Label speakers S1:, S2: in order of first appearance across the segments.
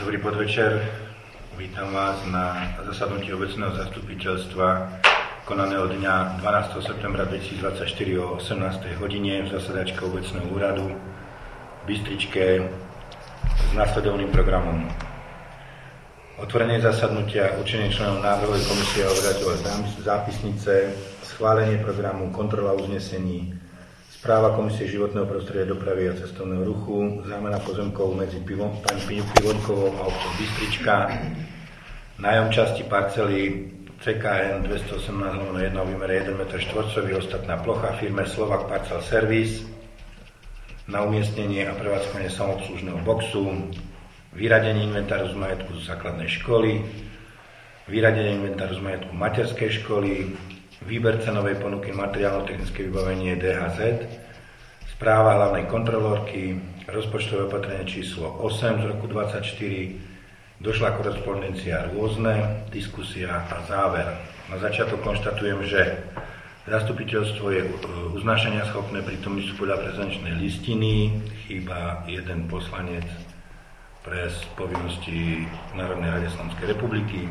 S1: Dobrý podvečer. Vítam vás na zasadnutí obecného zastupiteľstva konaného dňa 12. septembra 2024 o 18. hodine v zasadačke obecného úradu v Bystričke s následovným programom. Otvorenie zasadnutia, určenie členov návrhovej komisie a obraťovať zápisnice, schválenie programu, kontrola uznesení, správa Komisie životného prostredia, dopravy a cestovného ruchu, zámena pozemkov medzi pani Pivoňkovou a obcom Bystrička, nájom časti parcely CKN 218/1 v výmere 1 m2, ostatná plocha firme Slovak Parcel Service na umiestnenie a prevádzkovanie samoobslužného boxu, vyradenie inventáru z majetku zo základnej školy, vyradenie inventáru z majetku materskej školy, výber cenovej ponuky materiálno-technické vybavenie DHZ, správa hlavnej kontrolórky, rozpočtové opatrenie číslo 8 z roku 2024, došla korespondencia rôzne, diskusia a záver. Na začiatok konštatujem, že zastupiteľstvo je uznášania schopné, pritom sú podľa prezenčnej listiny, chýba jeden poslanec pre povinnosti Národnej rade Slovenskej republiky.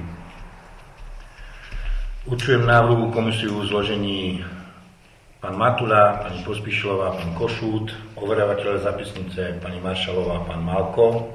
S1: Určujem návrhovú komisiu v zložení pán Matula, pani Pospíšilová, pán Košút, overovateľe zapisnice pani Maršalová, pán Malko.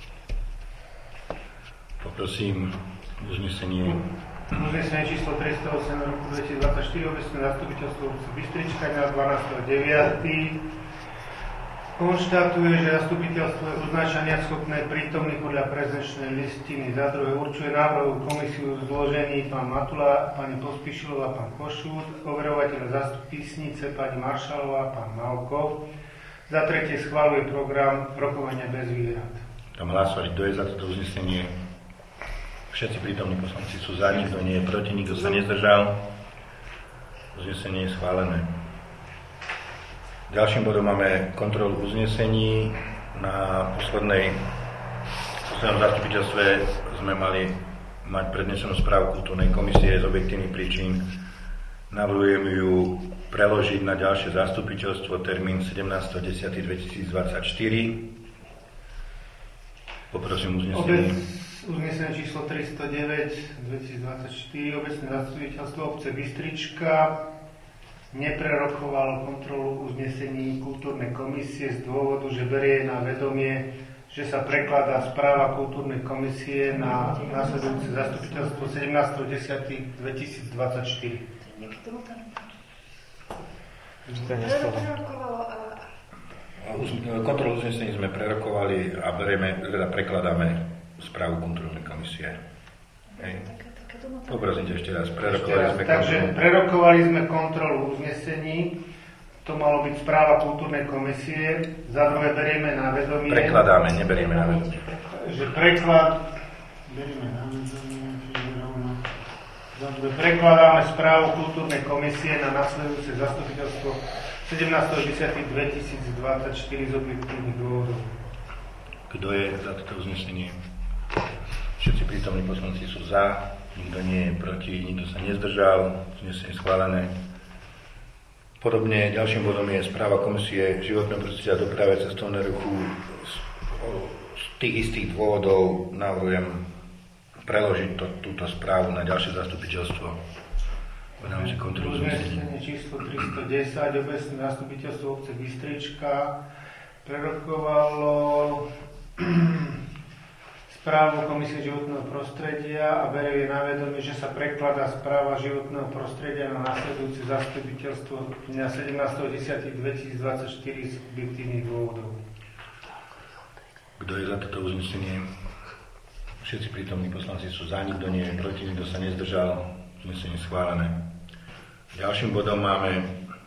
S1: Poprosím uznesenie.
S2: Uznesenie číslo 308 roku 2024 obecné zastupiteľstvo Bystrička na 12.9. Konštatuje, že zastupiteľstvo je uznášania schopné prítomný podľa prezenčnej listiny. Za druhé určuje návrhovú komisiu v zložení pán Matula, pani Pospíšilová, pán Košút, overovateľ zápisnice pani Maršalová, pán Malko. Za tretie schvaľuje program rokovania bez výhrad.
S1: Tam hlasovať, kto je za toto uznesenie? Všetci prítomní poslanci sú za, nikto nie je proti, nikto sa nezdržal. Uznesenie je schválené. Ďalším bodom máme kontrolu uznesení. Na poslednom zastupiteľstve sme mali mať prednesenú správu kultúrnej komisie z objektívnych príčin. Navrhujem ju preložiť na ďalšie zastupiteľstvo, termín 17.10.2024. Poprosím uznesenie.
S2: Uznesenie číslo 309/2024 obecné zastupiteľstvo obce Bystrička neprerokovalo kontrolu uznesení kultúrnej komisie z dôvodu, že berie na vedomie, že sa prekladá správa kultúrnej komisie na nasledujúce zastupiteľstvo 17.10.2024.
S1: Kontrolu uznesení sme prerokovali a prekladáme správu kultúrnej komisie. Poprosím ešte raz.
S2: Prerokovali sme kontrolu uznesení. To malo byť správa kultúrnej komisie. Za druhé berieme na vedomie.
S1: Prekladáme, neberieme na vedomie.
S2: Že preklad berieme na vedomie. Za druhé prekladáme správu kultúrnej komisie na nasledujúce zastupiteľstvo 17.10.2024 z objektívnych dôvodov. Kto
S1: je za toto uznesenie? Všetci prítomní poslanci sú za. Nikto nie je proti, nikto sa nezdržal, uznesenie schválené. Podobne ďalším bodom je správa Komisie životného prostredia, dopravy a cestovného ruchu. Z tých istých dôvodov navrhujem preložiť túto správu na ďalšie zastupiteľstvo.
S2: Uznesenie číslo 310 obecné zastupiteľstvo obce Bystrička prerokovalo správu Komisie životného prostredia a berie na vedomie, že sa prekladá správa životného prostredia na nasledujúce zastupiteľstvo dňa 17.10.2024 z objektívnych dôvodov.
S1: Kto je za toto uznesenie? Všetci prítomní poslanci sú za, nikto nie je proti, nikto sa nezdržal. Uznesenie schválené. Ďalším bodom máme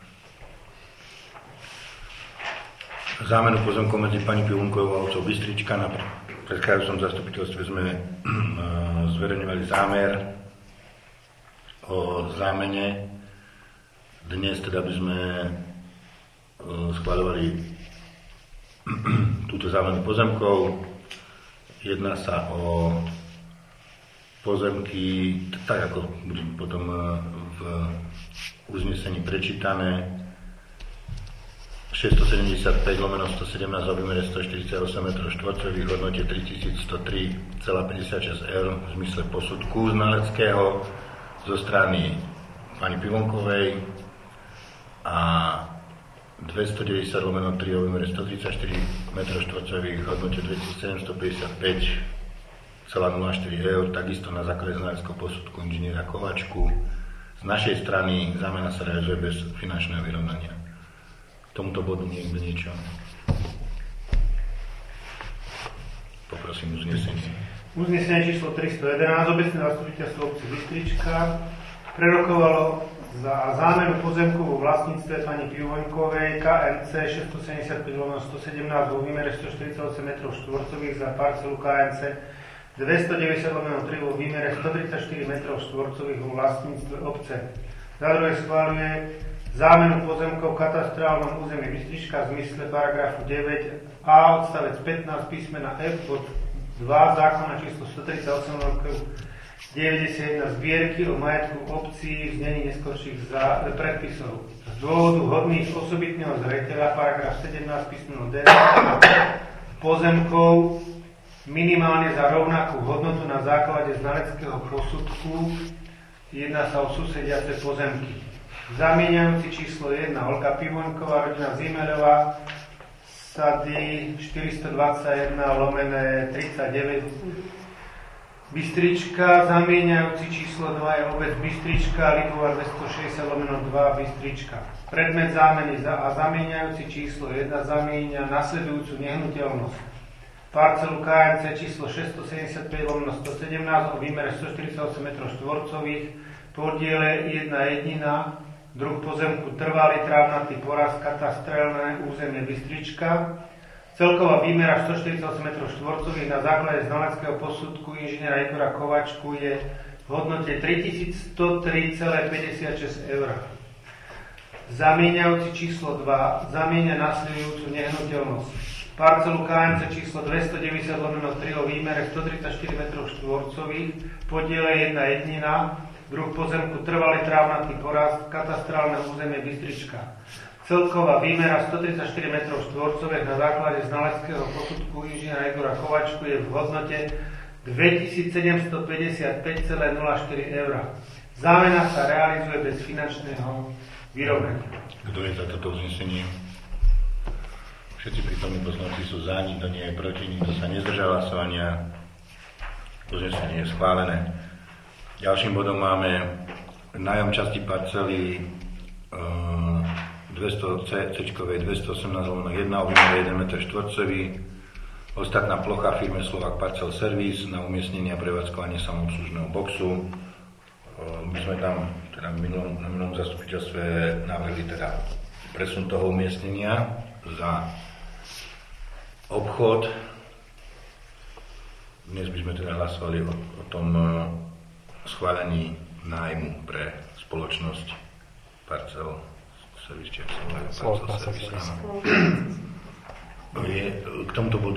S1: zámenu pozemkov medzi pani Pivoňkovou a obcom Bystrička. Na predchádzajúcom zastupiteľstve sme zverejňovali zámer o zámene. Dnes teda by sme schvaľovali túto zámenu pozemkov. Jedná sa o pozemky, tak ako budem potom v uznesení prečítané, 675/117 v výmere 148 m2 v hodnote 3103,56 eur v zmysle posudku znaleckého zo strany pani Pivonkovej a 290/3 v výmere 134 m2 v hodnote 2755,04 eur, takisto na základe znaleckého posudku inžiniera Kovačku. Z našej strany zámena sa realizuje bez finančného vyrovnania. K tomuto bodu niekto niečo. Poprosím uznesenie.
S2: Uznesenie číslo 311, obecné zastupiteľstvo obce Bystrička prerokovalo za zámenu pozemku vo vlastníctve pani Pivonkovej KMC 675/117 vo výmere 148 m2 za parcelu KMC 290/3 vo výmere 134 m2 vo vlastníctve obce. Za druhé schváľuje zámenu pozemkov v katastrálnom území Bystrička v zmysle paragrafu 9a odstavec 15 písmena F bod 2 zákona číslo 138/91 zbierky o majetku obcí v znení neskorších predpisov. Z dôvodu hodných osobitného zreteľa paragraf 17 písmeno D pozemkov minimálne za rovnakú hodnotu na základe znaleckého posudku, jedná sa o susediace pozemky. Zamieňajúci číslo 1 Olga Pivonková, rodina Zimerová, sady 421/39 Bystrička, zamieňajúci číslo 2 je obec Bystrička, Libovar 260/2 Bystrička. Predmet zámeny a zamieňajúci číslo 1 zamieňa nasledujúcu nehnuteľnosť. Parcelu KMC číslo 675/117 o výmere 148 m2, podiele 1/1, druh pozemku trvalý trávnatý porast, katastrálne územie Bystrička. Celková výmera 148 m2 na základe znaleckého posudku inžiniera Igora Kovačku je v hodnote 3103,56 eur. Zamieňajúci číslo 2 zamieňa nasledujúcu nehnuteľnosť. Parcelu KMC číslo 290/3 o výmere 134 m2, podiele 1/1, druh pozemku trvalý trávnatý porast, katastrálne územie Bystrička. Celková výmera 134 m2 na základe znaleckého posudku inžiniera Igora Kovačku je v hodnote 2755,04 eur. Zámena sa realizuje bez finančného vyrovnania.
S1: Kto je za toto uznesenie? Všetci prítomní poslanci sú za, nikto nie je proti, nikto sa nezdržal hlasovania. Uznesenie je schválené. Ďalším bodom máme nájom časti parcely 200C-čkovej 218/1 o výmere 1 m2. Ostatná plocha firme Slovak Parcel Service na umiestnenie a prevádzkovanie samoobslužného boxu. My sme tam teda na minulom zastupiteľstve navrhli teda presun toho umiestnenia za obchod. Dnes by sme teda hlasovali o tom schválení nájmu pre spoločnosť Parcel Service, či Parcel Service. K tomuto bodu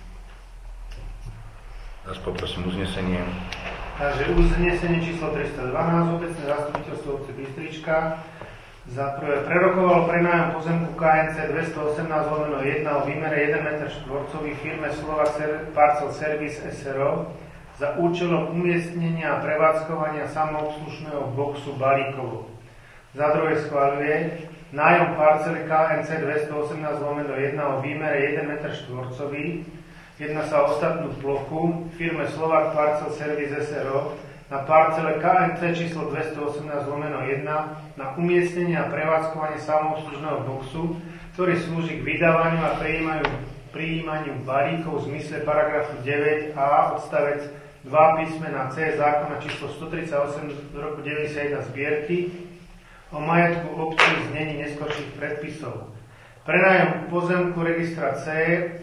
S1: vás poprosím uznesenie.
S2: Takže uznesenie číslo 312, obecné zastupiteľstvo obce Bystrička za prvé prerokovalo prenájom pozemku KNC 218/1 o výmere 1 m2 firme Slovak Parcel Service SRO za účelom umiestnenia a prevádzkovania samoobslužného boxu Balíkovo. Za druhé schváľuje nájom parcely KNC 218/1 o výmere 1 m2, jedná sa o ostatnú plochu firme Slovak Parcel Service SRO na parcele KNC číslo 218/1 na umiestnenie a prevádzkovanie samoobslužného boxu, ktorý slúži k vydávaniu a prijímaniu balíkov v zmysle paragrafu 9a odstavec 2 písmena C zákona číslo 138 z roku 91 zbierky o majetku obcí v znení neskorších predpisov. Prenájom pozemku registra C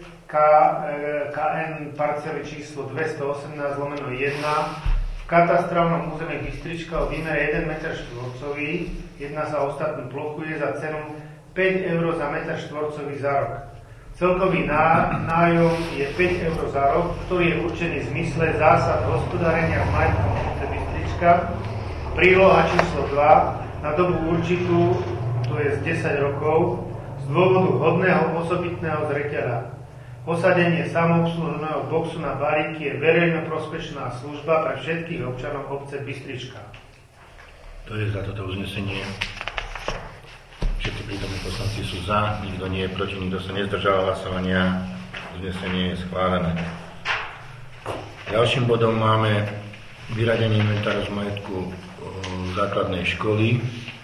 S2: KN parcely číslo 218/1 v katastrálnom území Bystrička o výmere 1 m2, jedná sa o ostatnú plochu, je za cenu 5 eur za meter štvorcový za rok. Celkový nájom je 5 eur za rok, ktorý je určený v zmysle zásad hospodárenia s majetkom obce Bystrička. Príloha číslo 2 na dobu určitú, to je z 10 rokov, z dôvodu hodného osobitného zreteľa. Posadenie samoobslužného boxu na balíky je verejnoprospešná služba pre všetkých občanov obce Bystrička.
S1: To je za toto uznesenie. Všetci prítomní poslanci sú za, nikto nie je proti, nikto sa nezdržal hlasovania. Uznesenie je schválené. Ďalším bodom máme vyradenie inventára z majetku základnej školy.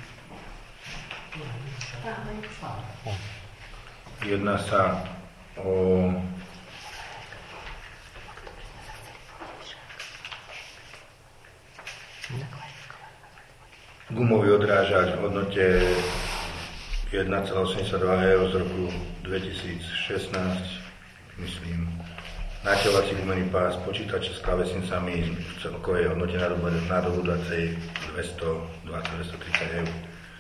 S1: Jedná sa o gumový odrážač v hodnote 1,82 eur z roku 2016, myslím, naťahovací gumený pás, počítače s klávesnicami v celkovej hodnote nadobúdacej 220-230 eur.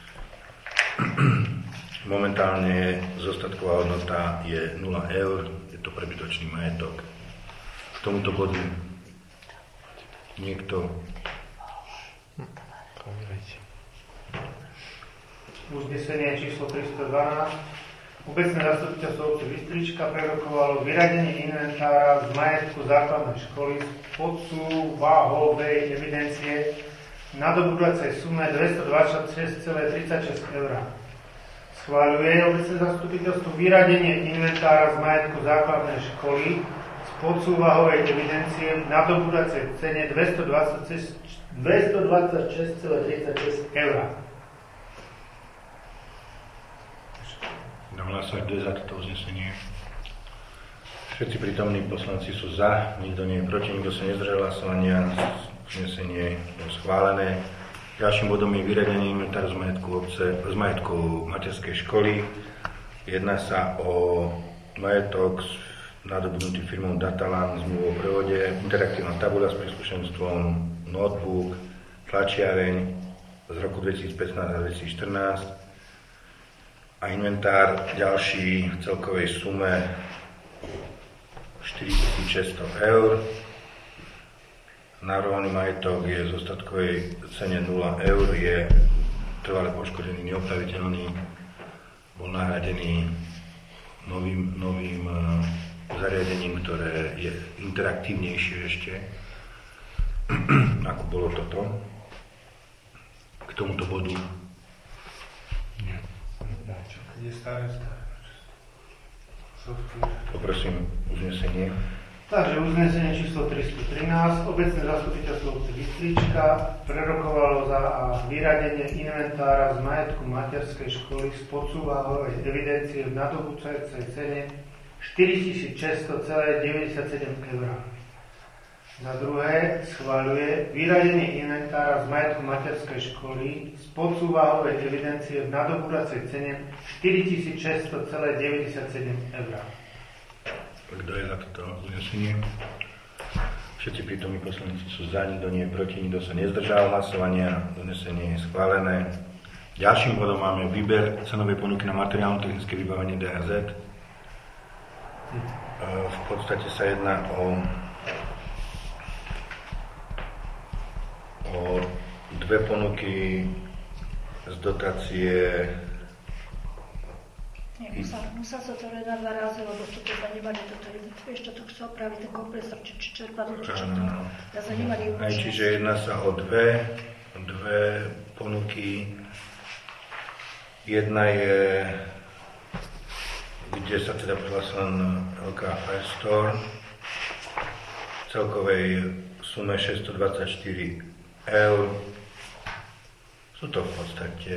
S1: Momentálne zostatková hodnota je 0 eur, je to prebytočný majetok. K tomuto bodu niekto?
S2: Uznesenie číslo 312. Obecné zastupiteľstvo obce Bystrička prerokovalo vyradenie inventára z majetku základnej školy z podsúvahovej evidencie v nadobúdacej sume 226,36 eur. Schváľuje obecné zastupiteľstvo vyradenie inventára z majetku základnej školy z podsúvahovej evidencie v nadobúdacej cene 226,36 eur.
S1: Dám hlasovať, kto je za toto uznesenie. Všetci prítomní poslanci sú za, nikto nie je proti, nikto sa nezdržal hlasovania. Uznesenie je schválené. Ďalším bodom je vyradenie inventáru z majetku materskej školy. Jedná sa o majetok nadobudnutý firmou Datalan, zmluvu o prevode, interaktívna tabuľa s príslušenstvom, notebook, tlačiareň z roku 2015 a 2014 a inventár ďalší v celkovej sume 4600 eur. Navrhovaný majetok je z ostatkovej cene 0 eur, je trvale poškodený, neopraviteľný, bol nahradený novým zariadením, ktoré je interaktívnejšie ešte, ako bolo toto. K tomuto bodu.
S2: Je staré.
S1: Poprosím uznesenie.
S2: Takže uznesenie číslo 313. Obecné zastupiteľstvo obce Bystrička prerokovalo za vyradenie inventára z majetku materskej školy z podsúvahovej evidencie v nadobúdajúcej cene 4600,97 eur. Za druhé schváľuje vyradenie inventára z majetku materskej školy z podsúvahovej evidencie v nadobúdacej cene 4600,97 eur.
S1: Kto je za toto uznesenie? Všetci prítomní poslanci sú za, nikto nie je proti, nikto sa nezdržal hlasovania. Uznesenie je schválené. Ďalším bodom máme výber cenovej ponuky na materiálno-technické vybavenie DHZ. V podstate sa jedná o dve ponuky z dotácie.
S3: Musel sa to na 2 razy, lebo to teda nemali toto, vieš, toto chcel opraviť ten kompresor, či čerpadlo, či čo to. Ja sa nemali
S1: Aj čiže jedná sa o dve ponuky. Jedna je, kde sa teda prihlásila LK Fire Store v celkovej sume 624 eur. Sú to v podstate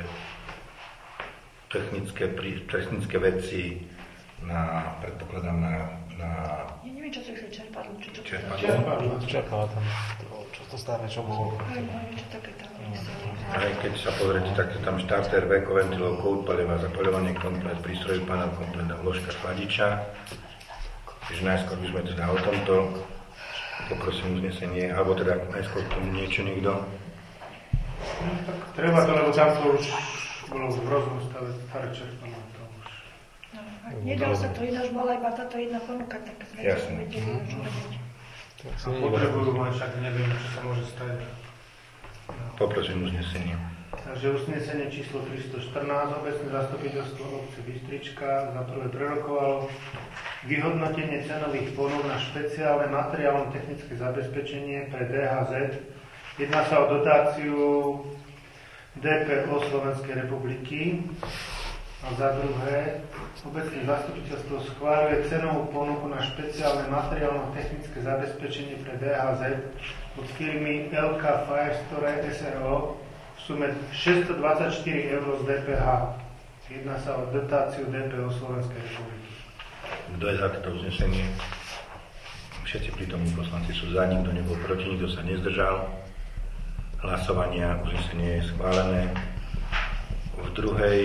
S1: technické veci na, predpokladám, na...
S3: Ja neviem, čo to je čerpadlo, či čo to je.
S4: Čerpadlo tam, čo to stále, čo bolo.
S3: Čo také tam
S1: Aj keď sa pozrite, tak je tam štarter, veko, ventilov, kód paliva, zapaľovanie komplet, prístroj, panel komplet a vložka chladiča. Takže najskôr by sme teda o tomto poprosím uznesenie, alebo teda najskôr k tomu niečo niekto.
S2: Tak treba to, lebo tam to už bolo v hroznom stave staré čerpanie.
S3: Nedalo sa to ináč, bola iba táto jedna ponuka, tak sme
S1: Jasne.
S3: vedeli už urobiť.
S2: Potrebujú len však neviem, čo sa môže stať.
S1: Poprosím uznesenie.
S2: Takže uznesenie číslo 314, obecné zastupiteľstvo obce Bystrička za prvé prerokovalo vyhodnotenie cenových ponúk na špeciálne materiálno-technické zabezpečenie pre DHZ. Jedná sa o dotáciu DPO Slovenskej republiky. A za druhé, obecné zastupiteľstvo schváľuje cenovú ponuku na špeciálne materiálno-technické zabezpečenie pre DHZ od firmy LK Firestore SRO v sume 624 eur z DPH. Jedná sa o dotáciu DPO Slovenskej republiky.
S1: Kto je za toto uznesenie? Všetci prítomní poslanci sú za, nikto nebol proti, nikto sa nezdržal. Hlasovania, uznesenie je schválené. V druhej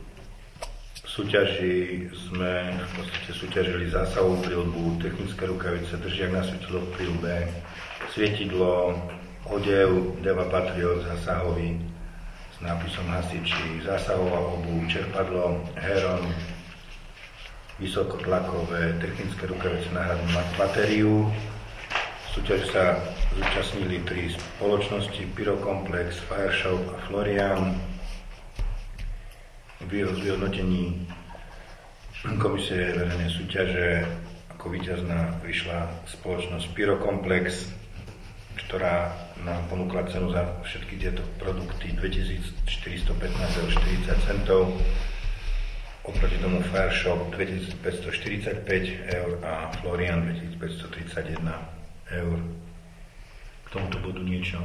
S1: súťaži sme v podstate súťažili zásahovú príľbu, technické rukavice, držiak na svietidlo v príľbe, svietidlo, odev, Deva Patriot zásahový s nápisom hasiči, zásahová obuv, čerpadlo, Heron, vysokotlakové, technické rukavice na hradnú batériu. V súťaži sa zúčastnili 3 spoločnosti, Pyrokomplex, Fireshop a Florian. V vyhodnotení komisie verejnej súťaže ako víťazná vyšla spoločnosť Pyrokomplex, ktorá nám ponúkla cenu za všetky tieto produkty 2415,40 €, oproti tomu Fireshop 2545 € a Florian 2531 €. K tomuto bodu niečo?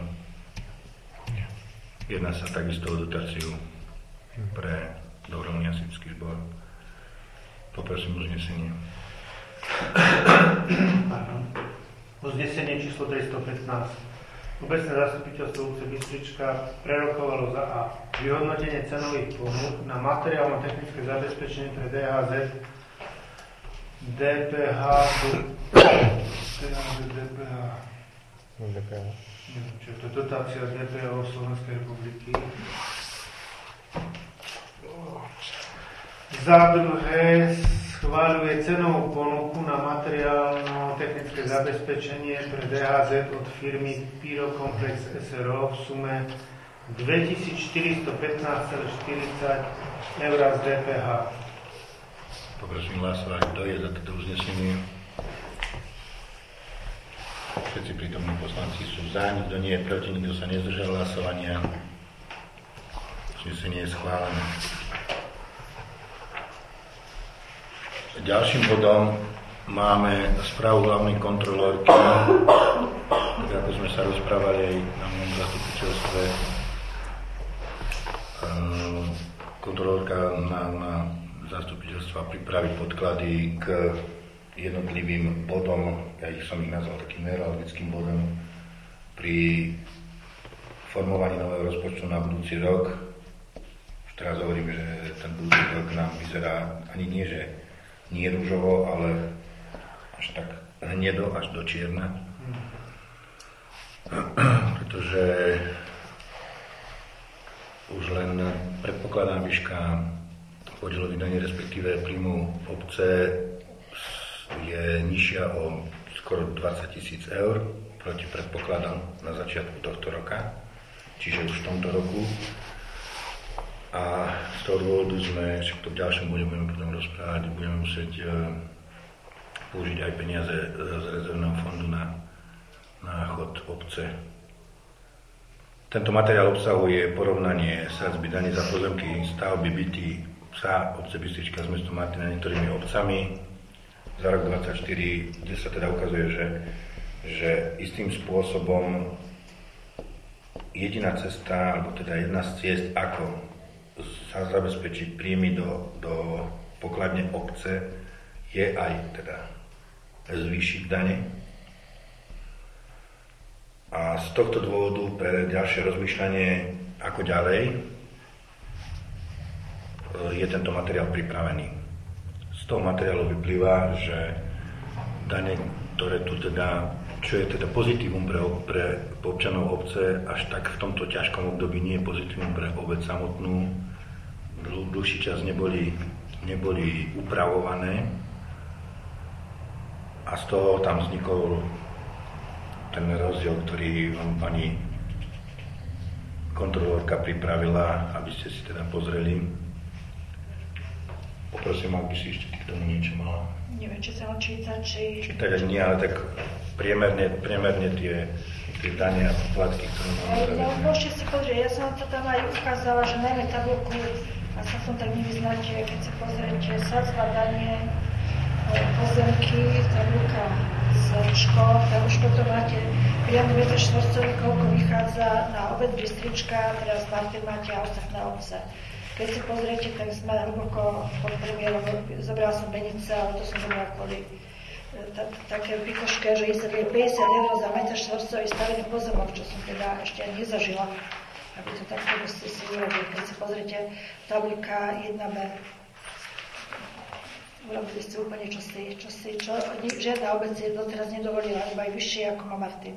S1: Jedná sa takisto o dotáciu pre dobrovoľný hasičský zbor. Poprosím uznesenie.
S2: Uznesenie číslo 315. Obecné zastupiteľstvo obce Bystrička prerokovalo za A. Vyhodnotenie cenových ponúk na materiálno-technické zabezpečenie pre DHZ DPH čo je to dotácia DPH Slovenskej republiky. Za druhé schváľuje cenovú ponuku na materiálno-technické zabezpečenie pre DHZ od firmy Pyrokomplex SRO v sume 2415,40 € z DPH.
S1: Poprosím hlasovať, kto je za toto uznesenie. Všetci prítomní poslanci sú za, nikto nie je proti, nikto sa nezdržal hlasovania. Uznesenie je schválené. Ďalším bodom máme správu hlavnej kontrolórky, tak ako sme sa rozprávali aj na mojom zastupiteľstve. Kontrolórka na zastupiteľstva pripraviť podklady k jednotlivým bodom, ja som ich nazval takým neurologickým bodom, pri formovaní nového rozpočtu na budúci rok. Už teraz hovorím, že ten budúci rok nám vyzerá ani nie, že nie rúžovo, ale až tak hnedo, až do čierna. Pretože už len predpokladná výška podielových daní, respektíve príjmu obce je nižšia o skoro 20 000 € proti predpokladám na začiatku tohto roka, čiže už v tomto roku. A z toho dôvodu sme, však to v ďalšom bode budeme potom rozprávať, budeme musieť použiť aj peniaze z rezervného fondu na chod obce. Tento materiál obsahuje porovnanie sadzby daní za pozemky, stavby, byty sa obce Bystrička s mestom Martina niektorými obcami za rok 2024, kde sa teda ukazuje, že istým spôsobom jediná cesta, alebo teda jedna z ciest, ako sa zabezpečiť príjmy do pokladne obce, je aj teda zvýšiť dane. A z tohto dôvodu pre ďalšie rozmýšľanie, ako ďalej, je tento materiál pripravený. Z toho materiálu vyplýva, že dane, ktoré tu teda, čo je teda pozitívum pre občanov obce, až tak v tomto ťažkom období nie je pozitívum pre obec samotnú. Dlhší čas neboli upravované a z toho tam vznikol ten rozdiel, ktorý vám pani kontrolórka pripravila, aby ste si teda pozreli. Poprosím, ak by si ešte k tomu niečo mala.
S3: Neviem, či sa ho čítať, či...
S1: Čítať ani nie, ale tak priemerne tie dane a poplatky, ktoré máme.
S3: Môžete si pozrieť, ja som to tam aj ukázala, že najmä tabulku, a som tak nevyznáte, keď si pozriete sadzba dane, pozemky, tabulka Zrčko, tam už potom máte priamo metr štvorcový, koľko vychádza na obec Bystrička, teraz Martin máte a ostatné obce. Keď si pozriete, tak sme hlboko pod premiérom, zobrala som Benice, ale to som zobrala kvôli také pikoške, že je 50 eur za metr štvorcový stavený pozemok, čo som teda ešte ani nezažila, aby to takto by ste si urobili. Keď si pozriete tabuľka 1B, urobili ste úplne čo žiadna obec je doteraz nedovolila, iba aj vyššie ako má Martin.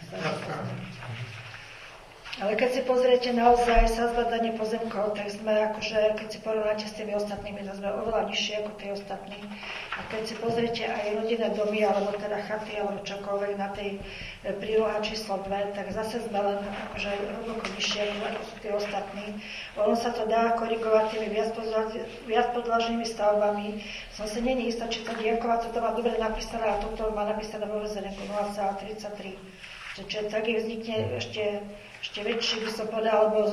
S3: Ale keď si pozriete naozaj sadzba dane pozemkov, tak sme akože, keď si porovnáte s tými ostatnými, tak sme oveľa nižšie ako tí ostatní. A keď si pozriete aj rodinné domy, alebo teda chaty, alebo čokoľvek na tej príloha číslo 2, tak zase sme len akože hlboko nižšie ako sú tí ostatní. Ono sa to dá korigovať tými viacpodlažnými stavbami. Som si není istá, či tá Diaková toto má dobre napísané, a toto má napísané vo VZN-ku 0,33. Čiže tak vznikne ešte väčší, by som povedal, alebo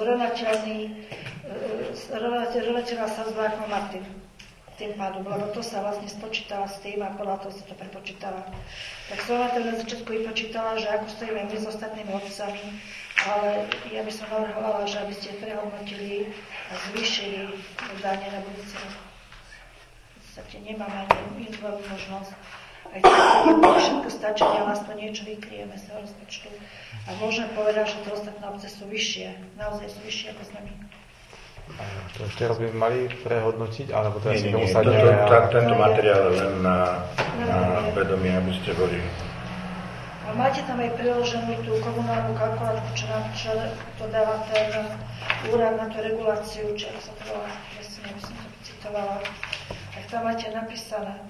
S3: zrovnateľná sadzba ako Martin. Tým pádom, lebo to sa vlastne spočítala s tým a podľa toho sa to prepočítala. Tak som na to na začiatku vypočítala, že ako stojíme my s ostatnými obcami, ale ja by som navrhovala, že aby ste prehodnotili a zvýšili dane na budúci rok. V podstate nemáme ani inú možnosť. Aj to všetko stačí, ale aspoň niečo vykryjeme z toho rozpočtu. A môžeme povedať, že tie ostatné obce sú vyššie. Naozaj sú vyššie ako sme my.
S4: To ešte raz by mali prehodnotiť, alebo teraz si to
S1: Nie,
S4: usadíme?
S1: tento materiál len na vedomie, aby ste boli.
S3: A máte tam aj priloženú tú komunálnu kalkulátorku, čo to dáva ten úrad na tú reguláciu, čo sa to volá, presne by som to citovala. Tak tam máte napísané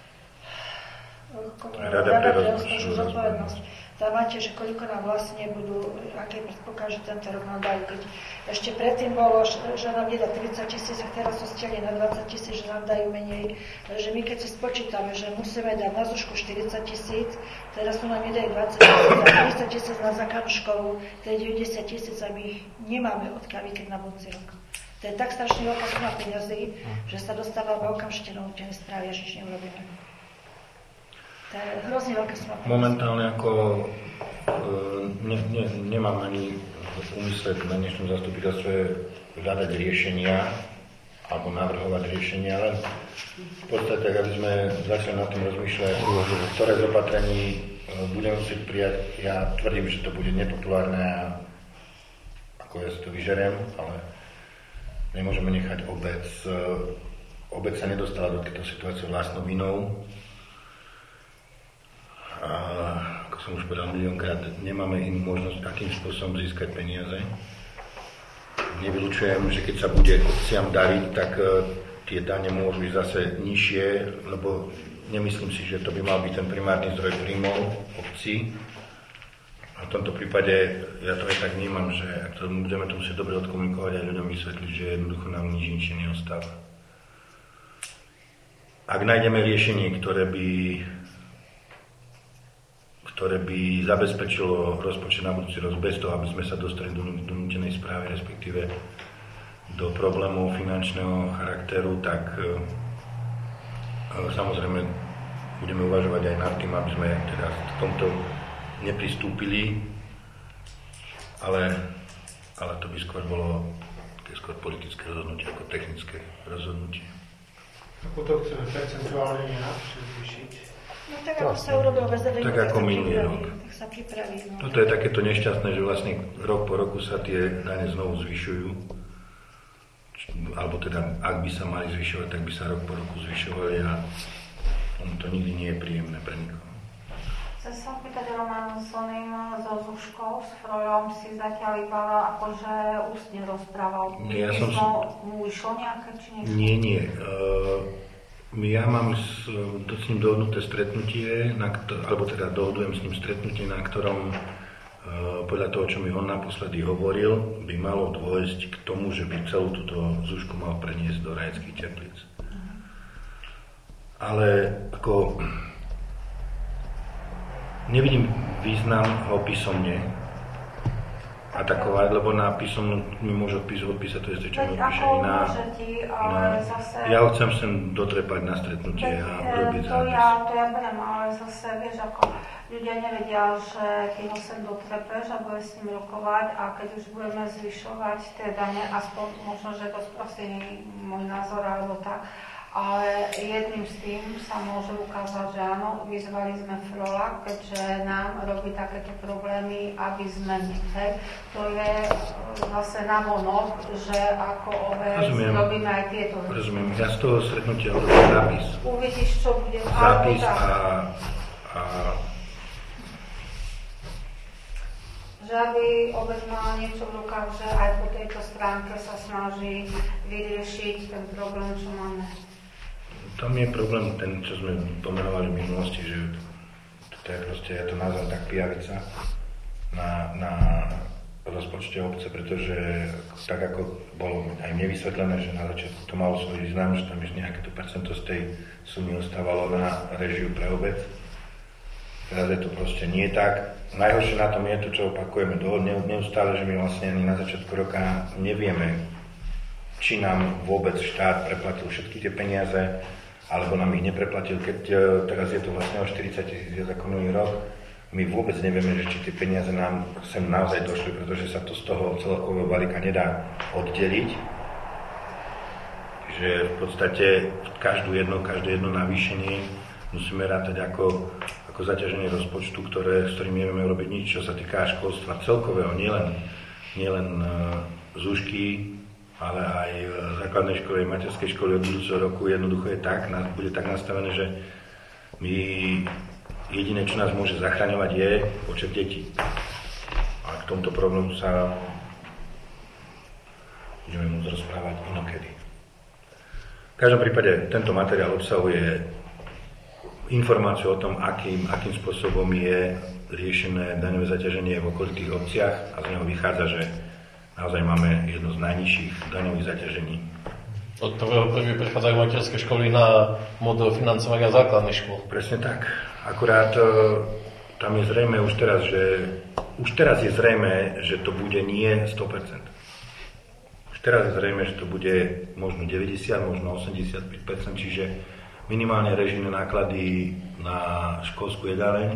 S3: Rada pre rozpočtovú zodpovednosť. Tam máte, že koľko nám vlastne budú, aké predpoklad, že tento rok nám dajú. Keď ešte predtým bolo, že nám nedá 30 000, a teraz sú stiahli na 20 000, že nám dajú menej. Takže my keď si spočítame, že musíme dať na zúšku 40 000, teraz sú nám nedajú 20 000, a 30 000 na základnú školu, to je 90 000 a my ich nemáme odkiaľ vykryť na budúci rok. To je tak strašne veľká suma peniazí, že sa dostávame okamžite na účelné správy, až nič neurobíme. To je hrozne veľké suma.
S1: Momentálne ako nemám ani úmysle na dnešnom zastupiteľstve hľadať riešenia alebo navrhovať riešenia, len v podstate, aby sme začali na tom rozmýšľať, ktoré z opatrení budeme musieť prijať. Ja tvrdím, že to bude nepopulárne a ako ja si to vyžeriem, ale nemôžeme nechať obec. Obec sa nedostala do tejto situácie vlastnou vinou. A ako som už povedal miliónkrát, nemáme inú možnosť, akým spôsobom získať peniaze. Nevylučujem, že keď sa bude obciam dariť, tak tie dane môžu ísť zase nižšie, lebo nemyslím si, že to by mal byť ten primárny zdroj príjmov obcí. A v tomto prípade ja to aj tak vnímam, že ak to budeme to musieť dobre odkomunikovať a ľuďom vysvetliť, že jednoducho nám nič neostáva. Ak nájdeme riešenie, ktoré by zabezpečilo rozpočet na budúci rok bez toho, aby sme sa dostali do nútenej správy, respektíve do problémov finančného charakteru, tak samozrejme budeme uvažovať aj nad tým, aby sme teda v tomto nepristúpili, ale to by skôr bolo politické rozhodnutie ako technické rozhodnutie.
S2: Ako to chceme percentuálne zvýšiť?
S3: No tak ako sa urobilo bez zavedenia,
S1: tak ako minulý rok.
S3: Tak sa pripraví. No.
S1: Toto je takéto nešťastné, že vlastne rok po roku sa tie dane znovu zvyšujú. Alebo teda, ak by sa mali zvyšovať, tak by sa rok po roku zvyšovali a to nikdy nie je príjemné pre nikoho.
S5: Chcem sa opýtať Romanu Soným so Zuškou, s Frojom si zatiaľ iba akože ústne rozprával.
S1: Ja som
S5: mu išlo nejaké, či niečo?
S1: Nie. Ja mám s ním dohodnuté stretnutie, alebo teda dohodujem s ním stretnutie, na ktorom podľa toho, čo mi on naposledy hovoril, by malo dôjsť k tomu, že by celú túto Zúšku mal preniesť do Rajeckých Teplíc. Ale ako nevidím význam ho písomne atakovať, lebo na písomnú mi môže odpísať to isté, čo mi odpíše iná. Ja ho chcem sem dotrepať na stretnutie a urobiť zápis.
S5: To ja beriem, ale zase vieš, ako ľudia nevedia, že keď ho sem dotrepeš a bude s ním rokovať a keď už budeme zvyšovať tie dane, aspoň možno, že to sprostý môj názor alebo tak, ale jedným z tým sa môže ukázať, že áno, vyzvali sme Frola, keďže nám robí takéto problémy, aby sme hej. To je zase na vonok, že ako robíme aj tieto veci.
S1: Rozumiem, ja z toho stretnutia urobím zápis.
S5: Uvidíš, čo bude
S1: zápis a
S5: že aby obec mala niečo v rukách, že aj po tejto stránke sa snaží vyriešiť ten problém, čo máme.
S1: Tam je problém ten, čo sme pomenovali v minulosti, že to je proste, ja to nazvem tak pijavica na rozpočte obce, pretože tak ako bolo aj mne vysvetlené, že na začiatku to malo svoj význam, že tam ešte nejaké to percento z tej sumy ostávalo na režiu pre obec. Teraz je to proste nie tak. Najhoršie na tom je to, čo opakujeme neustále, že my vlastne ani na začiatku roka nevieme, či nám vôbec štát preplatil všetky tie peniaze, alebo nám ich nepreplatil, keď teraz je to vlastne o 40 000 viac ako minulý rok. My vôbec nevieme, že či tie peniaze nám sem naozaj došli, pretože sa to z toho celkového balíka nedá oddeliť. Čiže v podstate každé jedno navýšenie musíme rátať ako zaťaženie rozpočtu, s ktorým nevieme robiť nič, čo sa týka školstva celkového, nielen Zúšky, ale aj základnej školy, materskej školy od budúceho roku jednoducho bude tak nastavené, že my jediné, čo nás môže zachraňovať, je počet detí. A k tomuto problému sa budeme môcť rozprávať inokedy. V každom prípade tento materiál obsahuje informáciu o tom, akým spôsobom je riešené daňové zaťaženie v okolitých obciach a z neho vychádza, že naozaj máme jedno z najnižších daňových zaťažení.
S4: Od 1.1. prechádzajú materské školy na model financovania základných škôl.
S1: Presne tak. Akurát tam je zrejme už teraz je zrejme, že to bude nie 100%. Už teraz je zrejme, že to bude možno 90, možno 85%, čiže minimálne režijné náklady na školskú jedáleň.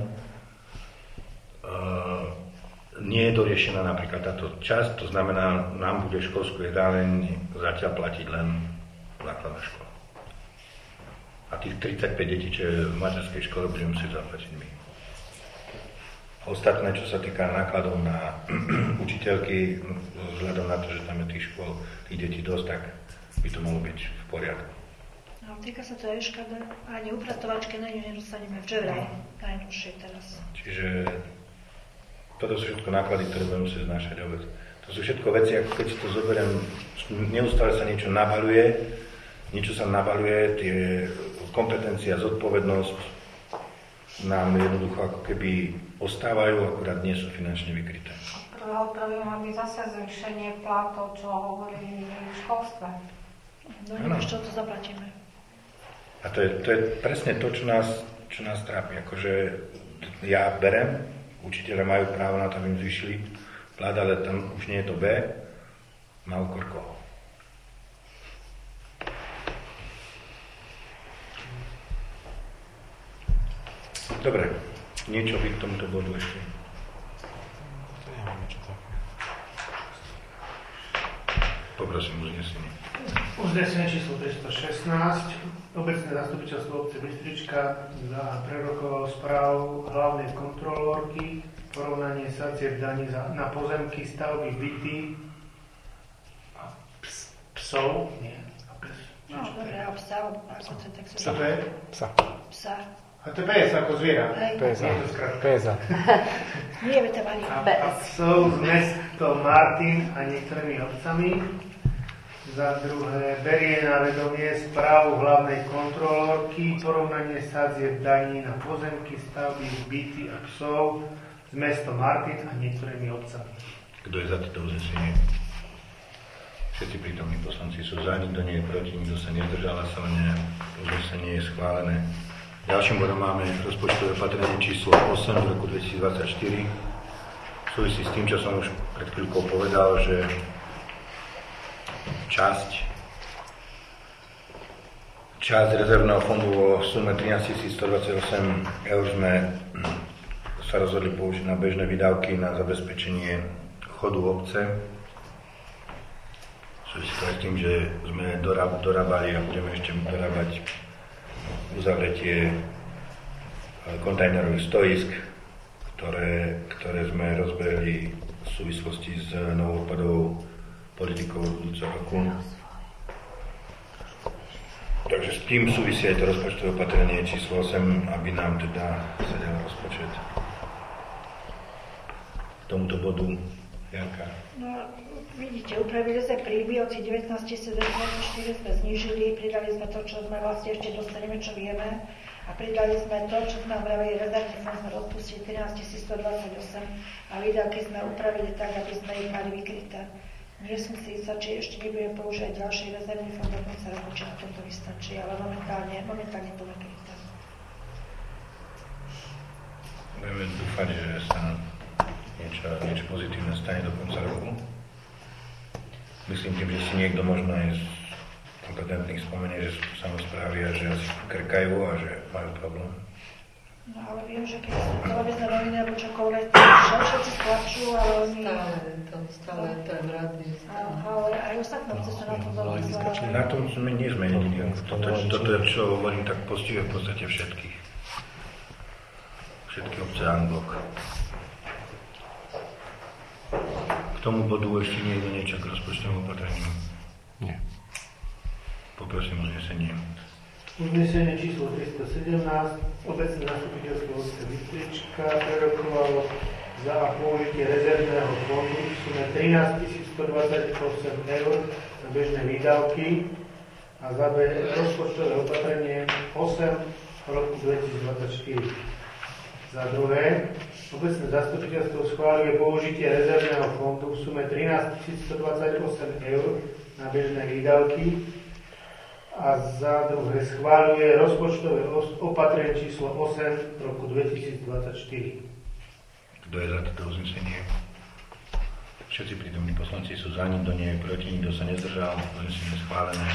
S1: Nie je doriešená napríklad táto časť, to znamená, nám bude školskú jedáleň zatiaľ platiť len základná škola. A tých 35 detí, čo je v materskej škole, budeme musieť zaplatiť my. Ostatné, čo sa týka nákladov na učiteľky, vzhľadom na to, že tam je tých škôl, tých detí dosť, tak by to malo byť v poriadku.
S3: No, týka sa to aj škoda, ani upratovačky na ňu nedostaneme včera, najnovšie teraz.
S1: Čiže toto sú všetko náklady, ktoré budeme musieť znášať obec. To sú všetko veci, ako keď si to zoberiem, neustále sa niečo nabaľuje, tie kompetencie a zodpovednosť nám jednoducho ako keby ostávajú, akurát nie sú finančne vykryté.
S5: Prvý má byť zase zvýšenie platov, čo hovorí v školstve.
S3: No nevíš, čo to zaplatíme.
S1: A to je presne to, čo nás trápi. Akože ja berem, učiteľe majú právo na to, aby im zvýšili plat, ale tam už nie je to B, na úkor koho. Dobre, niečo by k tomuto bodu ešte. Poprosím uznesenie.
S2: Uznesenie číslo 316. Obecné zastupiteľstvo obce Bystrička prerokovalo správu hlavnej kontrolórky, porovnanie sadzieb daní na pozemky, stavby, byty a psov. Nie.
S3: No, dobre, a psa, ako to tak sa...
S2: Čo to je?
S3: Psa.
S2: A to je PS ako zviera.
S4: PSA.
S3: Nie je tam ani
S2: A psov s mestom Martin a niektorými obcami. Za druhé, berie na vedomie správu hlavnej kontrolórky, porovnanie sadzieb daní na pozemky, stavby, byty a psov s mestom Martin a niektorými obcami.
S1: Kto je za toto uznesenie? Všetci prítomní poslanci sú za, nikto nie je proti, nikto sa nezdržal hlasovania. Uznesenie je schválené. Ďalším bodom máme rozpočtové opatrenie číslo 8 v roku 2024. Súvisí s tým, čo som už pred chvíľkou povedal, že časť rezervného fondu vo sume 13 128 eur sme sa rozhodli použiť na bežné výdavky na zabezpečenie chodu obce. Súvisí to aj s tým, že sme dorábali a budeme ešte dorábať uzavretie kontajnerových stoisk, ktoré sme rozbehli v súvislosti s novou odpadovou politikou budúceho roku. Takže s tým súvisí aj to rozpočtové opatrenie číslo 8, aby nám teda sedel rozpočet. K tomuto bodu, Janka.
S3: No, vidíte, upravili sme príjmy od 19 924 sme znížili, pridali sme to, čo sme vlastne ešte dostaneme, čo vieme, a pridali sme to, čo sme vravili rezervný fond, sme rozpustili 13 128 a výdavky sme upravili tak, aby sme ich mali vykryté. Nie som si istá, či ešte nebudem používať ďalší rezervný fond do konca roku, či na tomto vystačí, ale momentálne to vykryté.
S1: Budeme dúfať, že sa niečo pozitívne stane do konca roku. Myslím tým, že si niekto možno aj z kompetentných spomenie, že samosprávy a že asi krkajú a že majú problém.
S3: No ale viem, že keď sa televízne noviny alebo čokoľvek, všetci splačujú, ale oni...
S6: Stále to je vratný.
S3: Ale aj ostatné obce sú na tom veľmi zlé.
S1: Na tom sme nie sme jediní. Toto je, čo hovorím, tak postihuje v podstate všetkých. Všetky obce Anglok. K tomu bodu ešte niekto niečo k rozpočtovému opatreniu?
S4: Nie.
S1: Poprosím uznesenie.
S2: Uznesenie číslo 317, obecné zastupiteľstvo obce Bystrička prerokovalo za použitie rezervného fondu v sume 13 128 eur na bežné výdavky a za rozpočtové opatrenie 8 roku 2024. Za druhé, obecné zastupiteľstvo schváľuje použitie rezervného fondu v sume 13 128 eur na bežné výdavky a za druhé schváľuje rozpočtové opatrenie číslo 8 roku 2024.
S1: Kto je za toto uznesenie? Všetci prítomní poslanci sú za, nikto nie je proti, nikto sa nezdržal, uznesenie je schválené.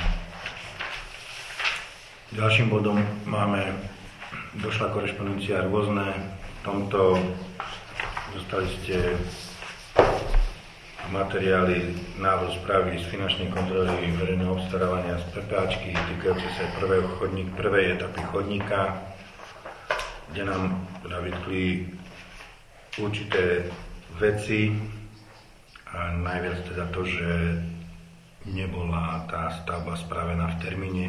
S1: Ďalším bodom došla korešpondencia rôzne. V tomto dostali ste materiály, návrh správy z finančnej kontroly verejného obstarávania z PPAčky týkajúce sa prvej etapy chodníka, kde nám vytkli určité veci a najviac teda to, že nebola tá stavba spravená v termíne.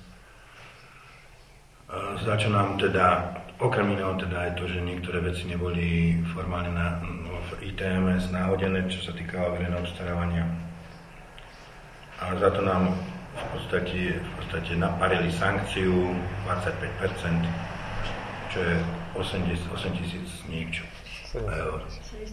S1: Za čo nám teda, okrem iného teda aj to, že niektoré veci neboli formálne v ITMS náhodené, čo sa týkalo verejného obstarávania. A za to nám v podstate naparili sankciu 25%, čo je 8 000 niečo eur.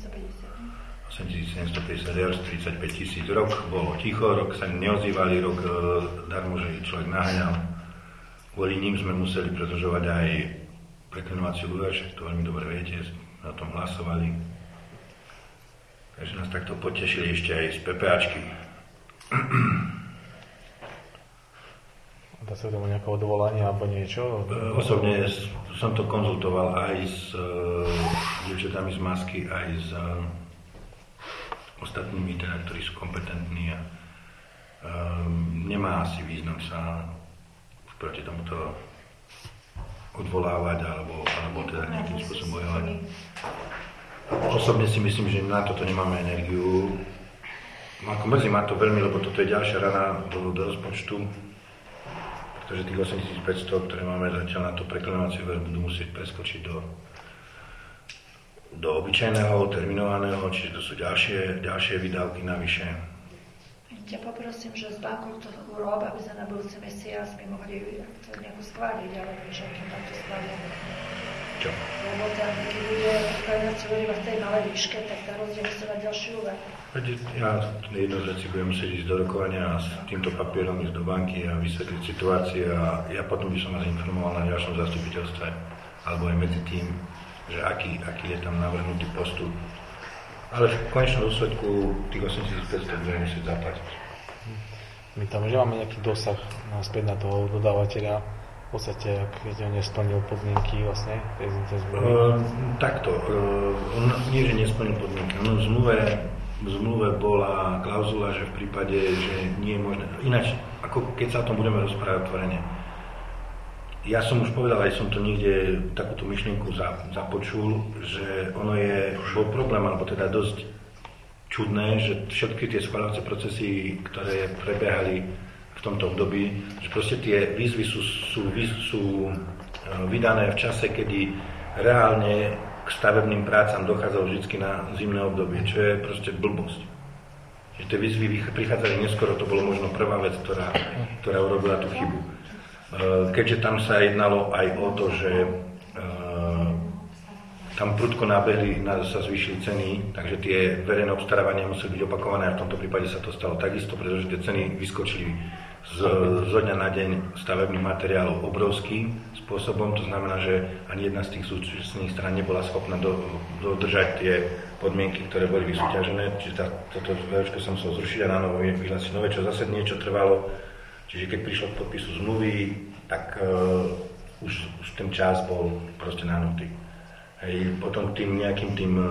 S1: 8 750 eur, 45 000. Rok bolo ticho, rok sa neozývali, rok darmo, že človek naháňal. Kvôli ním sme museli predĺžovať aj preklinovaciu úver, však to veľmi dobre viete, sme o tom hlasovali. Takže nás takto potešili ešte aj z PPAčky.
S7: Dá sa tomu nejaké odvolanie alebo niečo?
S1: Osobne som to konzultoval aj s dievčatami z Masky, aj s ostatnými, teda, ktorí sú kompetentní a nemá asi význam sa proti tomuto odvolávať alebo teda nejakým spôsobom bojovať. Osobne si myslím, že na toto nemáme energiu. Mrzí ma to veľmi, lebo toto je ďalšia rana do rozpočtu, pretože tých 8500, ktoré máme zatiaľ na to preklenovacie úver, budú musieť preskočiť do obyčajného, terminovaného, čiže to sú ďalšie výdavky navyše.
S3: Ťa poprosím, že z bankou to urob, aby sa na budúce mesiac my mohli to nejako schváliť, ale že akým tam to schvália.
S1: Čo?
S3: Lebo tam, keď bude ukladňať iba v tej malej výške, tak tá rozdiel sa na ďalší úvek.
S1: Ja jednu z vecí budem musieť ísť do rokovania a s týmto papierom ísť do banky a vysvetliť situáciu a ja potom by som vás informoval na ďalšom zastupiteľstve alebo aj medzi tým, že aký je tam navrhnutý postup. Ale v konečnom dôsledku tých 8500 budeme musieť zaplatiť.
S7: My tam že máme nejaký dosah naspäť na toho dodávateľa, v podstate, keď on nesplnil podmienky vlastne tej zmluvy?
S1: Takto, on nie, že nesplnil podmienky, on v zmluve bola klauzula, že v prípade, že nie je možné, ináč, ako keď sa o tom budeme rozprávať otvorene, ja som už povedal, aj som to niekde takúto myšlienku započul, že ono bol problém, alebo teda dosť čudné, že všetky tie schvaľovacie procesy, ktoré prebiehali v tomto období, že proste tie výzvy sú vydané v čase, kedy reálne k stavebným prácam dochádzalo vždy na zimné obdobie, čo je proste blbosť. Že tie výzvy prichádzali neskoro, to bolo možno prvá vec, ktorá urobila tú chybu. Keďže tam sa jednalo aj o to, že tam prudko nábehli, sa zvýšili ceny, takže tie verejné obstarávania museli byť opakované a v tomto prípade sa to stalo takisto, pretože tie ceny vyskočili zo dňa na deň stavebných materiálov obrovským spôsobom. To znamená, že ani jedna z tých súčasných strán nebola schopná dodržať tie podmienky, ktoré boli vysúťažené. Čiže toto VOčko sa muselo zrušiť a na novo vyhlásiť nové, čo zase niečo trvalo. Čiže keď prišlo k podpisu zmluvy, tak už ten čas bol proste nahnutý. Hej, potom tým nejakým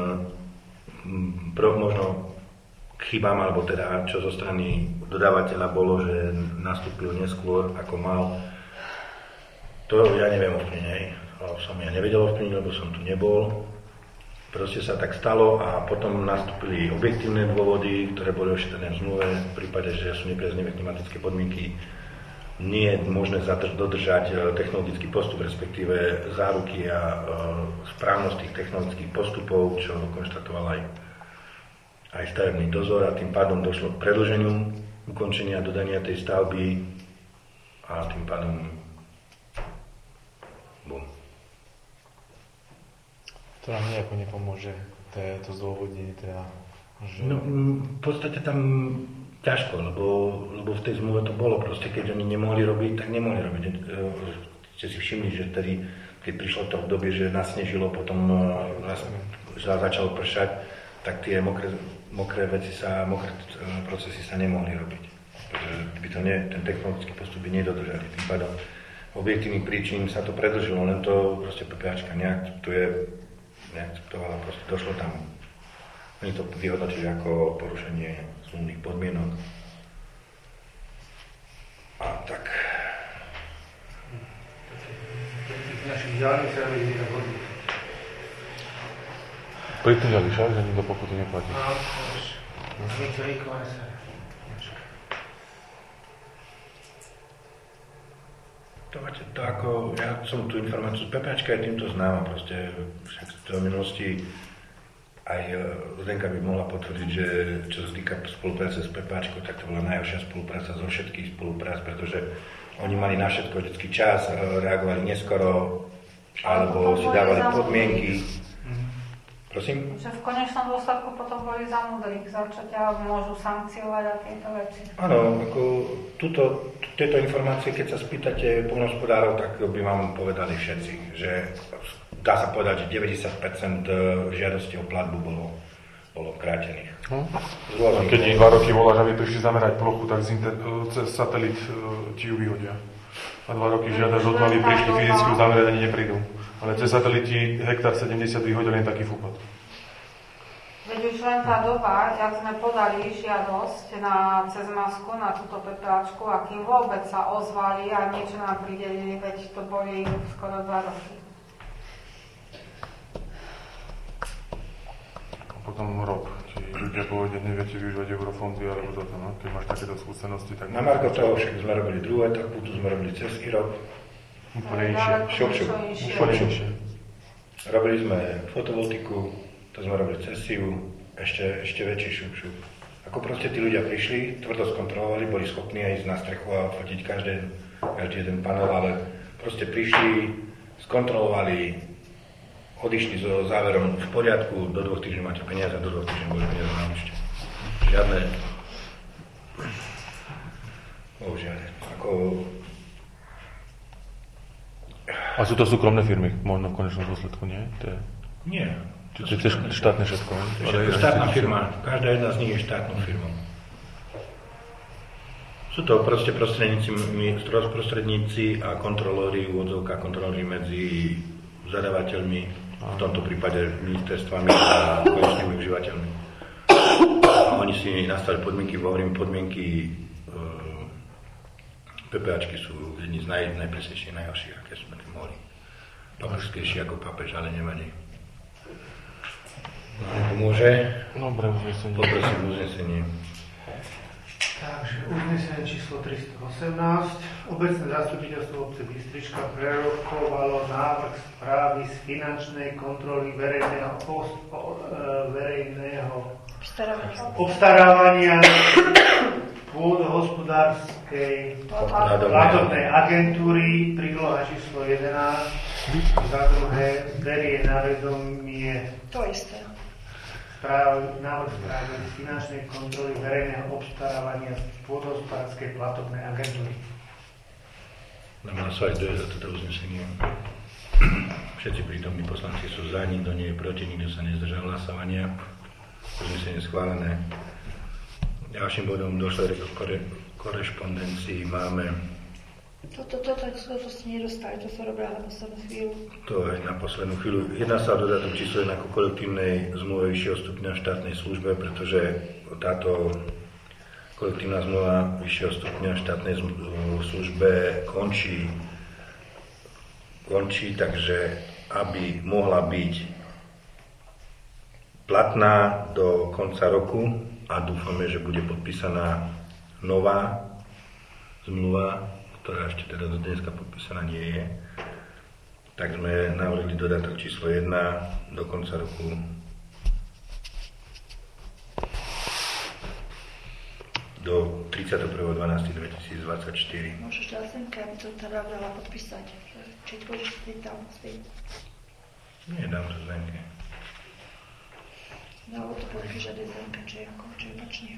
S1: možno chybám, alebo teda čo zo strany dodávateľa bolo, že nastúpil neskôr ako mal, to ja neviem ovplyvniť, som ja nevedel ovplyvniť, lebo som tu nebol. Proste sa tak stalo a potom nastúpili objektívne dôvody, ktoré boli ošetrené v zmluve. V prípade, že sú nepriaznivé klimatické podmienky, nie je možné dodržať technologický postup, respektíve záruky a správnosť tých technologických postupov, čo konštatoval aj stavebný dozor, a tým pádom došlo k predĺženiu ukončenia dodania tej stavby a tým pádom bum.
S7: To nám nejako nepomôže, to zdôvodnenie teda, že...
S1: No, v podstate tam ťažko, lebo v tej zmluve to bolo proste, keď oni nemohli robiť, tak nemohli robiť. Ste si všimli, že tedy, keď prišlo to obdobie, že nasnežilo, potom začalo pršať, tak tie mokré procesy sa nemohli robiť. Pretože by to ten technologický postup by nedodržali. Tým pádom objektívnych príčin sa to predĺžilo, len to proste PPAčka neakceptovala, proste došlo tam. Oni to vyhodnotili ako porušenie zmluvných podmienok. A tak.
S2: V našich diaľniciach by niekto hodí.
S7: Pri tým ďalšia, že nikto pokutu neplatí.
S2: Áno, niečo rýchle sa.
S1: To ako, ja som tú informáciu z PPAčka aj týmto známa, proste však v minulosti aj Zdenka by mohla potvrdiť, že čo sa týka spolupráce s PPAčkou, tak to bola najhoršia spolupráca zo všetkých spoluprác, pretože oni mali na všetko vždycky čas, reagovali neskoro, alebo si dávali podmienky. Prosím?
S5: Že v konečnom dôsledku potom boli za múdrych, za čo ťa môžu sankciovať a tieto veci.
S1: Áno, ako tieto informácie, keď sa spýtate poľnohospodárov, tak by vám povedali všetci, že dá sa povedať, že 90% žiadostí o platbu bolo krátených.
S8: Keď ich 2 roky voláš, aby prišli zamerať plochu, tak cez satelit ti ju vyhodia. A 2 roky žiadaš od aby prišli fyzicky zamerať, ani neprídu. Ale cez satelit ti hektár 70 vyhodil len taký fúpad.
S5: Veď už len tá doba, jak sme podali žiadosť cez masku na túto PPAčku, a kým vôbec sa ozvali a niečo nám pridelili, veď to boli skoro 2 roky.
S8: Potom rok. Či ľudia povedia, neviete využívať eurofondy alebo toto, no? Keď máš takéto skúsenosti, tak...
S1: Na margo toho však sme robili druhú etapu, tu sme robili cez IROP.
S8: Úplne inšie.
S1: Šup. Robili sme fotovoltiku, to sme robili cez SIU, ešte väčší šup. Ako proste tí ľudia prišli, tvrdo skontrolovali, boli schopní aj ísť na strechu a fotiť každý jeden panel, ale proste prišli, skontrolovali, odišli so záverom v poriadku, do 2 týždňov máte peniaze, do 2 týždňov boli peniaze na účte. Žiadne. Bohužiaľ.
S8: A sú to súkromné firmy, možno v konečnom dôsledku, nie?
S1: Nie.
S8: To je štátne všetko, ne?
S1: To je štátna firma. Každá jedna z nich je štátnou firmou. Sú to proste prostredníci a kontrolóri, úvodzovka kontrolóri medzi zadavateľmi, v tomto prípade ministerstvami a konečnými užívateľmi. A oni si nastavili podmienky, podmienky PPAčky sú jedni z najpresnejších, najhorších, aké sme tu mohli. Papežskejší ako papež, ale nevadí. No, nepomôže.
S8: Dobre, uznesenie.
S1: Poprosím uznesenie.
S2: Takže uznesenie číslo 318. Obecné zastupiteľstvo obce Bystrička prerokovalo návrh správy z finančnej kontroly verejného obstarávania pôdohospodárskej platobnej agentúry, príloha číslo 11, za druhé berie na vedomie
S3: To isté.
S2: návrh správy z finančnej kontroly verejného obstarávania pôdohospodárskej platobnej agentúry.
S1: Dám hlasovať, kto je za toto uznesenie. Všetci prítomní poslanci sú za, nikto nie je proti, nikto sa nezdržal hlasovania. Uznesenie schválené. Ďalším bodom došlej korešpondencii máme...
S3: Toto ste nedostali, to sa robila na poslednú chvíľu.
S1: To aj na poslednú chvíľu. Jedná sa o dodatok číslo 1 ku kolektívnej zmluve vyššieho stupňa v štátnej službe, pretože táto kolektívna zmluva vyššieho stupňa v štátnej službe končí, takže aby mohla byť platná do konca roku a dúfame, že bude podpísaná nová zmluva, ktorá ešte teda do dneska podpísaná nie je, tak sme navrhli dodatok číslo 1 do konca roku. Do 31.12.2024.
S3: Môžeš dať semka, aby to teda dala podpísať. Či budeš tam spieť?
S1: Nie, dám to Zdenke.
S3: No, to podpíš, že Zdenka, či ako, či opačne.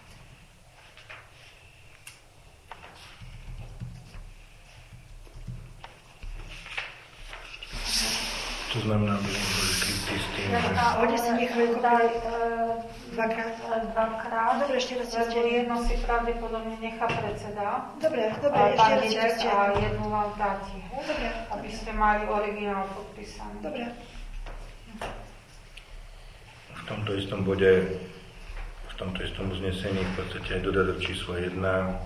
S1: To znamená, že boli krytí s tým, že...
S3: Oni si nechali dvakrát. Dobre, ešte raz
S5: Lebo jedno si pravdepodobne nechá predseda.
S3: Dobre, ešte raz ste.
S5: A jednu vám dáte,
S3: Dobre.
S5: aby ste mali originál podpísaný.
S3: Dobre.
S1: V tomto istom bode, v tomto istom uznesení v podstate aj dodatok číslo 1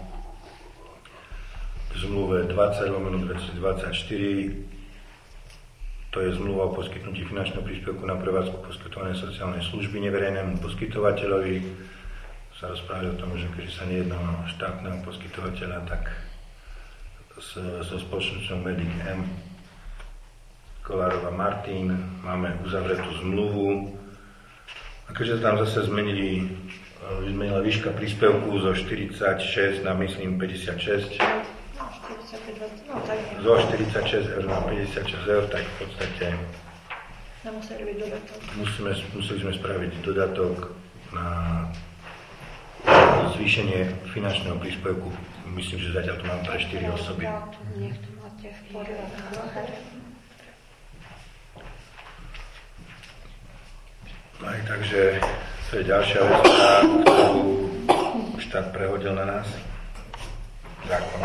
S1: v zmluve 20/2024. To je zmluva o poskytnutí finančného príspevku na prevádzku poskytovanej sociálnej služby neverejnému poskytovateľovi. Sa rozprávali o tom, že keďže sa nejedná o štátneho poskytovateľa, tak so spoločnosťou Medic M Kolárova Martin máme uzavretú zmluvu. A keďže sa tam zase zmenila výška príspevku zo 46 na myslím 56, zo 46 eur na 56 eur, tak v podstate museli sme spraviť dodatok na zvýšenie finančného príspevku. Myslím, že zatiaľ to mám pre 4 osoby.
S5: Nech to máte v poriadku.
S1: Aj takže to je ďalšia vec, ktorú štát prehodil na nás. Zákon.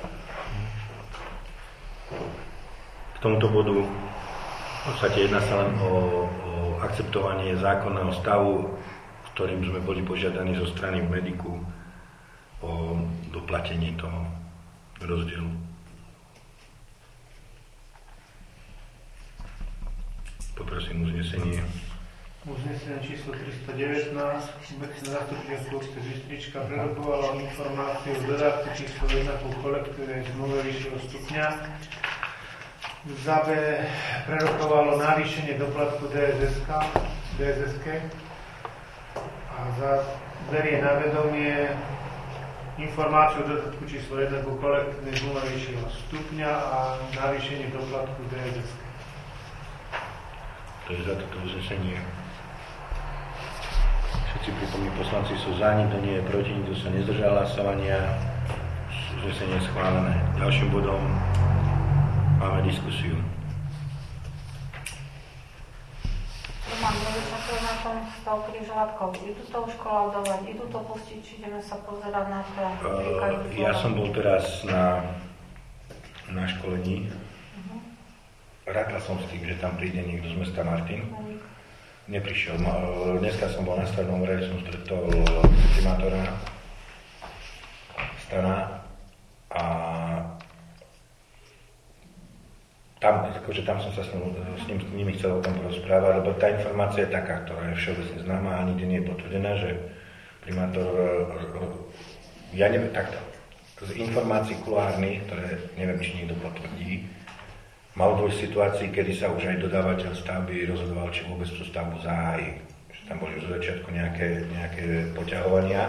S1: K tomuto bodu v podstate jedná sa len o akceptovanie zákonného stavu, ktorým sme boli požiadaní zo strany Medicu o doplatenie toho rozdielu. Poprosím uznesenie.
S2: Uznesenie číslo 319, obecné zastupiteľstvo obce Bystrička prerokovalo informáciu o dodatku číslo 1 ku kolektívnej zmluve vyššieho stupňa. ZABE prerokovalo navýšenie doplatku DSSK a berie na vedomie informáciu o dodatku číslo 1 ku kolektívnej zmluve vyššieho stupňa a navýšenie doplatku DSSK.
S1: Kto je za toto uznesenie? Všetci prítomní poslanci sú za, nikto nie je proti, nikto sa nezdržal hlasovania. Uznesenie je schválené. Ďalším bodom máme diskusiu.
S5: Mám rodičia, ktorí na tom stav križovatkou. Idú to už kolaudovať, idú to pustiť, či ideme sa pozerať na to?
S1: Ja som bol teraz na školení. Rátal som s tým, že tam príde niekto z mesta Martin. Neprišiel. Dneska som bol na Strednom Vrave, som stretol primátora Stana a tam som sa s nimi chcel o tom porozprávať, lebo tá informácia je taká, ktorá je všeobecne známa a nikde nie je potvrdená, že primátor, ja neviem, takto, z informácií kuloárnych, ktoré neviem, či niekto potvrdí, mal dôjsť v situácii, kedy sa už aj dodávateľ stavby rozhodoval, či vôbec tú stavbu zahájí. Že tam boli už od začiatku nejaké poťahovania.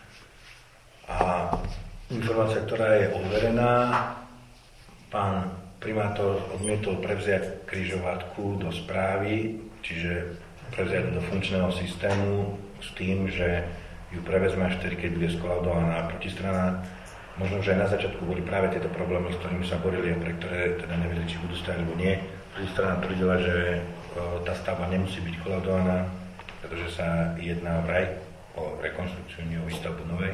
S1: A informácia, ktorá je overená, pán primátor odmietol prevziať križovatku do správy, čiže prevziať do funkčného systému s tým, že ju prevezme až vtedy, keď bude skolaudovaná protistrana. Možno, že aj na začiatku boli práve tieto problémy, s ktorými sa borili a pre ktoré teda nevedeli, či budú stať alebo nie. Protistrana tvrdila, že tá stavba nemusí byť kolaudovaná, pretože sa jedná vraj o rekonštrukciu, nie o výstavbu novej.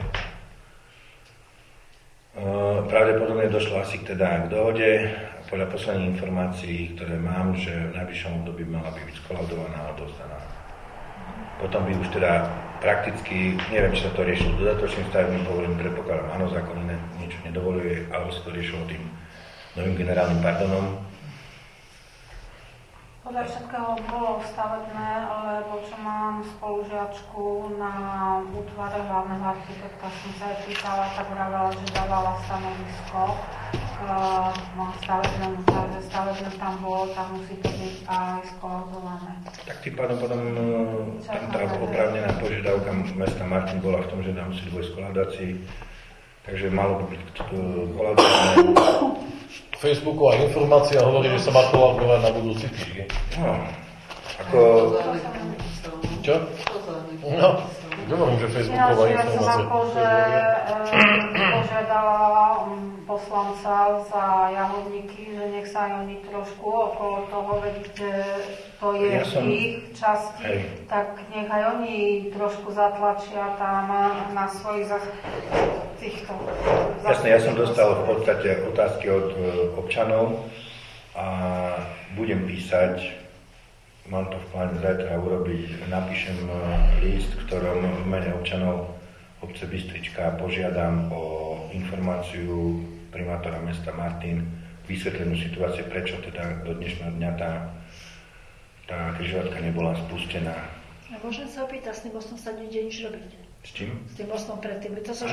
S1: Pravdepodobne došlo asi teda k dohode. Podľa posledných informácií, ktoré mám, že v najbližšom období mala by byť skolaudovaná a odovzdaná. Potom by už teda prakticky, neviem, či sa to riešilo dodatočným stavebným povolením, predpokladám, áno, zákon niečo nedovoluje, alebo sa to riešilo tým novým generálnym pardonom.
S5: Podľa všetkého bolo stavebné, lebo čo mám spolužiačku na útvare hlavného architekta, som sa aj pýtala, tak vravela, že dávala stanovisko stavebnému, že stavebné tam bolo, tam musí to byť aj skolaudované.
S1: Tak tým pádom potom tá oprávnená požiadavka mesta Martin bola v tom, že tam musí dôjsť kolaudácii, takže malo by byť kolaudované.
S4: Facebooková informácia hovorí, že sa má kolaudovať na budúci týždeň.
S1: No, ako...
S4: Čo? No, hovorím, že Facebooková informácia.
S5: Požiadala poslanca za Jahodníky, že nech sa aj oni trošku okolo toho, veď to je ich časti, tak nech aj oni trošku zatlačia tam na svojich týchto...
S1: Jasne, ja som dostal v podstate otázky od občanov a budem písať, mám to v pláne zajtra urobiť, napíšem list, v ktorom v mene občanov obce Bystrička požiadam o informáciu primátora mesta Martin, vysvetlenú situácie, prečo teda do dnešného dňa tá križovatka nebola spustená.
S3: A môžem sa opýtať, s tým mostom sa nebude nič robiť?
S1: S čím?
S3: S tým mostom predtým. To sa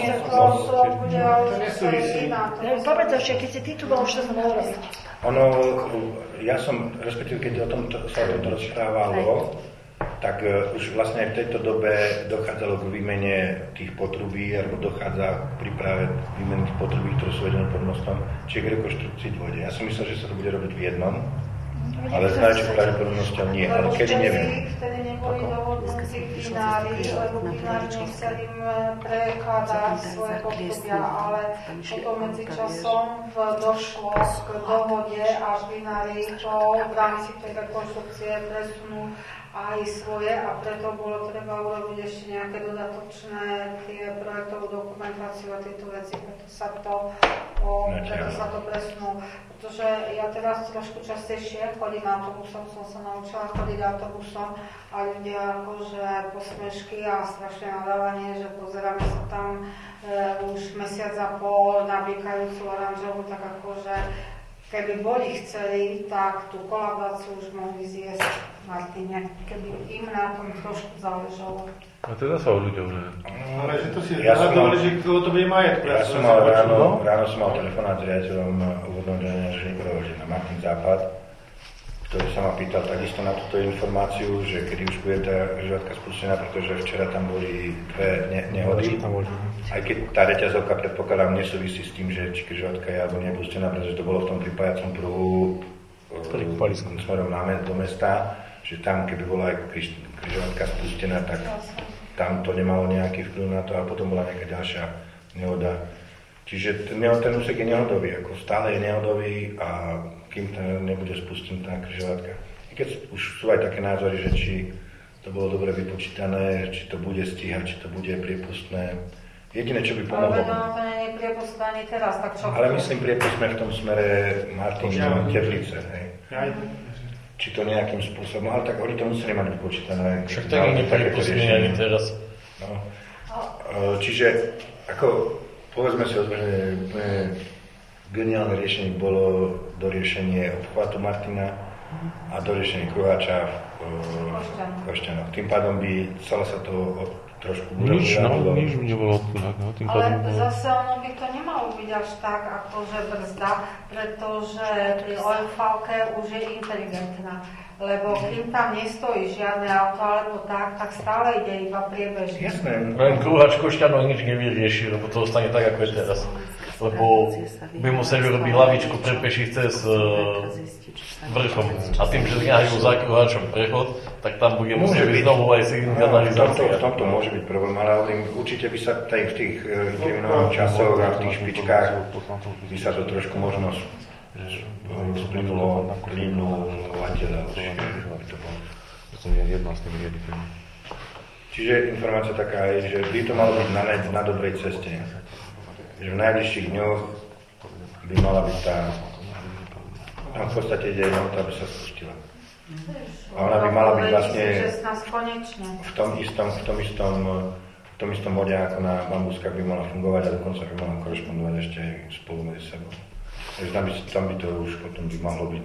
S3: pamätám, že keď si ty tu bol, už to sa mohlo robiť.
S1: Ja som, respektíve keď o tom sa to rozprávalo, tak už vlastne aj v tejto dobe dochádzalo k výmene tých potrubí, alebo dochádza k príprave výmeny tých potrubí, ktoré sú vedené pod mostom, čiže k rekonštrukcii dôjde. Ja som myslel, že sa to bude robiť v jednom, ale s najväčšou pravdepodobnosťou nie, ale kedy neviem.
S5: Vtedy neboli dohodnúci binári, lebo binári nechceli prekladať svoje potrubia, ale potom medzi časom došlo k dohode a binári to v rámci tej rekonštrukcie presunú aj svoje a preto bolo treba urobiť ešte nejaké dodatočné tie projektovú dokumentáciu a tieto veci, preto sa to presunú. Pretože ja teraz trošku častejšie chodím autobusom, som sa naučila chodiť autobusom a ľudia akože posmešky a strašné nadávanie, že pozeráme sa tam už mesiac a pol na blikajúcu oranžovú, tak akože keby boli chceli, tak tú kolabáciu už mohli zjesť v Martine, keby im na tom trošku záležalo.
S8: A teda sa o ľuďov, že?
S2: Ale že to si hľadovali, že kto to bude majetku.
S1: Ja som mal ráno som mal telefonát s riaditeľom úvodného delenia Ženikového, že na Martin Západ, ktorý sa ma pýtal takisto na túto informáciu, že kedy už bude tá križovatka spustená, pretože včera tam boli dve nehody. Aj keď tá reťazovka, predpokladám, nesúvisí s tým, že či križovatka je alebo nie je pustená, pretože to bolo v tom pripájacom pruhu smerom do mesta, že tam, keby bola aj križovatka spustená, tak tam to nemalo nejaký vplyv na to a potom bola nejaká ďalšia nehoda. Čiže ten úsek je nehodový, ako stále je nehodový a kým tam nebude spustená križovatka. I keď už sú aj také názory, že či to bolo dobre vypočítané, či to bude stíhať, či to bude priepustné. Jediné, čo by pomohlo.
S5: Ale to nie je priepustné ani teraz, tak čo?
S1: Ale myslím priepustné v tom smere Martin Teplice, hej. Či to nejakým spôsobom, ale tak oni to museli mať vypočítané.
S4: Však to nie je priepustné ani teraz.
S1: No. Čiže, ako povedzme si otvorene, geniálne riešenie bolo doriešenie obchvatu Martina a doriešenie Kruháča v Košťanoch. Tým pádom by celé sa to trošku
S8: nič nebolo tým pádom.
S5: Ale zase ono by to nemalo byť až tak, akože brzda, pretože pri OMV-ke už je inteligentná. Lebo kým tam nestojí žiadne auto alebo tak stále ide iba priebežne.
S1: Jasné.
S4: Len Kruháč Košťanov nič nevyrieši, lebo to ostane tak, ako je teraz. Lebo by museli robiť hlavičku pre peších cez vrchom. A tým, že zňahajú za Kruháčom prechod, tak tam bude musieť byť znovu aj signalizácia.
S1: V tomto môže byť problém, ale určite by sa v tých inkriminovaných časoch a v tých špičkách by sa to trošku možno splynulo plynu lateľa. Čiže informácia taká je, že by to malo byť na dobrej ceste. Že v najbližších dňoch by mala byť tam v podstate ide o to, aby sa spustila. A ona by mala byť vlastne v tom istom bode ako na Bambuskách by mala fungovať a dokonca by mala korešpondovať ešte aj spolu medzi sebou. Takže tam by to už potom by mohlo byť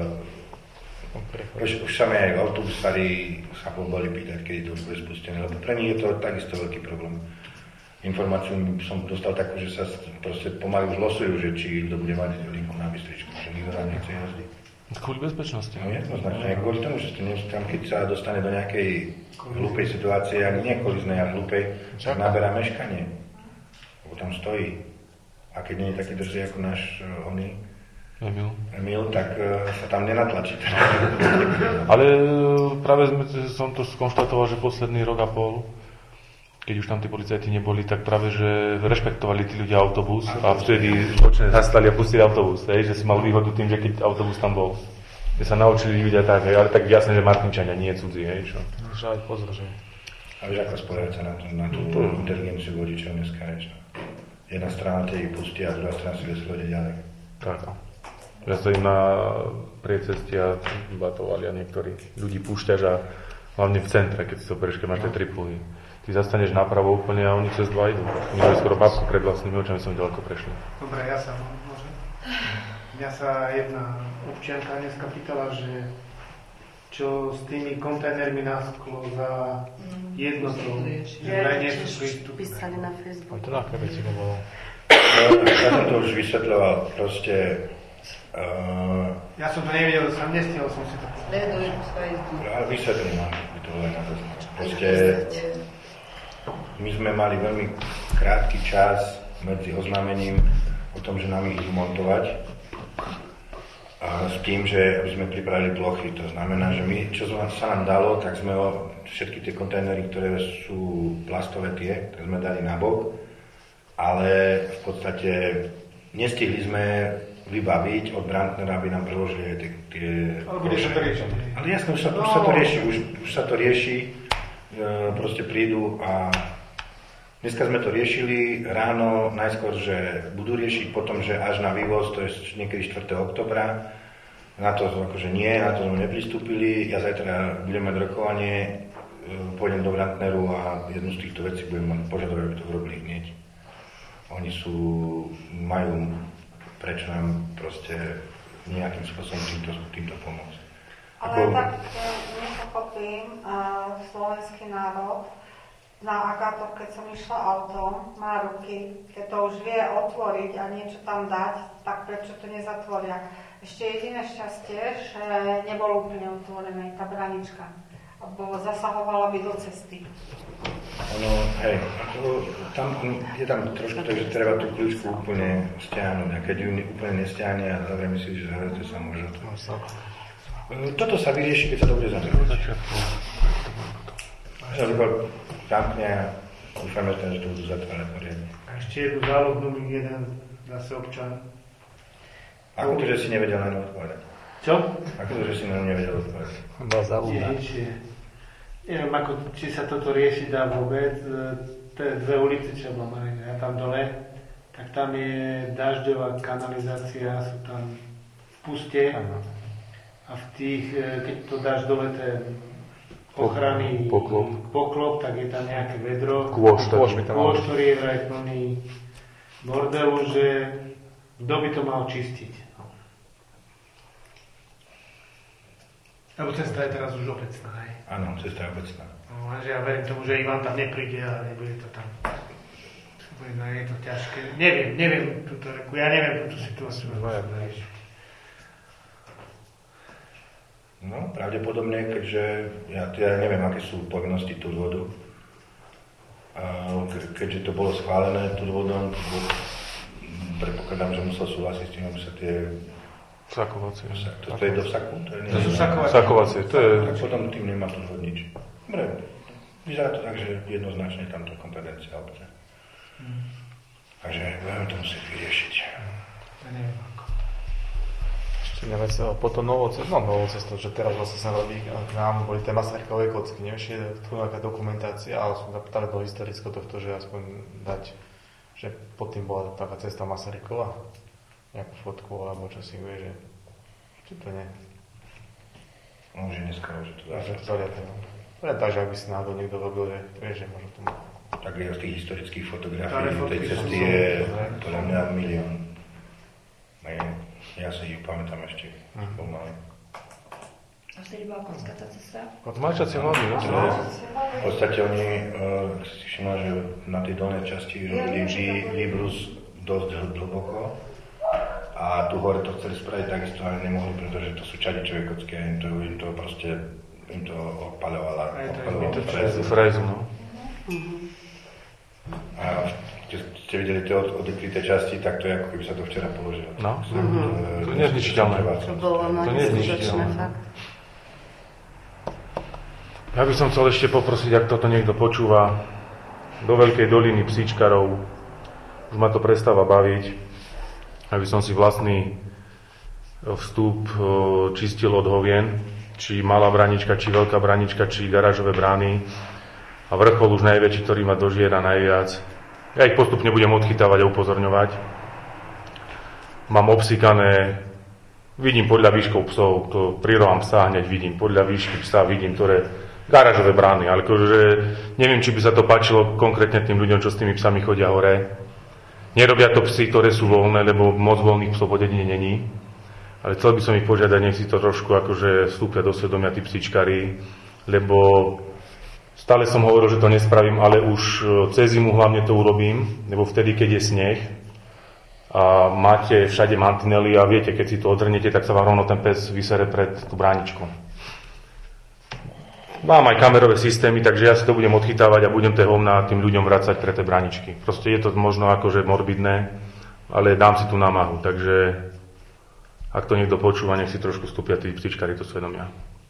S1: už sami aj autobusári sa pobali pýtať, kedy to bude spustené, lebo pre nich je to takisto veľký problém. Informáciu som dostal takú, že sa proste pomaly už losujú, že či kto bude mať linku na Bystričku, že nikto tam nechce jazdiť.
S8: Kvôli bezpečnosti.
S1: No jednoznačne, kvôli tomu, že tam keď sa dostane do nejakej hlúpej situácie, ani nie koliznej, ale hlúpej, tak naberá meškanie. Lebo tam stojí. A keď nie je taký drzý ako náš Emil, tak sa tam nenatlačí.
S8: Ale práve som to skonštatoval, že posledný rok a pol, keď už tam tí policajti neboli, tak práve, že rešpektovali tí ľudia autobus a vtedy počne zastali a pustili autobus, že si mal výhodu tým, že keď autobus tam bol. Že sa naučili ľudia tak, ale tak jasné, že Martinčania nie je cudzí, čo?
S7: Že aj pozor, že...
S1: A vieš, ako spoliehať sa na tú inteligenciu vodičov dneska, jedna strana tie ich pustí a druhá strana si veslovede ďalej.
S8: Tak. Ja stojím na prieceste a batovali a niektorí ľudí púšťaš a hlavne v centre, keď si to berieš, keď máš tie tri pruhy. Ty zastaneš napravo úplne a oni cez dva idú. Oni majú skoro babku pred vlastnými očami, som ďaleko prešli.
S2: Dobre, ja sa môžem. Mňa sa jedna občianka dneska pýtala, že čo s tými kontajnermi na sklo za jednotou, že vraj nie sú prístupné.
S6: Písali na Facebook.
S7: A to také veci bolo.
S1: Ja som to už vysvetľoval, proste...
S2: Ja som to nevidel, nestihol som si to
S6: povedať.
S1: Ale vysvetlím vám to len na to. Proste my sme mali veľmi krátky čas medzi oznámením o tom, že nám ich idú montovať a s tým, že aby sme pripravili plochy. To znamená, že my, čo sa nám dalo, tak sme všetky tie kontajnery, ktoré sú plastové tak sme dali nabok, ale v podstate nestihli sme vybaviť od Brandnera, aby nám preložili tie ale jasne, už sa to rieši, proste prídu a dneska sme to riešili ráno, najskôr, že budú riešiť potom, že až na vývoz, to je niekedy 4. oktobra, na to akože nie, na to sme nepristúpili, ja zajtra budem mať rokovanie, pôjdem do Brandneru a jednu z týchto vecí budem požiadať, aby to urobili hneď. Oni majú prečo nám proste nejakým spôsobom týmto pomôcť.
S5: Ale tak nepochopím, slovenský národ na Agator, keď som išla autom, má ruky, keď to už vie otvoriť a niečo tam dať, tak prečo to nezatvoria? Ešte jediné šťastie, že nebolo úplne otvorené tá branička, lebo zasahovala by do cesty.
S1: Hej, je tam trošku tak, že treba tú kľúčku úplne stiahnuť a keď ju úplne nestiahne a zavrieme si, že to sa môže Toto sa vyrieši, keď sa to bude zatvárať. Zamkne a dúfame, že to budú zatvárať poriadne.
S2: A ešte jednu zálohnú mi jeden zase občan.
S1: Ako to, že si nevedel na ňu odpovedať?
S2: Čo?
S1: Ako to, že si na ňu nevedel odpovedať?
S7: Bol zaúda.
S2: Neviem, ako, či sa toto rieši dá vôbec. Tie dve ulice, čo mám ja tam dole, tak tam je dažďová kanalizácia, sú tam v puste. A v tých, keď to dáš dole ten ochranný poklop, tak je tam nejaké vedro. Kôš, ktorý je vraj plný bordelu, že kto by to mal čistiť. Lebo cesta je teraz už obecná, hej?
S1: Áno, cesta je obecná.
S2: No, že ja verím tomu, že Ivan tam nepríde a nebude to tam. No, je to ťažké. Neviem túto reku, ja neviem túto situáciu.
S1: No, pravdepodobne, keďže ja neviem, aké sú povinnosti tú vodu. Keďže to bolo schválené tú vodom, predpokladám, že musel súhlasiť s tým, aby sa tie...
S8: Sakovacie.
S1: To je do saku?
S2: To sú
S8: sakovacie. To je...
S1: Tak potom tým nemá tu vod nič. Dobre, vyzerá to tak, že jednoznačne tam to kompetencia obce. Takže budeme to musieť vyriešiť.
S2: Ja neviem ako.
S7: Ešte neviem sa potom novou cestou, že teraz vlastne sa robí, k nám boli tie Masarykové kocky, neviem, či je tu nejaká dokumentácia, ale som zapýtali do historického tohto, že aspoň dať, že pod tým bola taká cesta Masarykova, nejakú fotku, alebo čo si vie, že či to nie.
S1: No, že dneska už je to dá.
S7: Takže ak by si náhodou niekto robil, že vieš, že možno to má.
S1: Tak z tých historických fotografií tej cesty je podľa mňa milión. Ja si ju pamätám ešte pomaly.
S3: A vtedy bola kocka tá cesta?
S8: Od Majčacie hlavy, no?
S1: V podstate oni si všimla, že na tej dolnej časti robili výbrus dosť hlboko a tu hore to chceli spraviť takisto, ale nemohli, pretože to sú čadičové kocky a im to proste odpaľovala
S8: frézu, no.
S1: A keď ste videli tie odekryté časti, tak to je ako keby sa to včera položilo.
S8: No, to je nezničiteľné.
S5: To je nezničiteľné, fakt.
S8: Ja by som chcel ešte poprosiť, ak toto niekto počúva, do Veľkej doliny psíčkarov, už ma to prestáva baviť, aby som si vlastný vstup čistil od hovien, či malá branička, či veľká branička, či garážové brány a vrchol už najväčší, ktorý ma dožiera najviac. Ja ich postupne budem odchytávať a upozorňovať. Mám obsikané, vidím podľa výškov psov, to prirovám psa, hneď vidím, podľa výšky psa vidím, ktoré garážové brány, ale akože neviem, či by sa to páčilo konkrétne tým ľuďom, čo s tými psami chodia hore. Nerobia to psy, ktoré sú voľné, lebo moc voľných psov po dedine není. Ale chcel by som ich požiadať, nech si to trošku akože vstúpia do svedomia tí psíčkari, lebo stále som hovoril, že to nespravím, ale už cez zimu hlavne to urobím, lebo vtedy, keď je sneh a máte všade mantinely a viete, keď si to odhrnete, tak sa vám rovno ten pes vysere pred tú bráničku. Mám aj kamerové systémy, takže ja si to budem odchytávať a budem tie hovná tým ľuďom vracať pre tie bráničky. Proste je to možno akože morbidné, ale dám si tú námahu, takže ak to niekto počúva, nech si trošku vstúpia tí psíčkari do svedomia.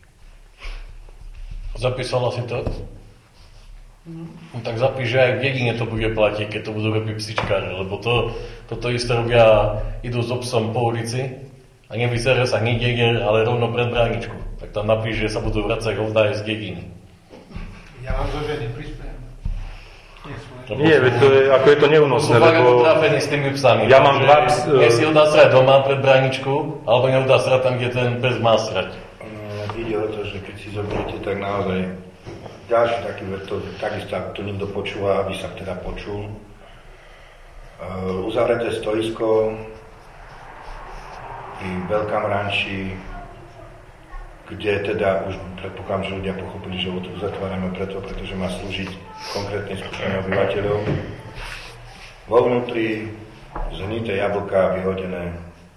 S4: Zapísala si to? No tak zapíš, že aj v dedine to bude platiť, keď to budú robiť psíčkári, lebo toto isté robia, idú s obsom po ulici a nevysere sa nikde, ale rovno pred bráničku. Tak tam napíš, že sa budú vracať hovná aj z dediny.
S2: Ja vám zo ženy prispiem.
S8: Nie, veď to je, ako je to neúnosné,
S4: lebo... Sú trápení s tými psami.
S8: Ja mám dva ps...
S4: Nie si ho dá srať doma pred bráničku, alebo neho dá srať tam, kde ten pes má srať.
S1: Ide o to, že keď si zoberiete, tak naozaj ďalší taký to takisto, ak to niekto počúva, aby sa teda počul. Uzavreté stoisko pri Veľkám ranči, kde teda už predpokladám, že ľudia pochopili, že to uzatvárame pretože má slúžiť konkrétnej skupine obyvateľov. Vo vnútri zhnité jablká, vyhodené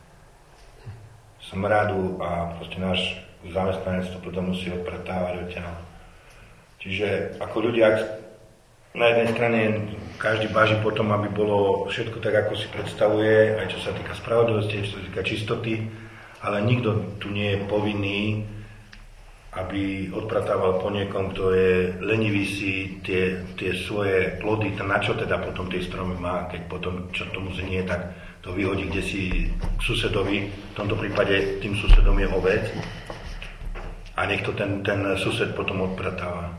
S1: smradu a proste náš zamestnanec to potom musí odpratávať odtiaľ. Čiže ako ľudia, na jednej strane každý báži potom, aby bolo všetko tak, ako si predstavuje, aj čo sa týka spravodlivosti, čo sa týka čistoty, ale nikto tu nie je povinný, aby odpratával po niekom, kto je lenivý si tie svoje plody, na čo teda potom tie stromy má, keď potom čo tomu znie, tak to vyhodí kdesi k susedovi, v tomto prípade tým susedom je oveť a nech to ten sused potom odpratáva.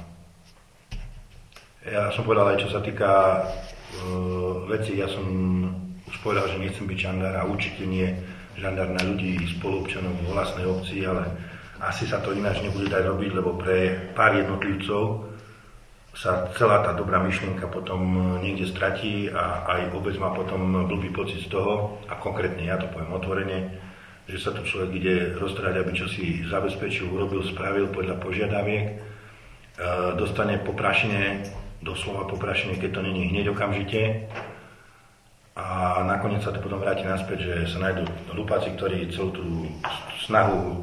S1: Ja som povedal aj čo sa týka veci, ja som už povedal, že nechcem byť žandár a určite nie žandár na ľudí, spoluobčanov vo vlastnej obci, ale asi sa to ináč nebude dať robiť, lebo pre pár jednotlivcov sa celá tá dobrá myšlienka potom niekde stratí a aj obec má potom blbý pocit z toho, a konkrétne ja to poviem otvorene, že sa tu človek ide roztrať, aby čo si zabezpečil, urobil, spravil podľa požiadaviek, dostane poprašenie, doslova poprašenie, keď to není hneď okamžite, a nakoniec sa to potom vráti naspäť, že sa nájdú hlupáci, ktorí celú tú snahu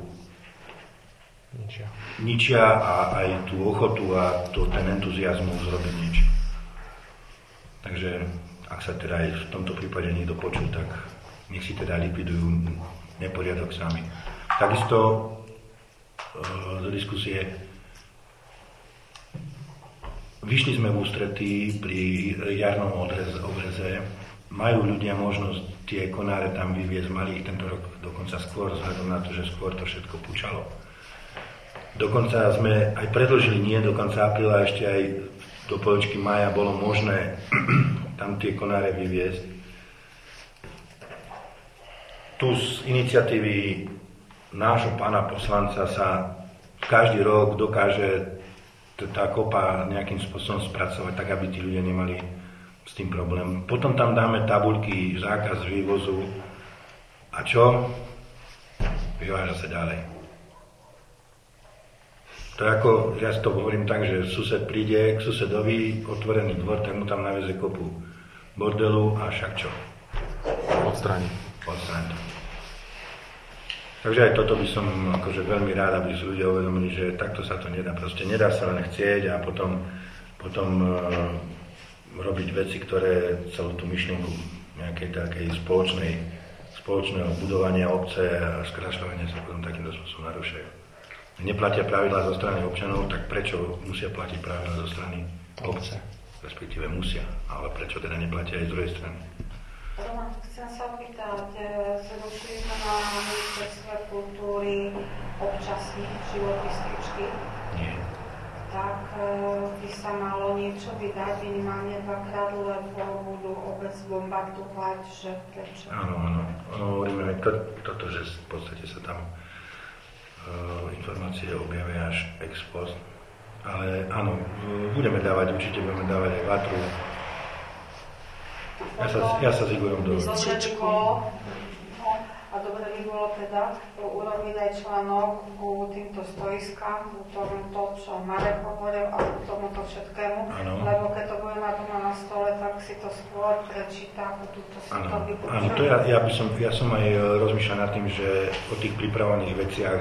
S1: ničia a aj tú ochotu a ten entuziazmus zrobiť nič. Takže ak sa teda aj v tomto prípade niekto počul, tak nech si teda likvidujú neporiadok sami. Takisto do diskusie vyšli sme v ústretí pri jarnom obreze. Majú ľudia možnosť tie konáre tam vyviezť, mali ich tento rok dokonca skôr, vzhľadom na to, že skôr to všetko pučalo. Dokonca sme aj predĺžili, nie do konca apríla, ešte aj do polovičky mája bolo možné tam tie konáre vyviezť. Tu z iniciatívy nášho pána poslanca sa každý rok dokáže tá kopa nejakým spôsobom spracovať, tak aby tí ľudia nemali s tým problém. Potom tam dáme tabuľky, zákaz vývozu a čo? Vyváža sa ďalej. To je ako, ja si to hovorím tak, že sused príde k susedovi, otvorený dvor, tak mu tam naveze kopu bordelu a však čo?
S8: Odstráni.
S1: Takže aj toto by som akože veľmi rád, aby si ľudia uvedomili, že takto sa to nedá. Proste nedá sa len chcieť a potom robiť veci, ktoré celú tú myšlienku nejakej takej spoločného budovania obce a skrašľovania sa potom takýmto spôsobom narušajú. Neplatia pravidlá zo strany občanov, tak prečo musia platiť pravidlá zo strany obce? Respektíve musia, ale prečo teda neplatia aj z druhej strany?
S5: Roman, chcem sa opýtať, zrušili sme na Ministerstve kultúry občasník životopističky.
S1: Nie.
S5: Tak by sa malo niečo vydať minimálne 2-krát, lebo budú obec bombardovať, že prečo?
S1: Áno. Hovoríme aj toto, že v podstate sa tam informácie objavia až ex post. Ale áno, určite budeme dávať aj vatru. Ja sa s Igorom dovolím.
S5: A dobre by bolo teda urobiť aj článok ku týmto stoiskám, ku to, čo Marek hovoril a k tomuto všetkému, lebo keď to bude mať doma na stole, tak si to skôr prečíta, ako túto si to vypočujem.
S1: Áno, to ja som aj rozmýšľal nad tým, že o tých pripravených veciach,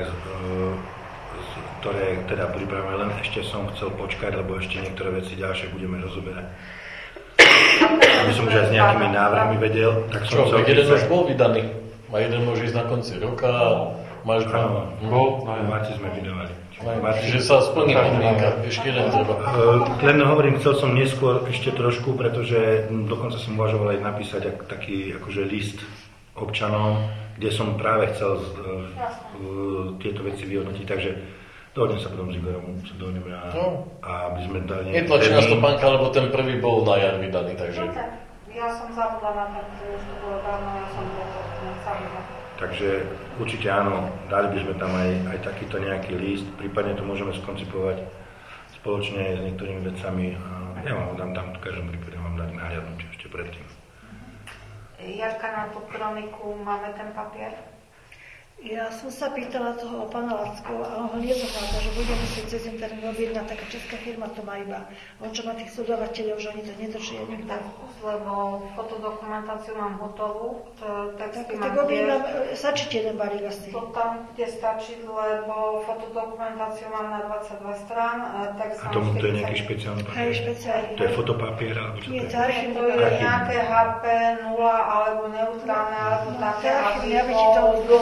S1: ktoré teda pripravujeme, len ešte som chcel počkať, lebo ešte niektoré veci ďalšie budeme rozoberať. Aby som už aj s nejakými návrhmi vedel, tak som chcel...
S4: Jeden už bol vydaný. A jeden môže ísť na konci roka, máš dva.
S1: Máte sme vydávali.
S4: Čiže sa splní podmienka, ešte jeden treba.
S1: Len hovorím, chcel som neskôr ešte trošku, pretože dokonca som uvažoval aj napísať taký akože list občanom, kde som práve chcel tieto veci vyhodnotiť, takže dohodnem sa potom s Igorom, a aby sme dali...
S4: Netlačí nás to pánka, lebo ten prvý bol na jar vydaný, takže...
S5: Ja som zabudla na ten, už to bolo dávno, ja som bolo nezabudla.
S1: Takže určite áno, dali by sme tam aj takýto nejaký list, prípadne to môžeme skoncipovať spoločne s niektorými vecami. Ja vám dám tam, v každom prípade vám dať nahliadnúť ešte predtým.
S5: Jarka, na tú kroniku máme ten papier?
S3: Ja som sa pýtala toho pána Lackova a on ho nezohľadá, že bude musieť cez internet objednať, taká česká firma to má iba. On čo má tých sledovateľov, že oni to nedržia nikto.
S5: Lebo fotodokumentáciu mám hotovú, texty
S3: tak objednám, stačí jeden balík asi.
S5: To tam bude stačiť, lebo fotodokumentáciu mám na 22 strán, text
S1: a tomu to je nejaký špeciálny papier?
S3: Špeciálny.
S1: To je fotopapier, alebo čo to je?
S5: To je nejaké HP 0 alebo neutrálne, alebo také, aby to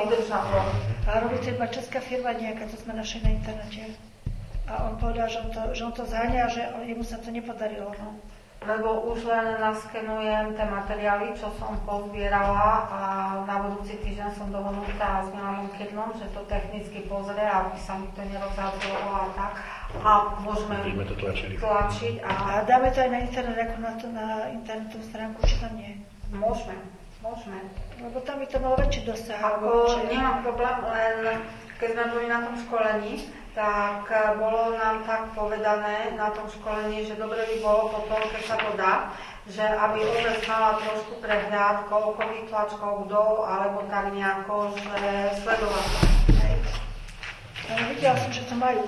S5: vydržalo.
S3: A robí to iba česká firma nejaká, to sme našli na internete. A on povedal, že on to zháňa, že jemu sa to nepodarilo. No.
S5: Lebo už len naskenujem tie materiály, čo som pozbierala a na budúci týždeň som dohodnutá s Milanom Kidnom, že to technicky pozrie, aby sa mi to nerozhádzalo a tak. A môžeme
S1: to
S5: tlačiť.
S3: A dáme to aj na internet, ako na internetovú stránku, či tam nie?
S5: Môžeme.
S3: Lebo tam by to malo väčší dosah.
S5: Nemám problém, len keď sme boli na tom školení, tak bolo nám tak povedané na tom školení, že dobre by bolo potom, keď sa to dá, že aby obec mala trošku prehľad, koľko vytlačkov, kto, alebo tak nejako, že sledovať.
S3: Ale videla som, že to majú.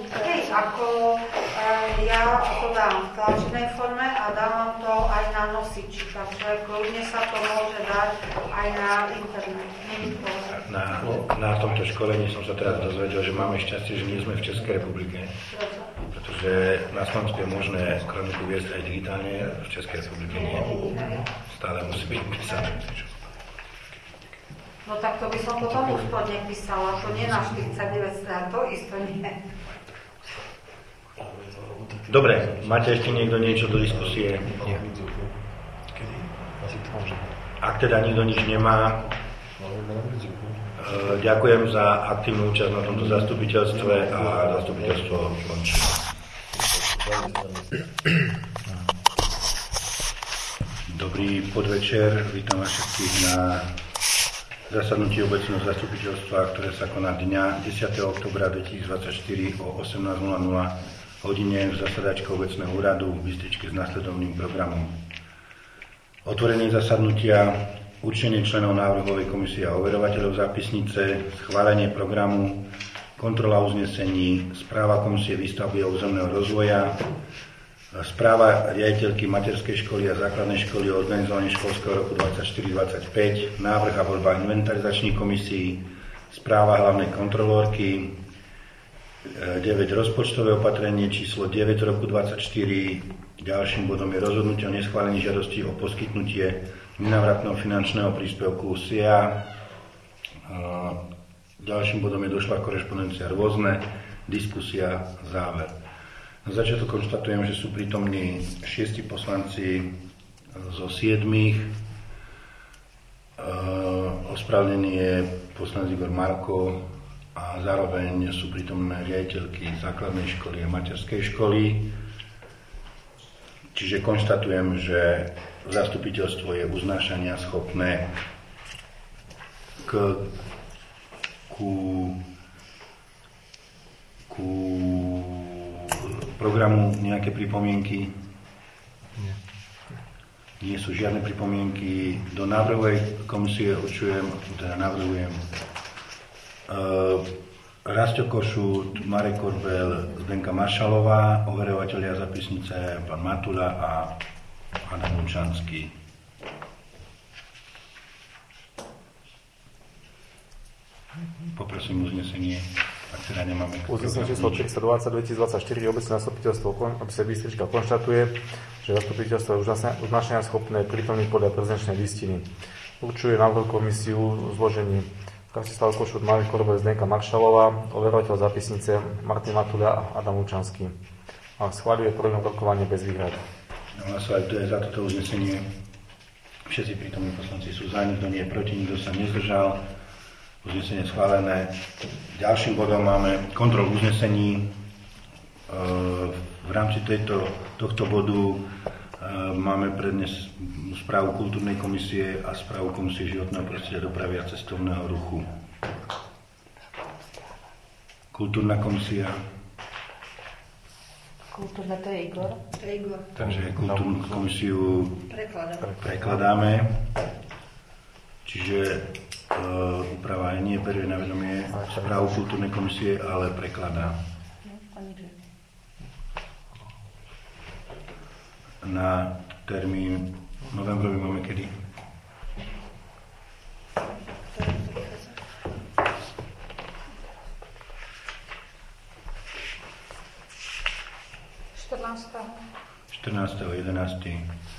S5: Ja to dám v tlačenej forme a dávam to aj na nosiči, takže kľudne sa to môže dať aj na internet.
S1: Na tomto školení som sa teraz dozvedel, že máme šťastie, že nie sme v Českej republike. Pretože na Slovensku je možné kroniku viesť aj digitálne, v Českej republike nie. Stále musí byť písané.
S5: No tak to by som potom už nepísala, to nie na 49 strán, to isto nie.
S1: Dobre, máte ešte niekto niečo do diskusie?
S7: Nie.
S1: Ak teda nikto nič nemá, ďakujem za aktívnu účasť na tomto zastupiteľstve a zastupiteľstvo končí. Dobrý podvečer, vítam vás všetkých na zasadnutí obecného zastupiteľstva, ktoré sa koná dňa 10. oktobra 2024 o 18:00 hodine v zasadačke obecného úradu v Bystričke s nasledovným programom. Otvorenie zasadnutia, určenie členov návrhovej komisie a overovateľov zápisnice, schválenie programu, kontrola uznesení, správa komisie výstavby a územného rozvoja, správa riaditeľky materskej školy a základnej školy o organizovaní školského roku 24-25, návrh a voľba inventarizačných komisí, správa hlavnej kontrolórky, 9 rozpočtové opatrenie číslo 9 roku 24, ďalším bodom je rozhodnutie o neschválení žiadosti o poskytnutie nenávratného finančného príspevku SIA, ďalším bodom je došla korešpondencia rôzne, diskusia, záver. Na začiatok konštatujem, že sú prítomní 6 poslanci zo 7. Ospravedlnený je poslanec Igor Marko a zároveň sú prítomné riaditeľky základnej školy a materskej školy. Čiže konštatujem, že zastupiteľstvo je uznášania schopné ku programu nejaké pripomienky? Nie sú žiadne pripomienky. Do návrhovej komisie navrhujem Rasťo Košut, Marek Korbel, Zdenka Maršalová, overovateľia zapisnice pán Matula a Adam Lučanský. Poprosím uznesenie.
S7: Uznesenie číslo 420/2024 obecné zastupiteľstvo obce Bystrička konštatuje, že zastupiteľstvo je uznášania schopné prítomných podľa prezenčnej listiny. Určuje návrh komisiu zložení Rastislav Košut, Marek Korbel, Zdenka Maršalová, overovateľ zápisnice Martin Matula a Adam Lučanský. A schváľuje program rokovania bez výhrad.
S1: Hlasovať, kto je za toto uznesenie. Všetci prítomní poslanci sú za, nikto nie je proti, nikto sa nezdržal. Uznesenie schválené. Ďalším bodom máme kontrolu uznesení. V rámci tohto bodu máme prednes správu kultúrnej komisie a správu komisie životného prostredia, dopravy a cestovného ruchu. Kultúrna komisia.
S3: Kultúrna, to je Igor.
S1: Takže kultúrnu komisiu prekladáme. Čiže úprava nie berie na vedomie správu kultúrnej komisie, ale prekladá. Na termín novembrový máme kedy?
S5: Štrnáctého.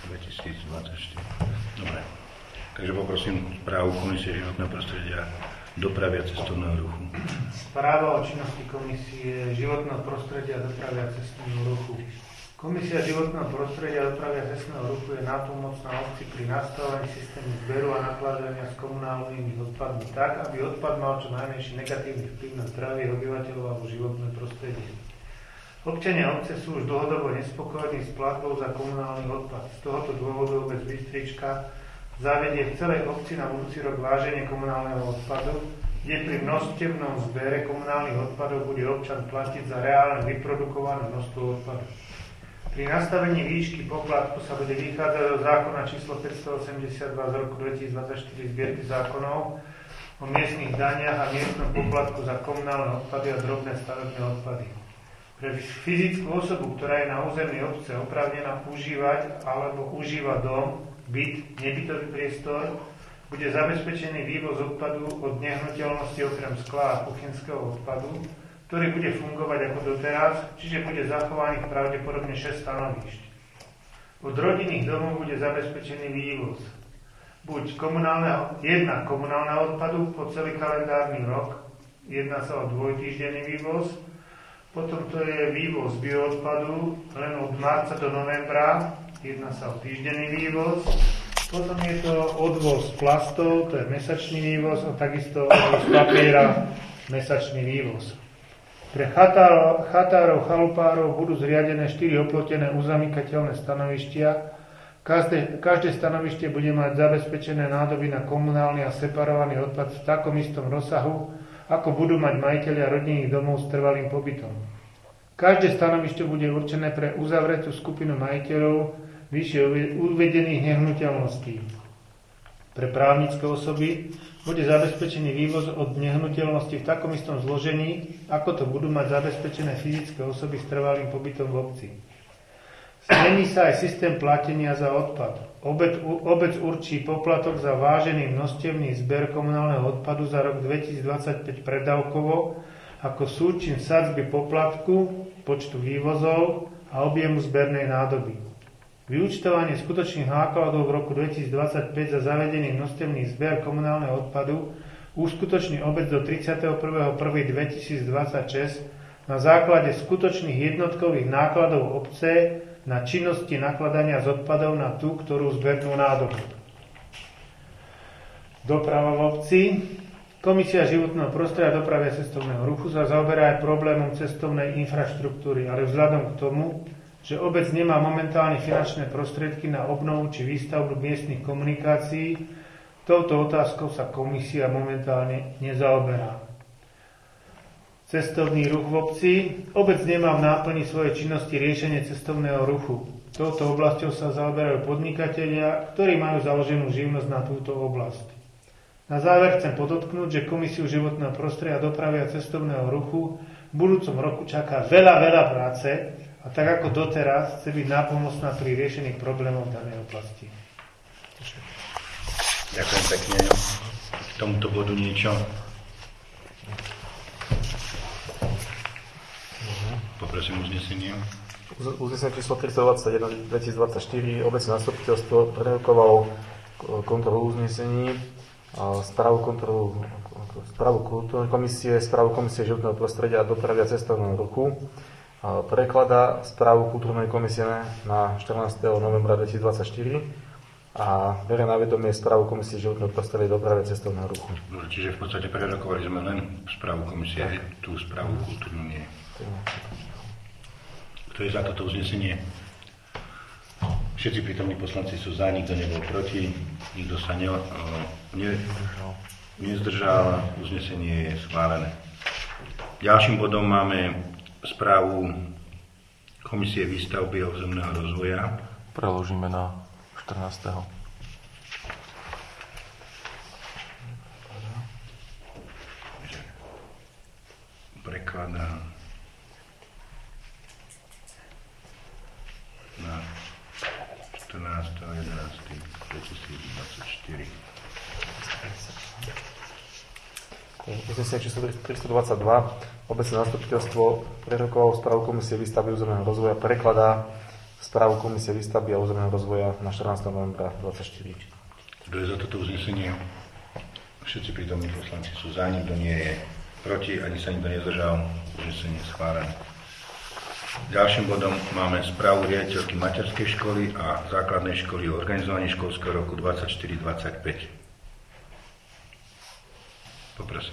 S1: 14.11.2024. Dobre. Takže poprosím správu Komisie životného prostredia dopravy a cestovného ruchu.
S2: Správa o činnosti Komisie životného prostredia, dopravy a cestovného ruchu. Komisia životného prostredia, dopravy a cestovného ruchu je nápomocná obci pri nastavení systému zberu a nakladania s komunálnymi odpadmi tak, aby odpad mal čo najmenší negatívny vplyv na zdravie obyvateľov alebo životné prostredie. Občania obce sú už dlhodobo nespokojní s platbou za komunálny odpad. Z tohoto dôvodu obec Bystrička zavedie v celej obci na budúci rok váženie komunálneho odpadu, kde pri množstevnom zbere komunálnych odpadov bude občan platiť za reálne vyprodukované množstvo odpadu. Pri nastavení výšky poplatku sa bude vychádzať do zákona číslo 582 z roku 2024 zbierky zákonov o miestnych daniach a miestnom poplatku za komunálne odpady a drobné stavebné odpady. Pre fyzickú osobu, ktorá je na území obce oprávnená užívať alebo užíva dom, byt, nebytový priestor, bude zabezpečený vývoz odpadu od nehnuteľnosti okrem skla a kuchynského odpadu, ktorý bude fungovať ako doteraz, čiže bude zachovaných pravdepodobne 6 stanovíšť. Od rodinných domov bude zabezpečený vývoz buď jedna komunálneho odpadu po celý kalendárny rok, jedná sa o dvojtýždenný vývoz, potom to je vývoz bioodpadu len od marca do novembra, jedná sa o týždenný vývoz, potom je to odvoz plastov, to je mesačný vývoz a takisto odvoz papiera, mesačný vývoz. Pre chatárov, chalupárov budú zriadené 4 oplotené uzamykateľné stanovištia. Každé stanovište bude mať zabezpečené nádoby na komunálny a separovaný odpad v takom istom rozsahu, ako budú mať majitelia rodinných domov s trvalým pobytom. Každé stanovište bude určené pre uzavretú skupinu majiteľov vyššie uvedených nehnuteľností. Pre právnické osoby bude zabezpečený vývoz od nehnuteľnosti v takom istom zložení, ako to budú mať zabezpečené fyzické osoby s trvalým pobytom v obci. Zmení sa aj systém platenia za odpad. Obec určí poplatok za vážený množstevný zber komunálneho odpadu za rok 2025 predávkovo ako súčin sadzby poplatku, počtu vývozov a objemu zbernej nádoby. Vyúčtovanie skutočných nákladov v roku 2025 za zavedený množstevný zber komunálneho odpadu uskutoční obec do 31.1.2026 na základe skutočných jednotkových nákladov obce na činnosti nakladania s odpadov na tú, ktorú zbernú nádobu. Doprava v obci. Komisia životného prostredia, dopravy a cestovného ruchu sa zaoberá aj problémom cestovnej infraštruktúry, ale vzhľadom k tomu, že obec nemá momentálne finančné prostriedky na obnovu či výstavbu miestnych komunikácií, touto otázkou sa komisia momentálne nezaoberá. Cestovný ruch v obci. Obec nemá v náplni svojej činnosti riešenie cestovného ruchu. Touto oblasťou sa zaoberajú podnikatelia, ktorí majú založenú živnosť na túto oblasť. Na záver chcem podotknúť, že Komisiu životného prostredia, dopravy a cestovného ruchu v budúcom roku čaká veľa práce a tak ako doteraz chce byť nápomocná pri riešení problémov v danej oblasti.
S1: Ďakujem pekne. K tomuto bodu niečo. Poprosím uznesenie.
S7: Uznesenie číslo 321 2024 obecné zastupiteľstvo prerokovalo kontrolu uznesení, správu kultúrnej komisie, správu komisie životného prostredia a dopravy a cestovného ruchu. Prekladá správu kultúrnej komisie na 14. novembra 2024 a berie na vedomie správu komisie životného prostredia, dopravy a cestovného ruchu.
S1: Čiže v podstate prerokovali sme len správu komisie, tú správu kultúrnu nie. Kto je za toto uznesenie? Všetci prítomní poslanci sú za, nikto nebol proti, nikto sa nezdržal, uznesenie je schválené. Ďalším bodom máme správu Komisie výstavby a územného rozvoja.
S8: Preložíme na 14.
S1: Prekladá na 14.11.2024.
S7: Uznesenie číslo 322. Obecné zastupiteľstvo prerokovalo správu Komisie výstavby a územného rozvoja, prekladá správu Komisie výstavby a územného rozvoja na 14. novembra 2024.
S1: Kto je za toto uznesenie? Všetci prítomní poslanci sú za, nikto nie je proti, ani sa nikto nezdržal, uznesenie schválené. Ďalším bodom máme správu riaditeľky materskej školy a základnej školy o organizovaní školského roku 24-25. Poprosím.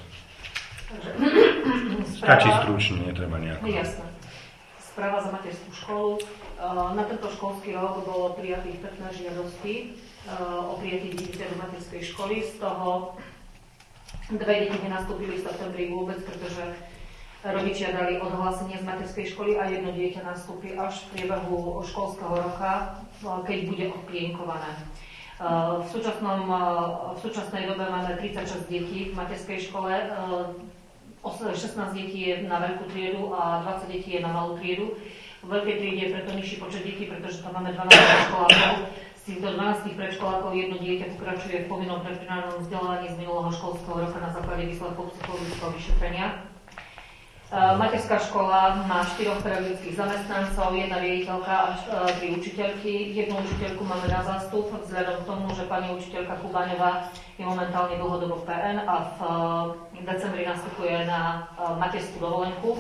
S1: Stačí stručne, netreba nejako.
S9: Jasné. Správa za materskú školu. Na tento školský rok bolo prijatých 15 žiadostí o prijatie dieťaťa do materskej školy. Z toho 2 deti nenastúpili v septembri vôbec, pretože rodičia dali odhlásenie z materskej školy a 1 dieťa nastúpi až v priebehu školského roka, keď bude odplienkované. V súčasnej dobe máme 36 detí v materskej škole, 16 detí je na veľkú triedu a 20 detí je na malú triedu. V veľkej triede je preto nižší počet detí, pretože tam máme 12 predškolákov. Z týchto 12 predškolákov 1 dieťa pokračuje v povinnom predškolskom vzdelávaní z minulého školského roka na základe výsledkov psychologického vyšetrenia. Materská škola má 4 pedagogických zamestnancov, 1 riaditeľka a 3 učiteľky. 1 učiteľku máme na zástup, vzhľadom k tomu, že pani učiteľka Kubáňová je momentálne dlhodobo v PN a v decembri nastupuje na materskú dovolenku.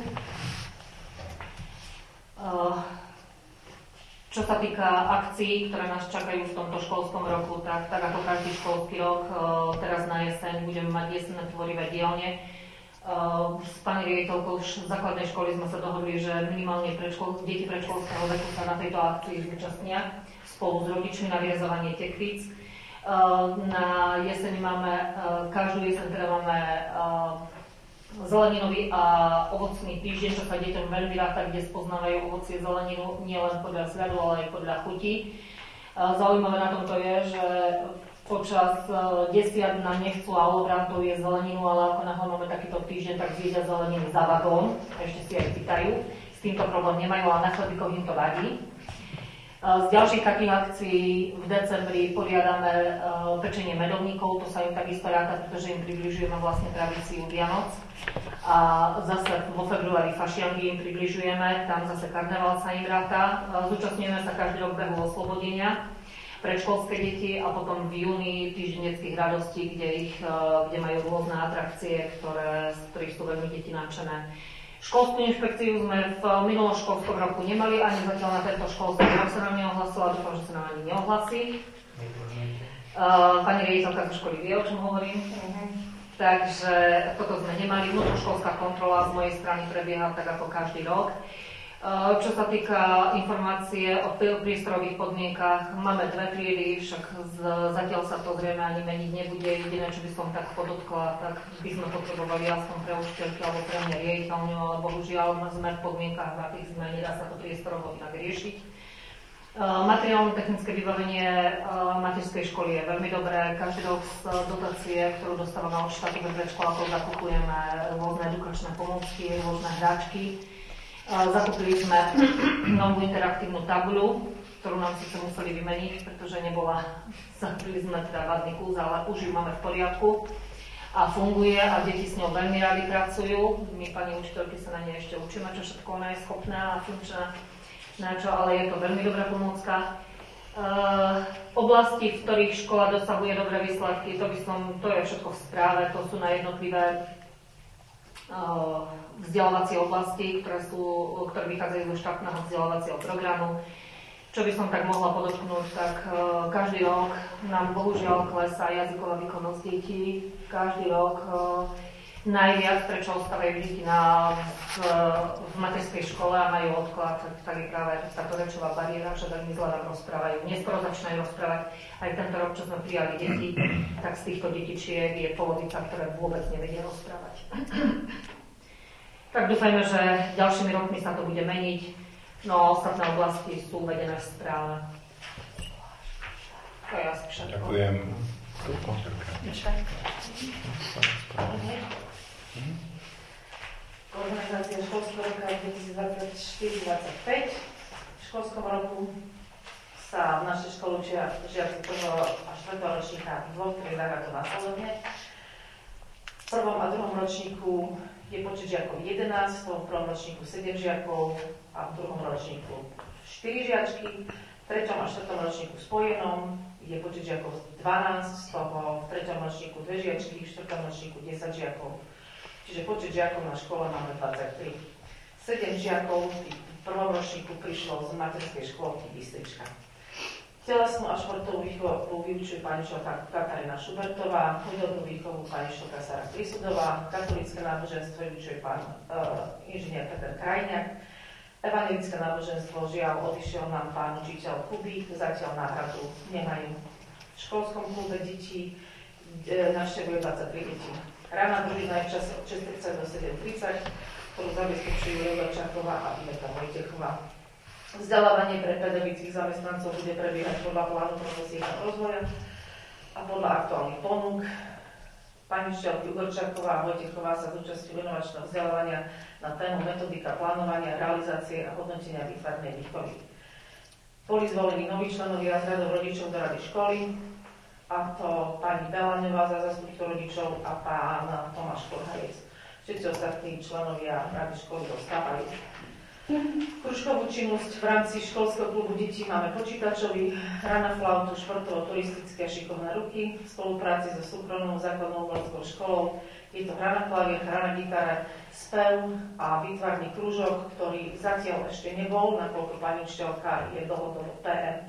S9: Čo sa týka akcií, ktoré nás čakajú v tomto školskom roku, tak ako každý školský rok, teraz na jeseň budeme mať jesenné tvorivé dielne. S pani riaditeľkou základnej školy sme sa dohodli, že minimálne deti predškolského veku sa na tejto akcii zúčastnia spolu s rodičmi na vyrazovanie tekvíc. Na jeseň máme, každú jeseň teda máme zeleninový a ovocný týždeň, čo sa deťom veľmi ráta, kde spoznávajú ovocie zeleninu nielen podľa sľadu, ale aj podľa chuti. Zaujímavé na tomto je, že počas desiat na nechcú a obrantov je zeleninu, ale ako náhle máme takýto týždeň, tak zjedia zeleninu za vagón, ešte si aj pýtajú. S týmto problém nemajú, ale na chlebíkoch im to vadí. Z ďalších takých akcií v decembri poriadame pečenie medovníkov, to sa im takisto ráta, pretože im približujeme vlastne tradíciu Vianoc. A zase vo februári fašianky im približujeme, tam zase karneval sa im ráta. Zúčastňujeme sa každý rok behu oslobodenia predškolské deti a potom v júni týždeň detských radostí, kde majú rôzne atrakcie, z ktorých sú veľmi deti nadšené. Školskú inšpekciu sme v minulom školskom roku nemali, ani zatiaľ na tento školský rok sa nám neohlasila, dúfam, že sa nám ani neohlasí. Pani riaditeľka zo školy vie, o čom hovorím. Takže toto sme nemali. Vnútroškolská kontrola z mojej strany prebieha tak ako každý rok. Čo sa týka informácie o priestorových podmienkach, máme 2 triedy, však zatiaľ sa to zrejme ani meniť nebude. Jediné, čo by som tak podotkla, tak by sme potrebovali aspoň pre učiteľky alebo pre mňa riaditeľňu, ale bohužiaľ sme v podmienkach a tých sme, nedá sa to priestorovo inak riešiť. Materiálno-technické vybavenie materskej školy je veľmi dobré. Každý rok z dotácie, ktorú dostávame od štátu pre predškolákov, zakupujeme rôzne edukačné pomôcky, rôzne hráčky. Zakúpili sme novú interaktívnu tabuľu, ktorú nám síce museli vymeniť, pretože nebola, zakúpili sme teda vadný kus, ale už ju máme v poriadku a funguje a deti s ňou veľmi radi pracujú. My pani učiteľky sa na nej ešte učíme, čo všetko ona je schopná a funkčná, ale je to veľmi dobrá pomôcka. Oblasti, v ktorých škola dosahuje dobré výsledky, to je všetko v správe, to sú na jednotlivé vzdelávacie oblasti, ktoré vychádzajú zo štátneho vzdelávacieho programu. Čo by som tak mohla podotknúť, tak každý rok nám bohužiaľ klesá jazyková výkonnosť detí. Každý rok najviac, prečo ostávajú deti v materskej škole a majú odklad, tak je práve táto rečová bariéra, že veľmi zle nám rozprávajú. Neskoro začínajú rozprávať. Aj tento rok, čo sme prijali deti, tak z týchto detičiek je polovica, ktoré vôbec nevedia rozprávať. Tak dúfajme, že ďalšími rokmi sa to bude meniť, no ostatné oblasti sú uvedené v správe. To je asi všetko.
S1: Ďakujem.
S9: Organizácia školského roka 2024-2025. V školskom roku sa v našej škole učia žiaci 1. a 4. ročníka v 2 triedách, a to následovne. V 1. a 2. ročníku je počet žiakov 11, v 1. ročníku 7 žiakov a v 2. ročníku 4 žiačky. V 3. a 4. ročníku spojenom je počet žiakov 12, z toho v 3. ročníku 2 žiačky, v 4. ročníku 10 žiakov. Čiže počet žiakov na škole máme 23. 7 žiakov v 1. ročníku prišlo z materskej škôlky Bystrička. Telesnú a športovú výchovu vyučuje pani školka Katarína Šubertová, hudobnú výchovu pani školka Sara Prisudová, katolícke náboženstvo vyučuje pán inžinier Peter Krajňák, evangelické náboženstvo žiaľ odišiel nám pán učiteľ Kubík, zatiaľ náhradu nemajú. V školskom klube detí navštevuje 23 detí. Rána družina je v čase od 6:30 do 7:30, ktorú zabezpečujú Jolda Čaková a Iveta Vojtechová. Vzdelávanie pre pedagogických zamestnancov bude prebiehať podľa plánu profesijného rozvoja a podľa aktuálnych ponúk. Pani učiteľky Ugorčáková a Vojtechová sa zúčastňujú inovačného vzdelávania na tému metodika plánovania, realizácie a hodnotenia výtvarnej výchovy. Boli zvolení noví členovia z radov rodičov do rady školy, a to pani Belaňová za zástupcu rodičov a pán Tomáš Korhajec. Všetci ostatní členovia rady školy dostávajú. Kružkovú činnosť v rámci školského klubu detí máme počítačový, hra na flautu, športovo-turistické a šikovné ruky, v spolupráci so súkromnou základnou umeleckou školou. Je to hra na klavír, hra na gitare, spev a výtvarný krúžok, ktorý zatiaľ ešte nebol, nakoľko pani učiteľka je dlhodobo PM.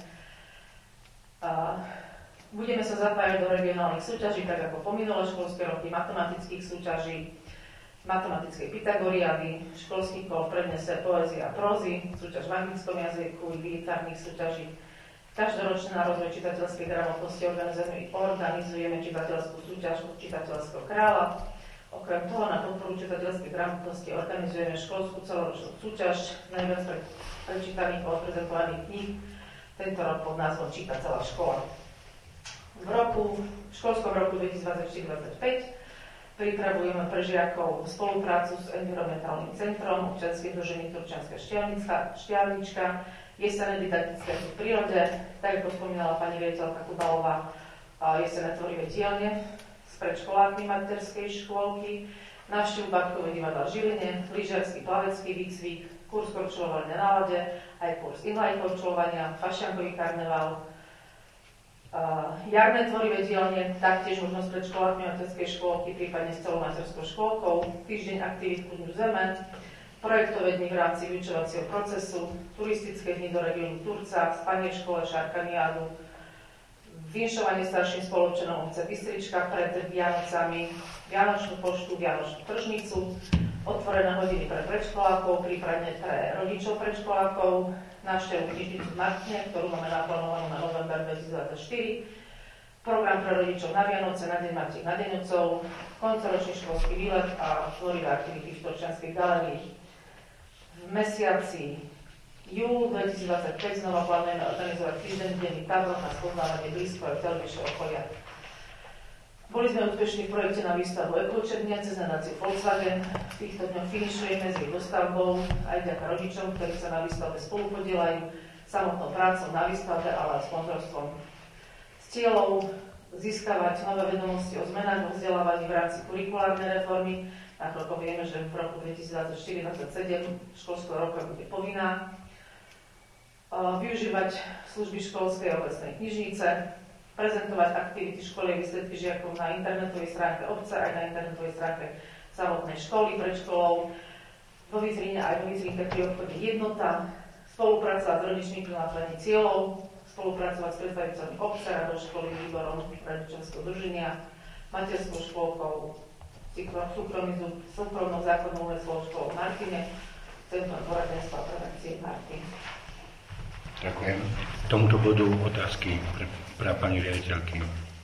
S9: Budeme sa zapájať do regionálnych súťaží, tak ako po minulé školské roky, matematických súťaží, matematickej Pythagoriady, školských kol v prednese poézia a prózy, súťaž v anglickom jazyku, literárnych súťaží. Každoročne na rozvoj čitateľskej gramotnosti organizujeme čitateľskú súťaž od čitateľského kráľa. Okrem toho na podporu čitateľskej gramotnosti organizujeme školskú celoročnú súťaž najviac prečítaných a odprezentovaných kníh, tento rok pod názvom Číta celá škola. V školskom roku 2024-2025 pripravujeme pre žiakov spoluprácu s environmentálnym centrom, občianským združením Turčianska Štiavnička, jesenné didaktické v prírode, tak ako spomínala pani riaditeľka Kubalová, jesenné tvorivé dielne s predškolákmi materskej škôlky, návštevu Bábkovej divadla v Žiline, lyžiarsky plavecký výcvik, kurz korčulovania na lade, aj kurz inline korčulovania, fašiankový karneval, jarné tvorivé dielne, taktiež možnosť pred školákmi materskej škôlky, prípadne s celou materskou škôlkou, týždeň aktivít Kúdňu zeme, projektové dni v rámci vyučovacieho procesu, turistické dni do regiónu Turca, spanie v škole Šarkaniádu, vinšovanie starším spoločenom obce Bystrička pred Vianocami, Vianočnú poštu, Vianočnú tržnicu, otvorené hodiny pre predškolákov, prípadne pre rodičov predškolákov, návštevu knižnicu v Martine, ktorú máme naplánovanú na november 2024, program pre rodičov na Vianoce, na Deň Matiek, na Deň Otcov, koncoročný školský výlet a tvorivé aktivity v Turčianskej galérii. V mesiaci júl 2025 znova plánujeme organizovať týždenný tábor na spoznávanie blízko aj vďalejšieho okolia. Boli sme úspešní v projekte na výstavbu Ekočernia cez nadáciu Volkswagen. V týchto dňoch finišujeme s jej dostavbou aj vďaka rodičom, ktorí sa na výstavbe spolupodielajú samotnou prácou na výstavbe, ale aj sponzorstvom. S cieľom získavať nové vedomosti o zmenách vo vzdelávaní v rámci kurikulárnej reformy, nakoľko vieme, že v roku 2024-2027 školského roka bude povinná. Využívať služby školskej obecnej knižnice, prezentovať aktivity školy a výsledky žiakov na internetovej stránke obce aj na internetovej stránke samotnej školy pred školou, vo vitríne aj vo vitrínke pri obchode Jednota, spolupracovať s rodičmi pri naplnení cieľov, spolupracovať s predstaviteľmi obce, radou školy, výborom rodičovského združenia, materskou škôlkou, súkromnou základnou umeckou školou v Martine, Centrom poradenstva a prevencie v Martine.
S1: Ďakujem. K tomuto bodu otázky pre pani riaditeľky.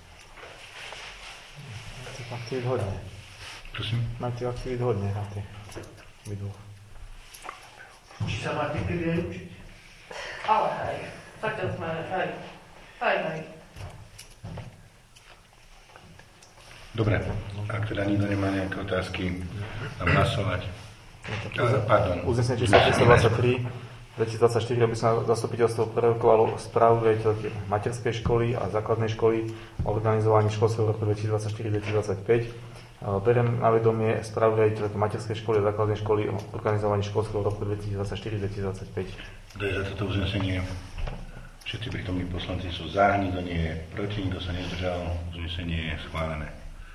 S7: Tých aktivít hodne.
S1: Prosím?
S7: Máte tých aktivít hodne na tých vidúch.
S2: Či sa máte kedy aj učiť?
S9: Ale hej, zatiaľ sme hej.
S1: Dobre, ak teda nikto nemá nejaké otázky, dám hlasovať. Pardon.
S7: Uznesenie číslo 323 2024, aby sa zastupiteľstvo prerokovalo správu riaditeľky materskej školy a základnej školy o organizovaní školského roku 2024-2025. Beriem na vedomie správu riaditeľky materskej školy a základnej školy o organizovaní školského roku 2024-2025.
S1: Kto je za toto uznesenie? Všetci prítomní poslanci sú za, nikto nie je proti, nikto sa nezdržal, uznesenie je schválené.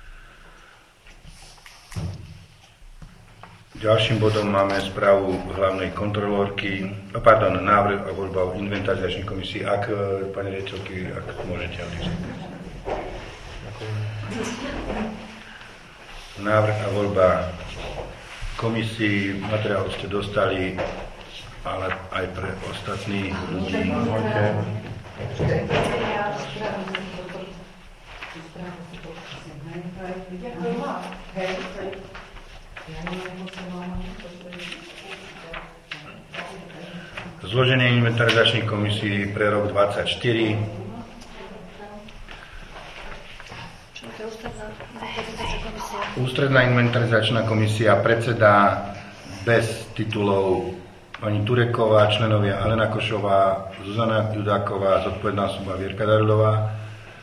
S1: Ďalším bodom máme správu hlavnej kontrolórky, návrh a voľba inventarizačnej komisii. Ak, pani riaditeľky, ak môžete odísť. Návrh a voľba komisii, materiál ste dostali, ale aj pre ostatných ľudí. Zloženie inventarizačnej komisii pre rok 2024. Ústredná inventarizačná komisia, predseda bez titulov pani Tureková, členovia Alena Košová, Zuzana Judáková, zodpovedná osoba Vierka Darulová.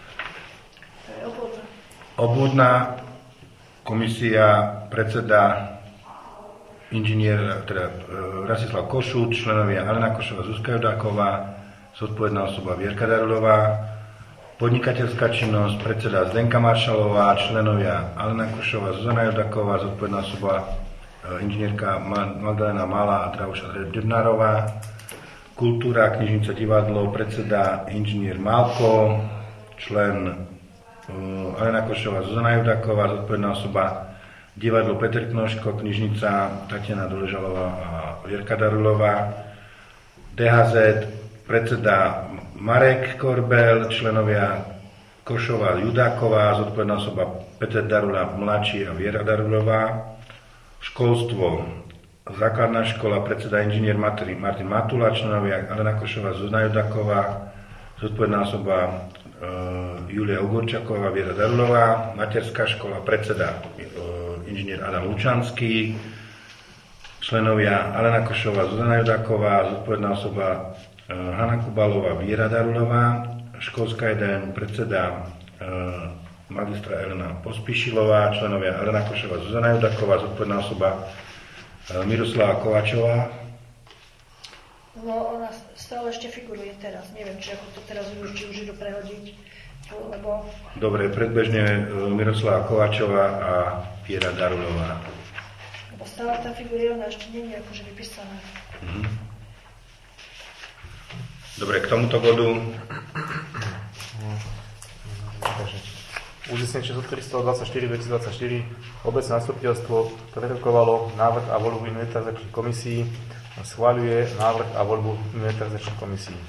S1: Obvodná komisia, predseda inžinier, Rastislav Košút, členovia Alena Košová, Zuzka Judáková, zodpovedná osoba Vierka Darulová. Podnikateľská činnosť, predseda Zdenka Maršalová, členovia Alena Košová, Zuzana Judáková, zodpovedná osoba inžinierka Magdalena Malá a Drahuša Debnárová. Kultúra, knižnica, divadlo, predseda inžinier Málko, člen Alena Košová, Zuzana Judáková, zodpovedná osoba divadlo Peter Knoško, knižnica Tatiana Doležalová a Vierka Darulová. DHZ, predseda Marek Korbel, členovia Košová, Judáková, zodpovedná osoba Peter Darula mladší a Viera Darulová. Školstvo, základná škola, predseda inžinier Martin Matula, členovia Alena Košová, Zuzana Judáková, zodpovedná osoba Julia Ugorčaková, Viera Darulová. Materská škola, predseda inžinier Adam Lučanský, členovia Alena Košová, Zuzana Judáková, zodpovedná osoba Hanna Kubalová, Viera Darulová. Školská 1, predseda magistra Elena Pospíšilová, členovia Alena Košová, Zuzana Judáková, zodpovedná osoba Miroslava Kovačová.
S3: No, ona stále ešte figuruje teraz. Neviem, či ako to teraz či už idú prehodiť, lebo...
S1: Dobre, predbežne Miroslava Kovačová a Viera Darulová.
S3: Lebo stále tá figuruje, ona ešte nie je akože vypísaná.
S1: Dobre, k tomuto bodu...
S7: Uznesenie číslo 324/2024 obecné zastupiteľstvo prerokovalo návrh a voľbu inventarizačných komisí a schvaľuje návrh a voľbu inventarizačných komisí.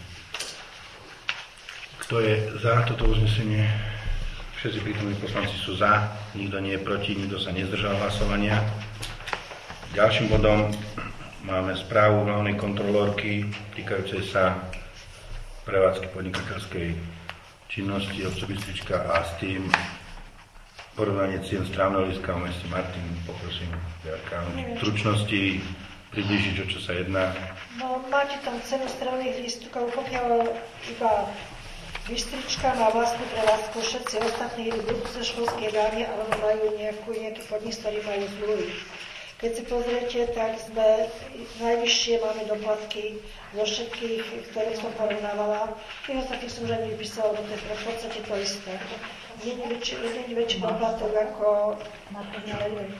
S1: Kto je za toto uznesenie? Všetci prítomní poslanci sú za, nikto nie je proti, nikto sa nezdržal hlasovania. Ďalším bodom máme správu hlavnej kontrolórky týkajúcej sa prevádzky podnikateľskej činnosti obce Bystrička a s tým porovnanie cien strávneho lístka v meste Martin. Poprosím Jarka v stručnosti priblížiť, o čo sa jedná.
S3: No, máte tam cenu strávnych lístkov, pokiaľ iba Bystrička má vlastnú prevádzku, všetci ostatní idú buď ze školskej dány, alebo majú nejaký podnik, ktorý majú zmluvy. Keď si pozriete, tak sme najvyššie máme doplatky zo všetkých, ktorých som porovnávala. Tých ostatných som už ani vypísala, lebo to je v podstate to isté. Nie je väčší doplatok ako €1,50,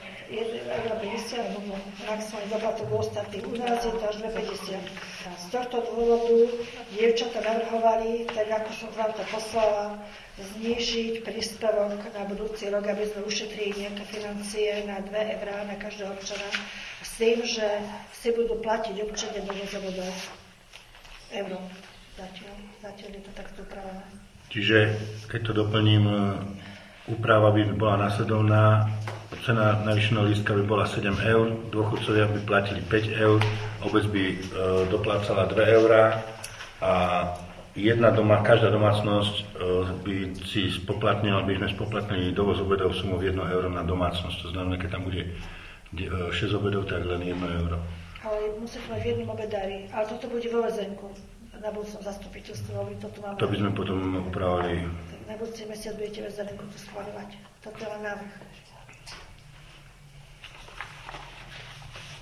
S3: alebo maximálny doplatok u ostatných. U nás je to až €2,50. Z tohto dôvodu dievčatá navrhovali, tak ako som vám to poslala, znížiť príspevok na budúci rok, aby sme ušetrili nejaké financie na €2 na každého občana, s tým, že si budú platiť občania do vozovodov euro. Zatiaľ je to takto upravené.
S1: Čiže, keď to doplním, úprava by bola následovná, cena navýšeného lístka by bola €7, dôchodcovia by platili €5, obec by doplácala €2 a každá domácnosť by si spoplatnila, by sme spoplatnili dovoz obedov sumou €1 na domácnosť. To znamená, keď tam bude 6 obedov, tak len €1.
S3: Ale musí to mať v jednom obedári. Ale toto bude vo väzenku. Na budúcom zastupiteľstve, toto máme.
S1: To by sme potom upravili.
S3: Na budúci mesiac budete ve zelenku to schváľovať. Toto je len návrh.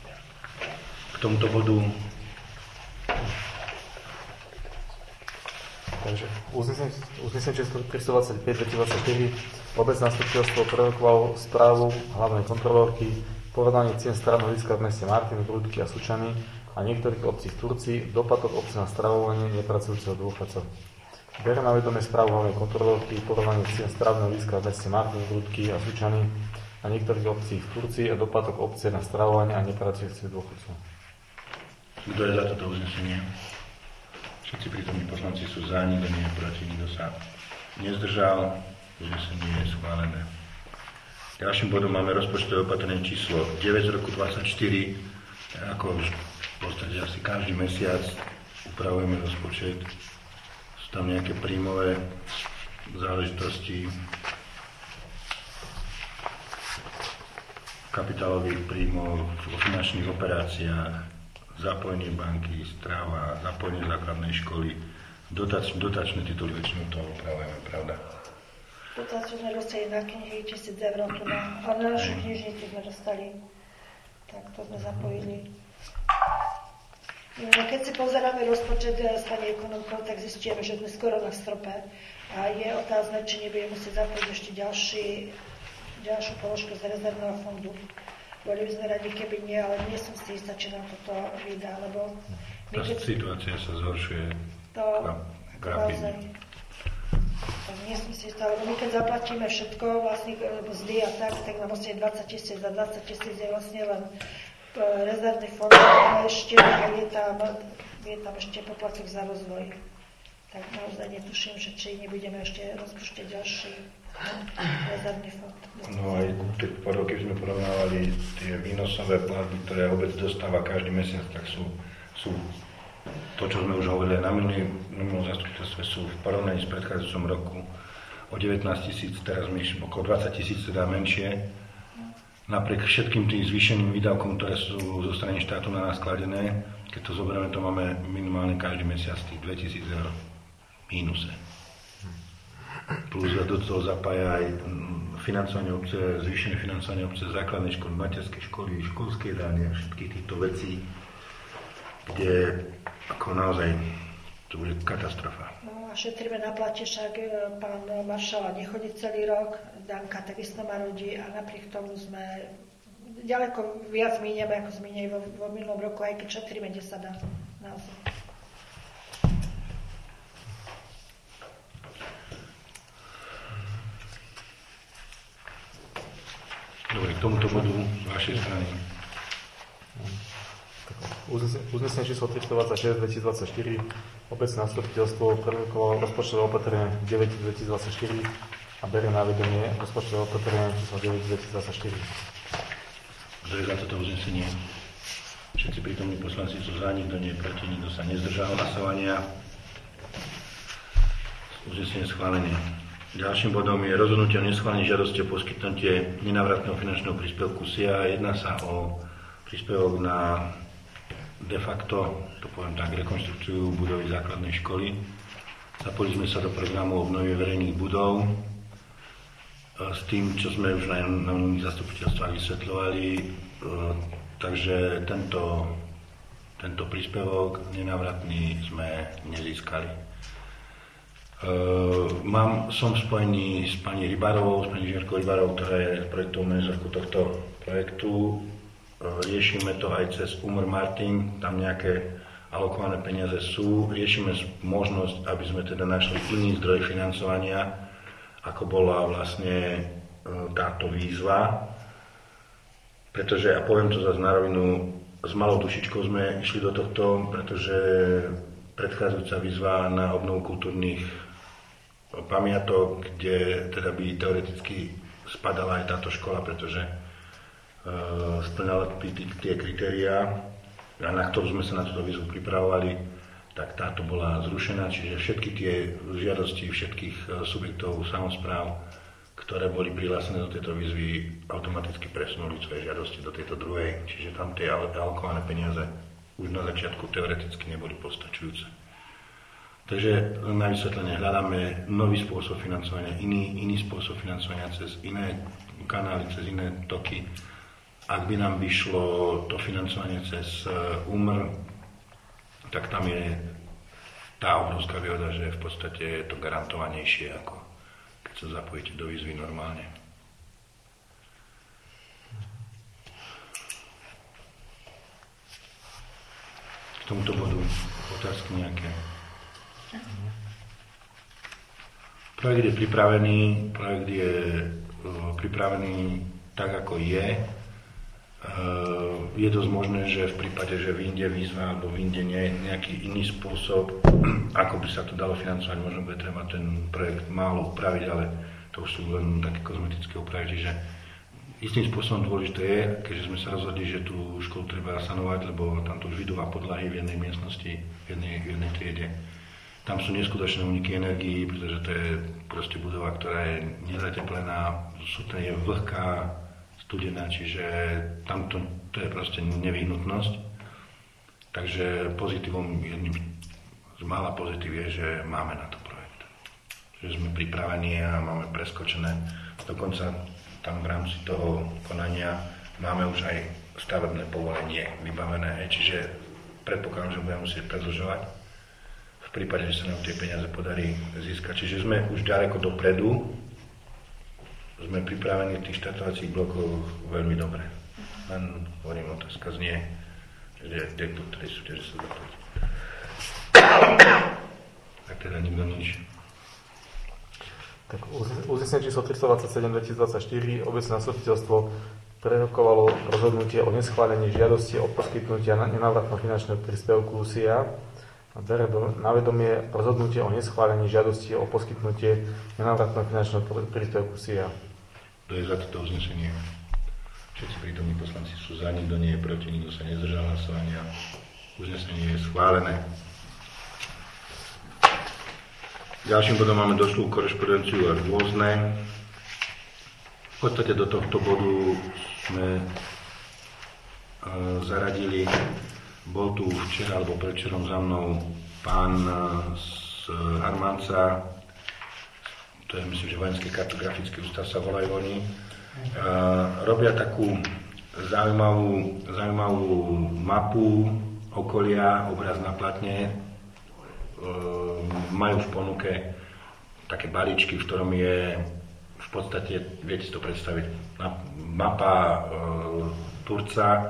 S1: K tomuto bodu
S7: Takže uznesenie číslo 325-2024 obec zastupiteľstvo prerokovalo správu hlavnej kontrolórky porovnanie cien stravného v meste Martin, Grudky a Sučany a niektorých obcí v Turcii, doplatok obce na stravovanie nepracujúceho dôchodca. Bere na vedomie správu hlavnej kontrolórky porovnanie cien stravného v meste Martin, Grudky a Sučany a niektorých obcí v Turcii a doplatok obce na stravovanie a nepracujúceho dôchodcu.
S1: Kto je za toto uznesenie? Všetci prítomní poslanci sú za, nikto nie je proti, nikto sa nezdržal. Uznesenie je schválené. Ďalším bodom máme rozpočtové opatrenie číslo 9 z roku 2024. Ako už v podstate asi každý mesiac upravujeme rozpočet. Sú tam nejaké príjmové záležitosti, kapitálových príjmov vo finančných operáciách, zapojenie banky, strava, zapojenie základnej školy, dotačné tituly, väčšinou to upravujeme, pravda?
S3: Dotáciu sme dostali na knihy 1000 eur, a na našu knižnicu sme dostali, tak to sme zapojili. Keď si pozeráme rozpočet s pani ekonomkou, tak zistíme, že sme skoro na strope a je otázne, či nebudeme musieť zapojiť ešte ďalšiu položku z rezervného fondu. Boli by sme radi, keby nie, ale nie som si istá, či nám toto vydá, lebo...
S1: Situácia sa zhoršuje
S3: rapidne. Nie som si istá, lebo my keď zaplatíme všetko, vlastne mzdy a tak nám ostane 20 000 a 20 000 je vlastne len rezervný fond, ale ešte je tam ešte poplatok za rozvoj. Tak naozaj netuším, že či nebudeme ešte rozpočítať ďalší rezervný fond.
S1: No aj keď sme porovnávali tie výnosové platby, ktoré obec dostáva každý mesiac, tak sú to, čo sme už hovorili na minulom zastupiteľstve, sú v porovnaní s predchádzajúcom roku o 19 000, teraz my okolo 20 000 teda menšie. Napriek všetkým tým zvýšeným výdavkom, ktoré sú zo strany štátu na nás kladené, keď to zoberieme, to máme minimálne každý mesiac tých 2000 eur mínuse. Plus do toho zapája aj financovanie obce, zvýšené financovanie obce, základnej školy, materskej školy, školské dáne, všetkých týchto vecí, kde ako naozaj to bude katastrofa.
S3: No a šetríme na plate, však pán maršala nechodí celý rok, Danka takisto ma rodí a napriek tomu sme ďaleko viac míňame, ako zmíňali vo minulom roku, aj keď šetríme, kde sa dá naozaj.
S1: Dobre, k tomuto bodu z vašej strany.
S7: Uznesenie číslo 326-2024 obecné zastupiteľstvo prerokovalo rozpočtové opatrenie 9-2024 a berie na vedomie rozpočtové opatrenie číslo 9-2024.
S1: Kto je za toto uznesenie? Všetci prítomní poslanci sú za, nikto nie je proti, nikto sa nezdržal hlasovania. Uznesenie schválenie. Ďalším bodom je rozhodnutie o neschválení žiadosti o poskytnutie nenávratného finančného príspevku SIA. Jedná sa o príspevok na de facto, to poviem tak, rekonštrukciu budovy základnej školy. Zapojili sme sa do programu obnovy verejných budov s tým, čo sme už na mnohých zastupiteľstvách vysvetľovali. Takže tento príspevok nenávratný sme nezískali. Som spojený s pani Rybarovou, s pani Žierkou Rybarovou, ktorá je projektovou manažérkou tohto projektu. Riešime to aj cez Umr Martin, tam nejaké alokované peniaze sú. Riešime možnosť, aby sme teda našli iný zdroj financovania, ako bola vlastne táto výzva. Pretože, a poviem to zase na rovinu, s malou dušičkou sme išli do tohto, pretože predchádzajúca výzva na obnovu kultúrnych pamiatok, kde teda by teoreticky spadala aj táto škola, pretože splňala tie kritériá, na ktorú sme sa na túto výzvu pripravovali, tak táto bola zrušená, čiže všetky tie žiadosti všetkých subjektov samospráv, ktoré boli prihlásené do tejto výzvy, automaticky presunuli svoje žiadosti do tejto druhej, čiže tam tie alokované peniaze už na začiatku teoreticky neboli postačujúce. Takže na vysvetlenie hľadáme nový spôsob financovania, iný spôsob financovania cez iné kanály, cez iné toky. Ak by nám vyšlo to financovanie cez UMR, tak tam je tá obrovská výhoda, že v podstate je to garantovanejšie, ako keď sa zapojíte do výzvy normálne. K tomuto bodu otázky nejaké? Projekt je pripravený tak, ako je. Je dosť možné, že v prípade, že vyjde výzva alebo vyjde nejaký iný spôsob, ako by sa to dalo financovať, možno bude treba ten projekt málo upraviť, ale to už sú len také kozmetické úpravy. Čiže istým spôsobom dôležité je, keďže sme sa rozhodli, že tú školu treba sanovať, lebo tam to už vidú podlahy v jednej miestnosti, v jednej triede. Tam sú neskutočné úniky energií, pretože to je proste budova, ktorá je nezateplená, je vlhká, studená, čiže tam to je proste nevyhnutnosť. Takže jedným z mála pozitív je, že máme na to projekt. Že sme pripravení a máme preskočené. Dokonca tam v rámci toho konania máme už aj stavebné povolenie vybavené, čiže predpokladám, že budeme musieť predĺžovať v prípade, že sa nám tie peniaze podarí získať. Čiže sme už ďaleko dopredu, sme pripravení v tých štartovacích blokoch veľmi dobre. Len hovorím, otázka znie, že kto v tej súťaži sa zapojiť. Tak teda nikto nič.
S7: Tak uznesenie číslo 327/2024 obecné zastupiteľstvo prerokovalo rozhodnutie o neschválení žiadosti o poskytnutia nenávratného finančného príspevku SIA a bere na vedomie rozhodnutie o neschválení žiadosti o poskytnutie nenávratného finančného príspevku SIA.
S1: Kto je za toto uznesenie? Všetci prítomní poslanci sú za, nikto nie je proti, nikto sa nezdržal hlasovania. Uznesenie je schválené. Ďalším bodom máme došlú korešpondenciu a rôzne. V podstate do tohto bodu sme zaradili, bol tu včera alebo predvčerom za mnou pán z Harmanca, to je myslím, že Vojenský kartografický ústav sa volajú oni. Robia takú zaujímavú mapu okolia, obraz na platne. Majú v ponuke také balíčky, v ktorom je v podstate, viete si to predstaviť, mapa Turca,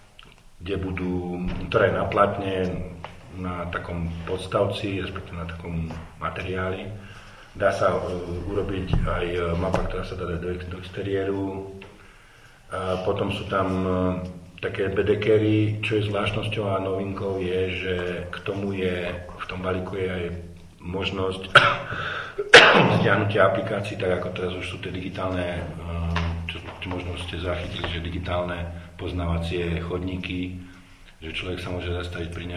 S1: ktorá je na platne, na takom podstavci, respektíve na takom materiáli. Dá sa urobiť aj mapa, ktorá sa dá do exteriéru. Potom sú tam také bedekery, čo je zvláštnosťou a novinkou je, že k tomu v tom balíku je aj možnosť stiahnutia aplikácií, tak ako teraz už sú tie digitálne, čo možno ste zachytili, že digitálne poznávacie chodníky, že človek sa môže zastaviť pri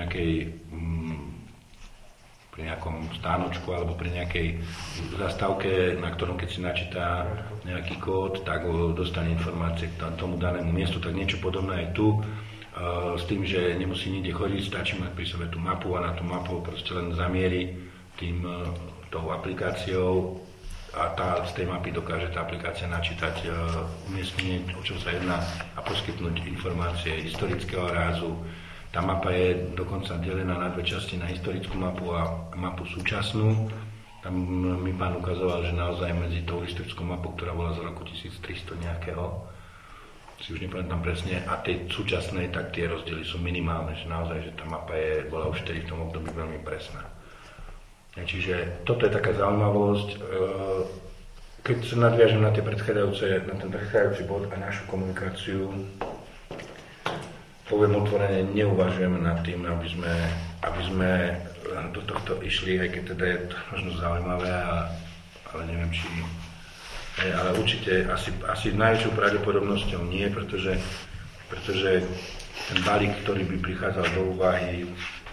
S1: nejakom stánočku alebo pri nejakej zastávke, na ktorom keď si načíta nejaký kód, tak dostane informácie k tomu danému miestu, tak niečo podobné aj tu, s tým, že nemusí nikde chodiť, stačí mať pri sebe tú mapu a na tú mapu proste len zamieri tou aplikáciou a z tej mapy dokáže tá aplikácia načítať umiestnenie, o čom sa jedná a poskytnúť informácie historického rázu. Tá mapa je dokonca delená na dve časti, na historickú mapu a mapu súčasnú. Tam mi pán ukazoval, že naozaj medzi tou historickou mapou, ktorá bola z roku 1300 nejakého, si už nepamätám presne, a tej súčasnej, tak tie rozdiely sú minimálne, že naozaj, že tá mapa bola už vtedy v tom období veľmi presná. Čiže toto je taká zaujímavosť. Keď sa nadviažem na ten predchádzajúci bod a našu komunikáciu, poviem otvorene, neuvažujeme nad tým, aby sme do tohto išli, aj keď teda je to možno zaujímavé, ale neviem, či... Ale určite asi najväčšou pravdepodobnosťou nie, pretože ten balík, ktorý by prichádzal do úvahy,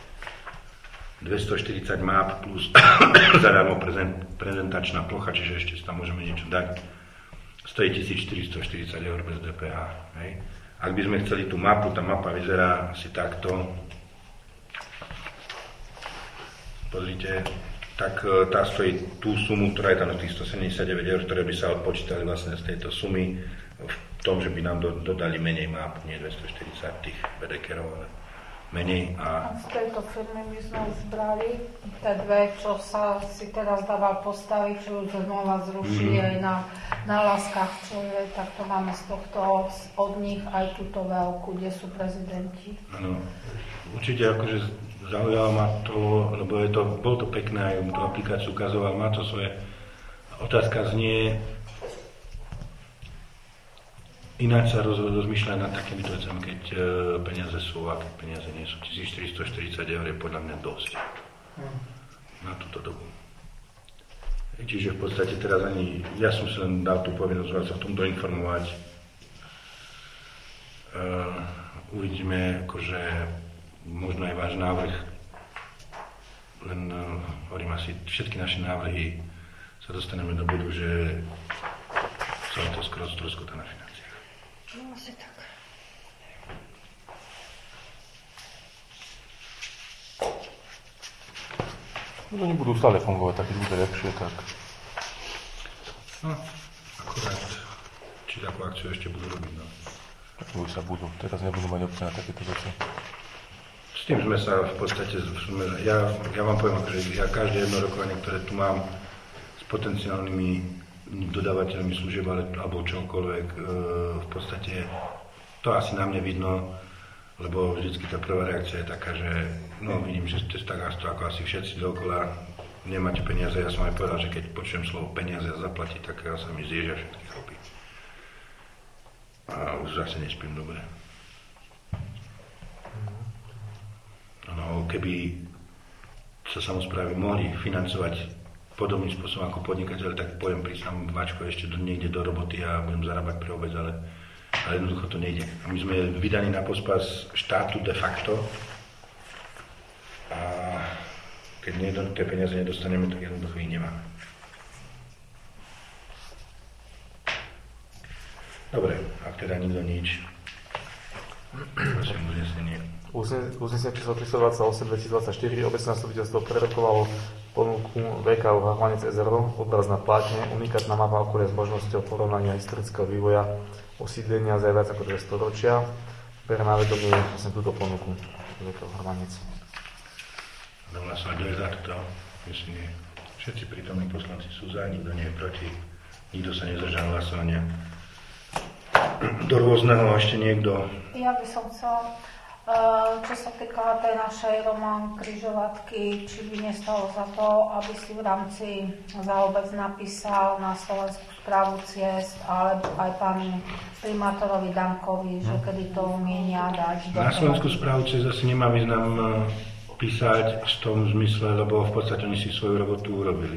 S1: 240 map plus zadarmo prezentačná plocha, čiže ešte si tam môžeme niečo dať, stojí 1440 eur bez DPH. Hej. Ak by sme chceli tú mapu, tá mapa vyzerá asi takto. Pozrite, tak tá stojí tú sumu, ktorá je tam do tých 179 eur, ktoré by sa odpočítali vlastne z tejto sumy v tom, že by nám dodali menej map, nie 240 tých bedekerov, ale menej. A
S5: z tejto firmy my sme už brali tie dve, čo sa si teraz dával postaviť, čo už znova zrušili aj na Láskach, čo je, tak to máme z tohto od nich aj túto veľkú, kde sú prezidenti.
S1: Áno, určite akože zaujalo ma to, lebo bolo to pekné, aj tú aplikáciu ukazoval, má to svoje. Otázka znie, ináč sa rozmýšľať nad takýmito vecami, keď peniaze sú a keď peniaze nie sú. 1440 eur je podľa mňa dosť na túto dobu. Čiže v podstate teraz ani, ja som si len dal tú povinnosť vás sa v tomto informovať. Uvidíme, akože možno aj váš návrh, len hovorím asi, všetky naše návrhy sa dostaneme do bodu, že celé to skoro stroskotá na financiách.
S3: No asi tak.
S8: No nebudú stále fungovať, tak keď bude lepšie, tak...
S1: No, akurát, či takú akciu ešte budú robiť, no.
S8: Tak už sa budú, teraz nebudú mať obce na takéto veci.
S1: S tým sme sa v podstate, ja vám poviem, že ja každé jedno rokovanie, ktoré tu mám s potenciálnymi dodávateľmi služieb alebo čokoľvek, v podstate to asi na mne vidno, lebo vždycky tá prvá reakcia je taká, že no vidím, že ste tak ako asi všetci dookola nemáte peniaze. Ja som aj povedal, že keď počujem slovo peniaze a zaplatiť, tak ja sa mi zježia všetky chlopy. A už zase nespím dobre. No, keby sa samozprávy mohli financovať podobným spôsobom ako podnikateľ, tak poviem, prísť tam váčko ešte niekde do roboty a budem zarábať pre obec, ale jednoducho to nejde. A my sme vydaní na pospas štátu de facto a keď tie peniaze nedostaneme, tak jednoducho ich nemáme. Dobre, ak teda nikto nič, prosím unesenie.
S7: Uznesenie číslo 328 2024 obecné zastupiteľstvo prerokovalo ponuku VKU Harmanec SRO, obraz na plátne, unikátna mapa okolia s možnosťou porovnania historického vývoja osídlenia za viac ako 200 ročia. Beriem na vedomie vlastne túto ponuku VKU Harmanec.
S1: Dám hlasovať, kto je za toto? Myslím, nie. Všetci prítomní poslanci sú za, nikto nie je proti, nikto sa nezdržal hlasovania. Do rôzneho ešte niekto?
S5: Ja by som chcela, čo sa týka tej našej Román križovatky, či by nestalo za to, aby si v rámci za obec napísal na Slovenskú správu ciest, alebo aj pánu primátorovi Dankovi, že kedy to umienia dať.
S1: Na Slovenskú správu ciest asi nemá význam písať v tom zmysle, lebo v podstate oni si svoju robotu urobili.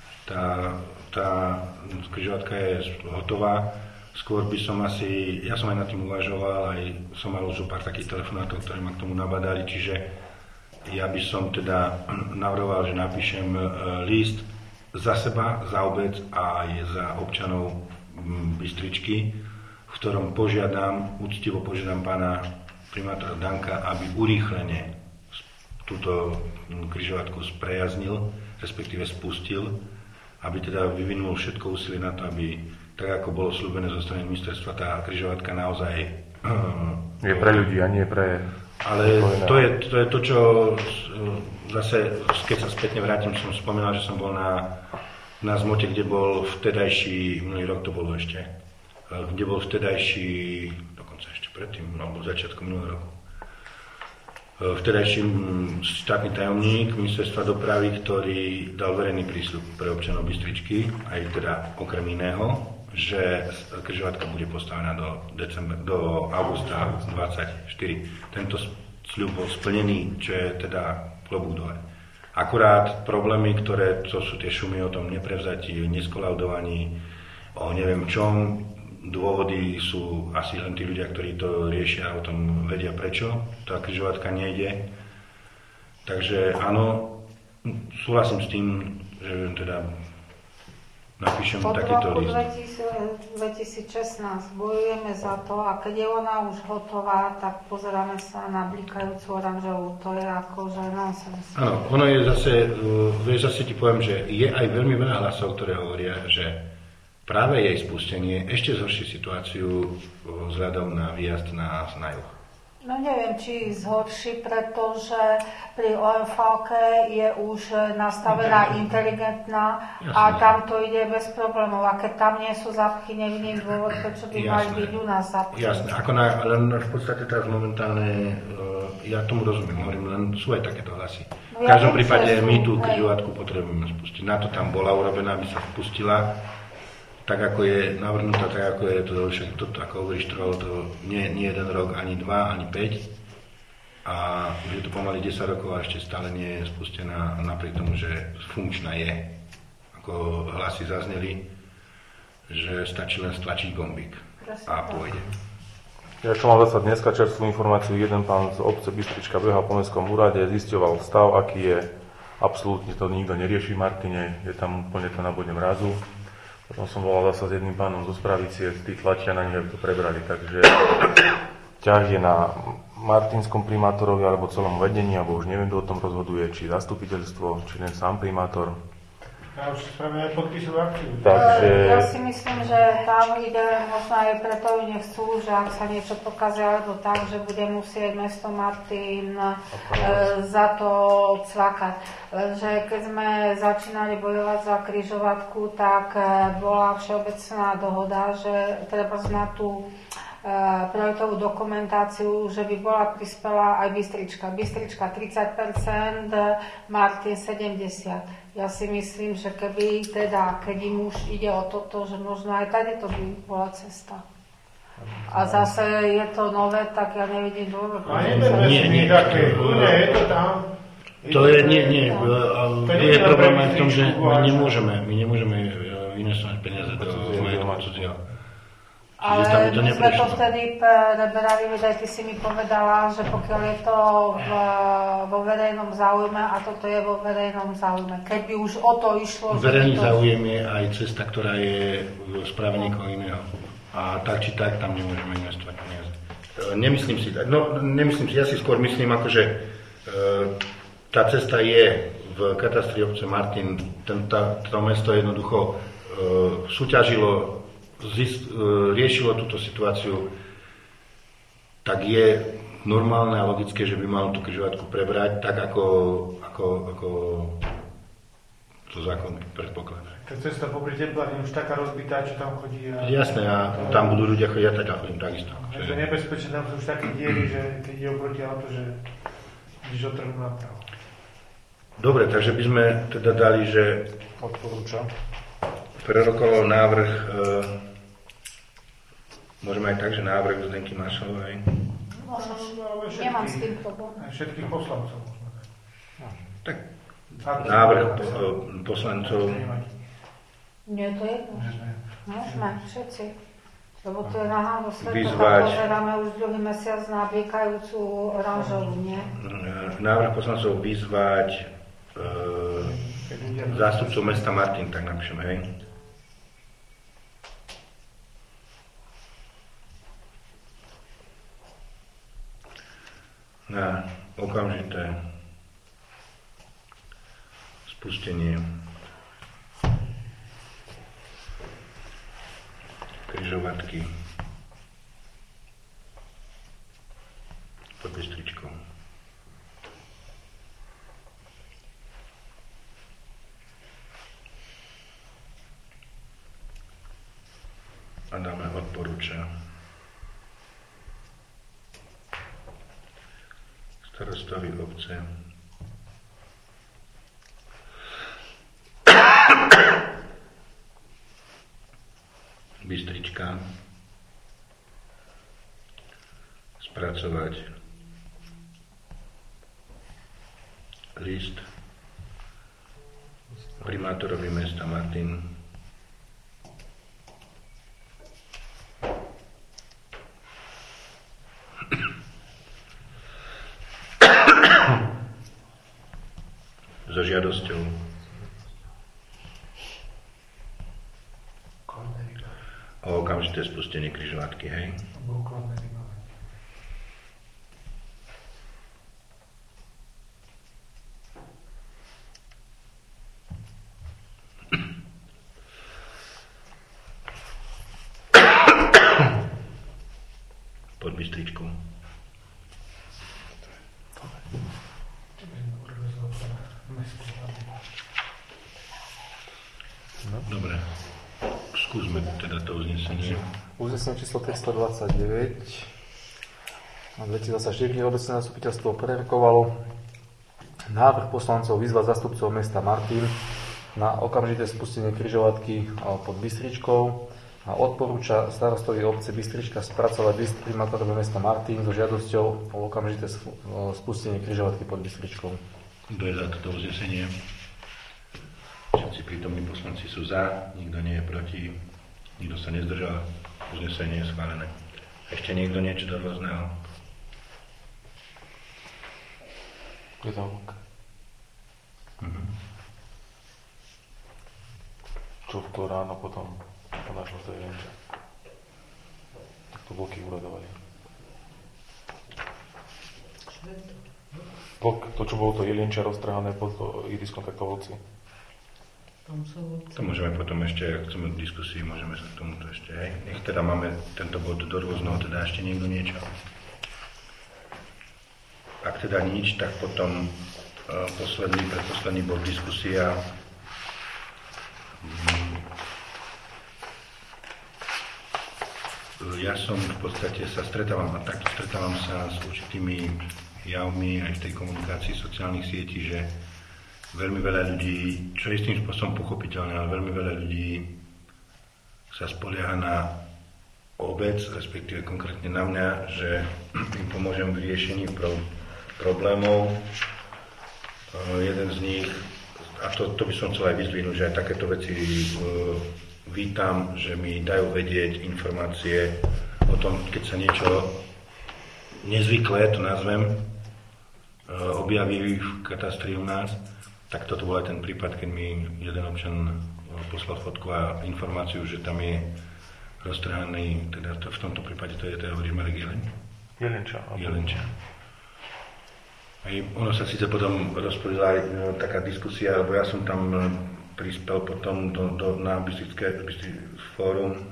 S1: Tá križovatka je hotová. Skôr by som asi, ja som aj nad tým uvažoval, aj som mal už pár takých telefonátov, ktorí ma k tomu nabadali, čiže ja by som teda navrhoval, že napíšem list za seba, za obec a aj za občanov Bystričky, v ktorom úctivo požiadam pána primátora Danka, aby urýchlene túto križovatku sprejaznil, respektíve spustil, aby teda vyvinul všetko úsilie na to, aby tak ako bolo sľúbené zo strany ministerstva, tá križovatka naozaj
S8: je pre ľudí a nie pre...
S1: Ale to je to, čo zase, keď sa spätne vrátim, som spomínal, že som bol na zmote, kde bol vtedajší, minulý rok to bolo ešte, kde bol vtedajší, dokonca ešte predtým, alebo začiatkom minulého roku, vtedajší štátny tajomník ministerstva dopravy, ktorý dal verejný prísľub pre občanov Bystričky, aj teda okrem iného, že križovatka bude postavená do augusta 2024. Tento sľub bol splnený, čo je teda klobúk dole. Akurát problémy, ktoré to sú tie šumy o tom neprevzatí, neskolaudovaní, o neviem čom, dôvody sú asi len tí ľudia, ktorí to riešia, o tom vedia prečo tá križovatka nejde. Takže áno, súhlasím s tým, že teda napíšem takýto list.
S5: Od roku 2016 bojujeme za to a keď je ona už hotová, tak pozeráme sa na blikajúcu oranžovú. To je akože nonsens.
S1: Áno, ono je zase ti poviem, že je aj veľmi veľa hlasov, ktoré hovoria, že práve jej spustenie ešte zhorší situáciu vzhľadom na výjazd na juh.
S5: No neviem, či zhorší, pretože pri OMV je už nastavená inteligentná a tam to ide bez problémov. A keď tam nie sú zápchy, nevidím dôvod, prečo by mali byť u nás zápchy.
S1: Jasné, len v podstate teraz momentálne, ja tomu rozumiem, hovorím, len sú aj takéto hlasy. V každom prípade my tú križovatku potrebujeme spustiť. Na to tam bola urobená, aby sa spustila. Tak ako je navrhnutá, tak ako je to, však toto, ako hovoríš, trvalo to nie 1 rok, ani 2, ani 5. A už je to pomaly 10 rokov a ešte stále nie je spustená, napriek tomu, že funkčná je. Ako hlasy zazneli, že stačí len stlačiť gombík a pôjde.
S8: Ja čo mám zase dneska čerstvú informáciu, jeden pán z obce Bystrička behal po mestskom úrade, zisťoval stav, aký je, absolútne to nikto nerieši v Martine, je tam úplne to na bode mrazu. Potom som volal zase s jedným pánom zo Spravicie, tí tlačia na nich, aby to prebrali, takže ťah je na martinskom primátorovi alebo celom vedení, alebo už neviem, kto o tom rozhoduje, či zastupiteľstvo, či len sám primátor.
S2: Ja už spravíme podpisovú akciu.
S8: Takže...
S5: Ja si myslím, že tam ide možno aj preto, nechcú, že ak sa niečo pokazí, alebo tak, že bude musieť mesto Martin za to cvakať. Že keď sme začínali bojovať za križovatku, tak bola všeobecná dohoda, že treba znať tú projektovú dokumentáciu, že by bola prispela aj Bystrička. Bystrička 30%, Martin 70%. Ja si myslím, že keby teda, keď im už ide o toto, že možno aj tady to by bola cesta. A zase je to nové, tak ja nevidím dôvod.
S1: Nie, také,
S2: je to tam.
S1: To je, nie, je problém aj v tom, že my nemôžeme investovať peniaze do majetku cudzieho.
S5: Ale my sme to vtedy preberali, aj ty si mi povedala, že pokiaľ je to vo verejnom záujme a toto je vo verejnom záujme. Keď by už o to išlo...
S1: Verejný záujem je aj cesta, ktorá je v správe niekoho iného. A tak či tak tam nemôžeme investovať peniaze. Nemyslím si, ja si skôr myslím, akože tá cesta je v katastri obce Martin, to mesto jednoducho súťažilo, riešilo túto situáciu, tak je normálne a logické, že by malo tú križovatku prebrať tak, ako to zákon predpokladá.
S2: Tá cesta popri Tepláne už taká rozbitá, čo tam chodí.
S1: Jasné, a tam budú ľudia chodiť, tak ja chodím takisto.
S2: Je to nebezpečné, tam sú už také diery, že keď ide oproti auto, že ideš od trhu napravo.
S1: Dobre, takže by sme teda dali, že
S7: odporúčam.
S1: Prerokoval návrh, môžeme aj tak, že návrh Zdenky Maršalovej.
S5: Nemám s tým problém.
S2: Všetkých poslancov môžeme dať.
S1: Tak návrh poslancov.
S5: Nie, to je jedno. Môžeme, všetci. Lebo to je na hávu svetu, pozeráme už druhý mesiac na bliekajúcu oranžovú, nie?
S1: Návrh poslancov vyzvať zástupcov mesta Martin, tak napíšeme, hej? Na okamžité spustenie križovatky pod Bystričkou. Adame odporúča starostovi obce Bystrička spracovať list primátorovi mesta Martin so žiadosťou o okamžité spustenie križovatky, hej? Pod Bystričkou. Dobre, skúsme teda to uznesenie.
S7: Uznesenie číslo 329 na 2024 obecné zastupiteľstvo prerokovalo návrh poslancov vyzvať zástupcov mesta Martin na okamžité spustenie križovatky pod Bystričkou a odporúča starostovi obce Bystrička spracovať list primátora mesta Martin so žiadosťou o okamžité spustenie križovatky pod Bystričkou.
S1: Kto je za toto uznesenie? Všetci prítomní poslanci sú za, nikto nie je proti, nikto sa nezdržal, uznesenie je schválené. Ešte niekto niečo do rôzneho?
S8: Prítomok. Čo v to ráno potom našlo to Jelenča. Tak to bloky uradovali. Blok, to čo bolo to Jelenča roztrhané pod iriskom, tak to vlci.
S1: To môžeme potom ešte, ak chceme v diskusii, môžeme sa k tomuto ešte, hej. Nech teda máme tento bod do rôzneho, teda ešte niekto niečo. Ak teda nič, tak potom predposledný bod diskusia. Ja som v podstate stretávam sa s určitými javmi aj v tej komunikácii sociálnych sietí, že veľmi veľa ľudí, čo je istým spôsobom pochopiteľné, ale veľmi veľa ľudí sa spolieha na obec, respektíve konkrétne na mňa, že im pomôžem v riešení problémov. Jeden z nich, a to by som chcel aj vyzdvihnúť, že aj takéto veci vítam, že mi dajú vedieť informácie o tom, keď sa niečo nezvyklé, to nazvem, objaví v katastri u nás. Tak toto bol aj ten prípad, keď mi jeden občan poslal fotku a informáciu, že tam je roztrhaný, teda v tomto prípade to je, teda hovoríš Marek Jelenča. Aj ono sa síce potom rozporila aj taká diskusia, lebo ja som tam prispel potom na Bystrické fórum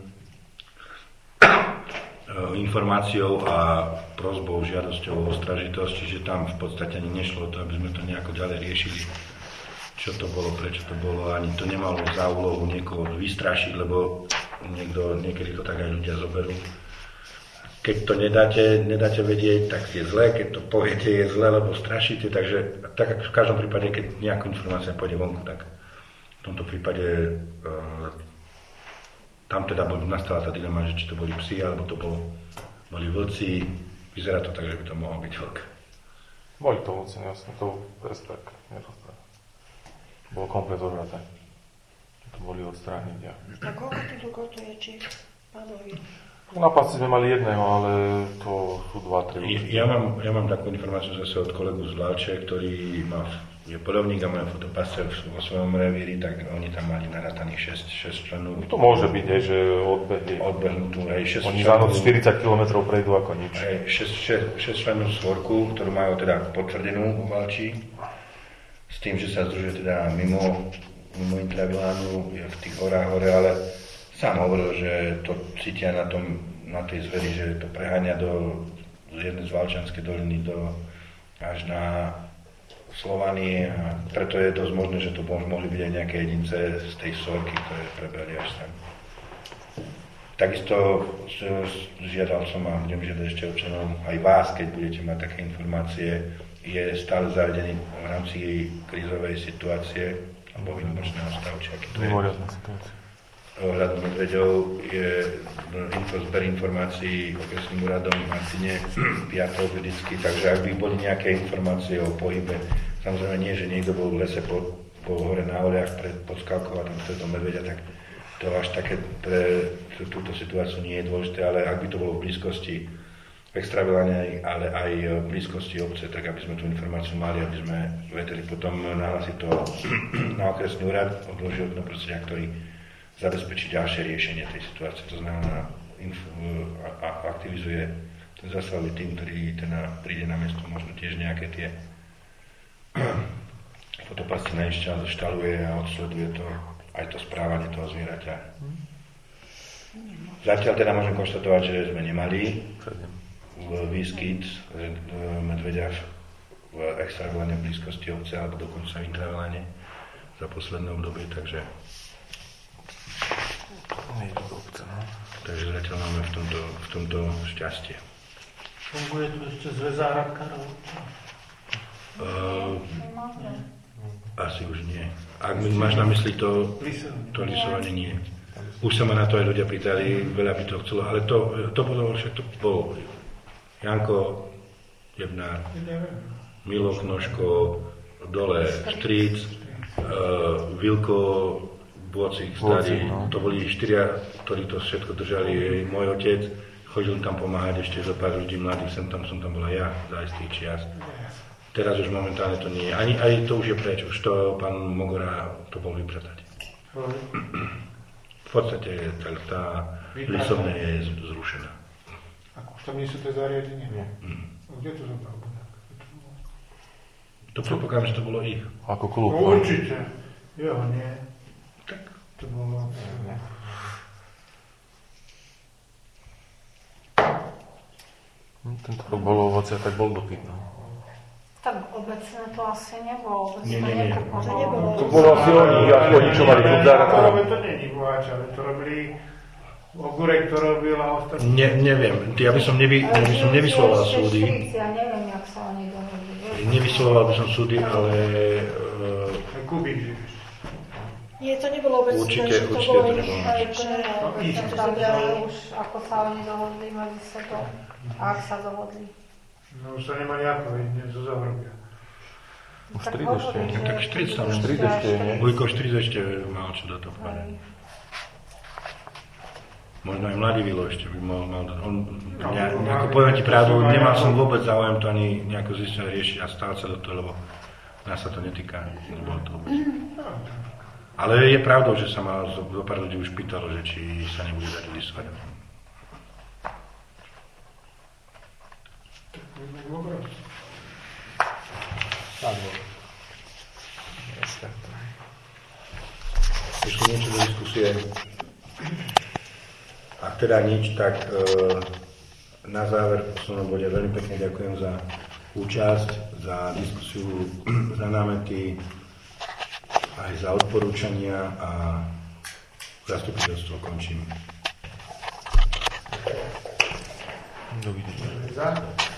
S1: informáciou a prosbou, žiadosťou o ostražitosť, čiže tam v podstate ani nešlo o to, aby sme to nejako ďalej riešili, čo to bolo, prečo to bolo, ani to nemalo za úlohu niekoho vystrašiť, lebo niekedy to tak aj ľudia zoberú. Keď to nedáte vedieť, tak je zlé, keď to poviete, je zlé, lebo strašíte, takže tak v každom prípade, keď nejaká informácia pôjde vonku, tak v tomto prípade tam teda nastala tá dilema, že či to boli psi, alebo to boli vlci. Vyzerá to tak, že by to mohol byť vlk.
S8: Boli to vlci, jasne, to bez tak nedostal. Bolo komplet odvraté. To boli odstrániť. Ja.
S3: A koľko tých vlkov tu je, či pánovi?
S8: Na pasci sme mali jedného, ale to sú 2-3.
S1: Ja mám takú informáciu zase od kolegu z Vláče, ktorý je polovník a má fotopasce vo svojom revíri, tak oni tam mali narátaných 6 členov.
S8: To môže byť, že
S1: odbehnutú.
S8: Oni za noc 40 km prejdú ako nič.
S1: 6 členov svorku, ktorú majú teda potvrdenú vo Valči, s tým, že sa združuje teda mimo intravilánu, je v tých horách hore, ale sám hovoril, že to cítia na tej zveri, že to preháňa z jednej z Valčanskej doliny až na Slovany, a preto je dosť možné, že to mohli byť aj nejaké jedince z tej svorky, ktoré prebrali až sem. Takisto žiadal som a budem žiadať ešte občanov aj vás, keď budete mať také informácie, je stále zavedený v rámci krízovej situácie alebo výnimočného stavu, či aký to je. Ohľadom medveďov je zber informácií okresným úradom v Martine piatok vždycky, takže ak by boli nejaké informácie o pohybe, samozrejme nie, že niekto bol v lese po hore na Oliach pod Skalkou a tam stretol medveďa, tak to až také pre túto situáciu nie je dôležité, ale ak by to bolo v blízkosti extraviláne, ale aj v blízkosti obce, tak aby sme tú informáciu mali, aby sme vedeli potom nahlásiť to na okresný úrad odlož životného prostredia, ktorý zabezpečí ďalšie riešenie tej situácie. To znamená, aktivizuje ten zásahový tým, ktorý príde na miesto, možno tiež nejaké tie fotopasy nainštaluje a odsleduje to, aj to správanie toho zvieraťa. Zatiaľ teda môžem konštatovať, že sme nemali výskyt medveďa v extraviláne v blízkosti obce alebo dokonca v intraviláne za posledné obdobie, takže Takže zatiaľ máme v tomto šťastie.
S2: Funguje tu ešte zväz záhradkárov?
S1: Asi už nie. Ak máš na mysli to lisovanie, nie. Už sa ma na to aj ľudia pýtali, veľa by to chcelo, ale to bolo, však to bol Janko Jebnár, Milo Knožko, dole Štríc, Vilko, Bôcik, starý, to boli 4, ktorí to všetko držali, môj otec, chodil tam pomáhať ešte za pár ľudí mladých, som tam bola ja za istých čias. Teraz už momentálne to nie je, aj to už je preč, už to pán Mogora to bol vypratať. V podstate tá lisovňa je zrušená.
S2: Ako už tam nie sú tie zariadenia? Nie. Kde to zapravdu?
S1: To predpokladám, že to bolo ich.
S8: Ako klub.
S2: No, určite. Jo, nie. Tak to bolo...
S8: Tento rok bolo ovocia, tak bol dopyt. No.
S5: Tak obecne to asi nebolo.
S1: Nie.
S8: To bolo asi oni, ako niečo mali klub záhradkárov.
S2: To nie je boháč, ale to robili... Ogurek to robil a ostatní...
S1: Neviem, ja by som nevyslovoval súdy.
S5: Ja neviem, jak sa oni dohodli.
S1: Nevyslovoval by som súdy, ale...
S2: Kubík, že...
S3: Nie, to nebolo obecné,
S1: Určite
S3: že to
S1: to
S3: bolo
S1: nebolo.
S5: Takže už ako sa oni dohodli medzi sebou, ak sa dohodli.
S2: No už sa nemá nejako vedieť, zo zavrobia.
S8: Už 3 ešte.
S1: Tak 40 tam.
S8: 4 ešte, nie?
S1: Vujko 40 ešte mal čo do toho povedať. Možno aj mladý Vilo ešte by mal nejako poviem ti pravdu, nemal som vôbec záujem to ani nejako zistiť a riešiť a stále sa do toho, lebo nás sa to netýka, nebolo to vôbec. Ale je pravdou, že sa ma zo pár ľudí už pýtalo, že či sa nebude dať lisovať. Ešte niečo do diskusie. Ak teda nič, tak na záver v poslednom bode veľmi pekne ďakujem za účasť, za diskusiu, za námety, aj za odporúčania a zastupiteľstvo končím.
S8: Dovidenia.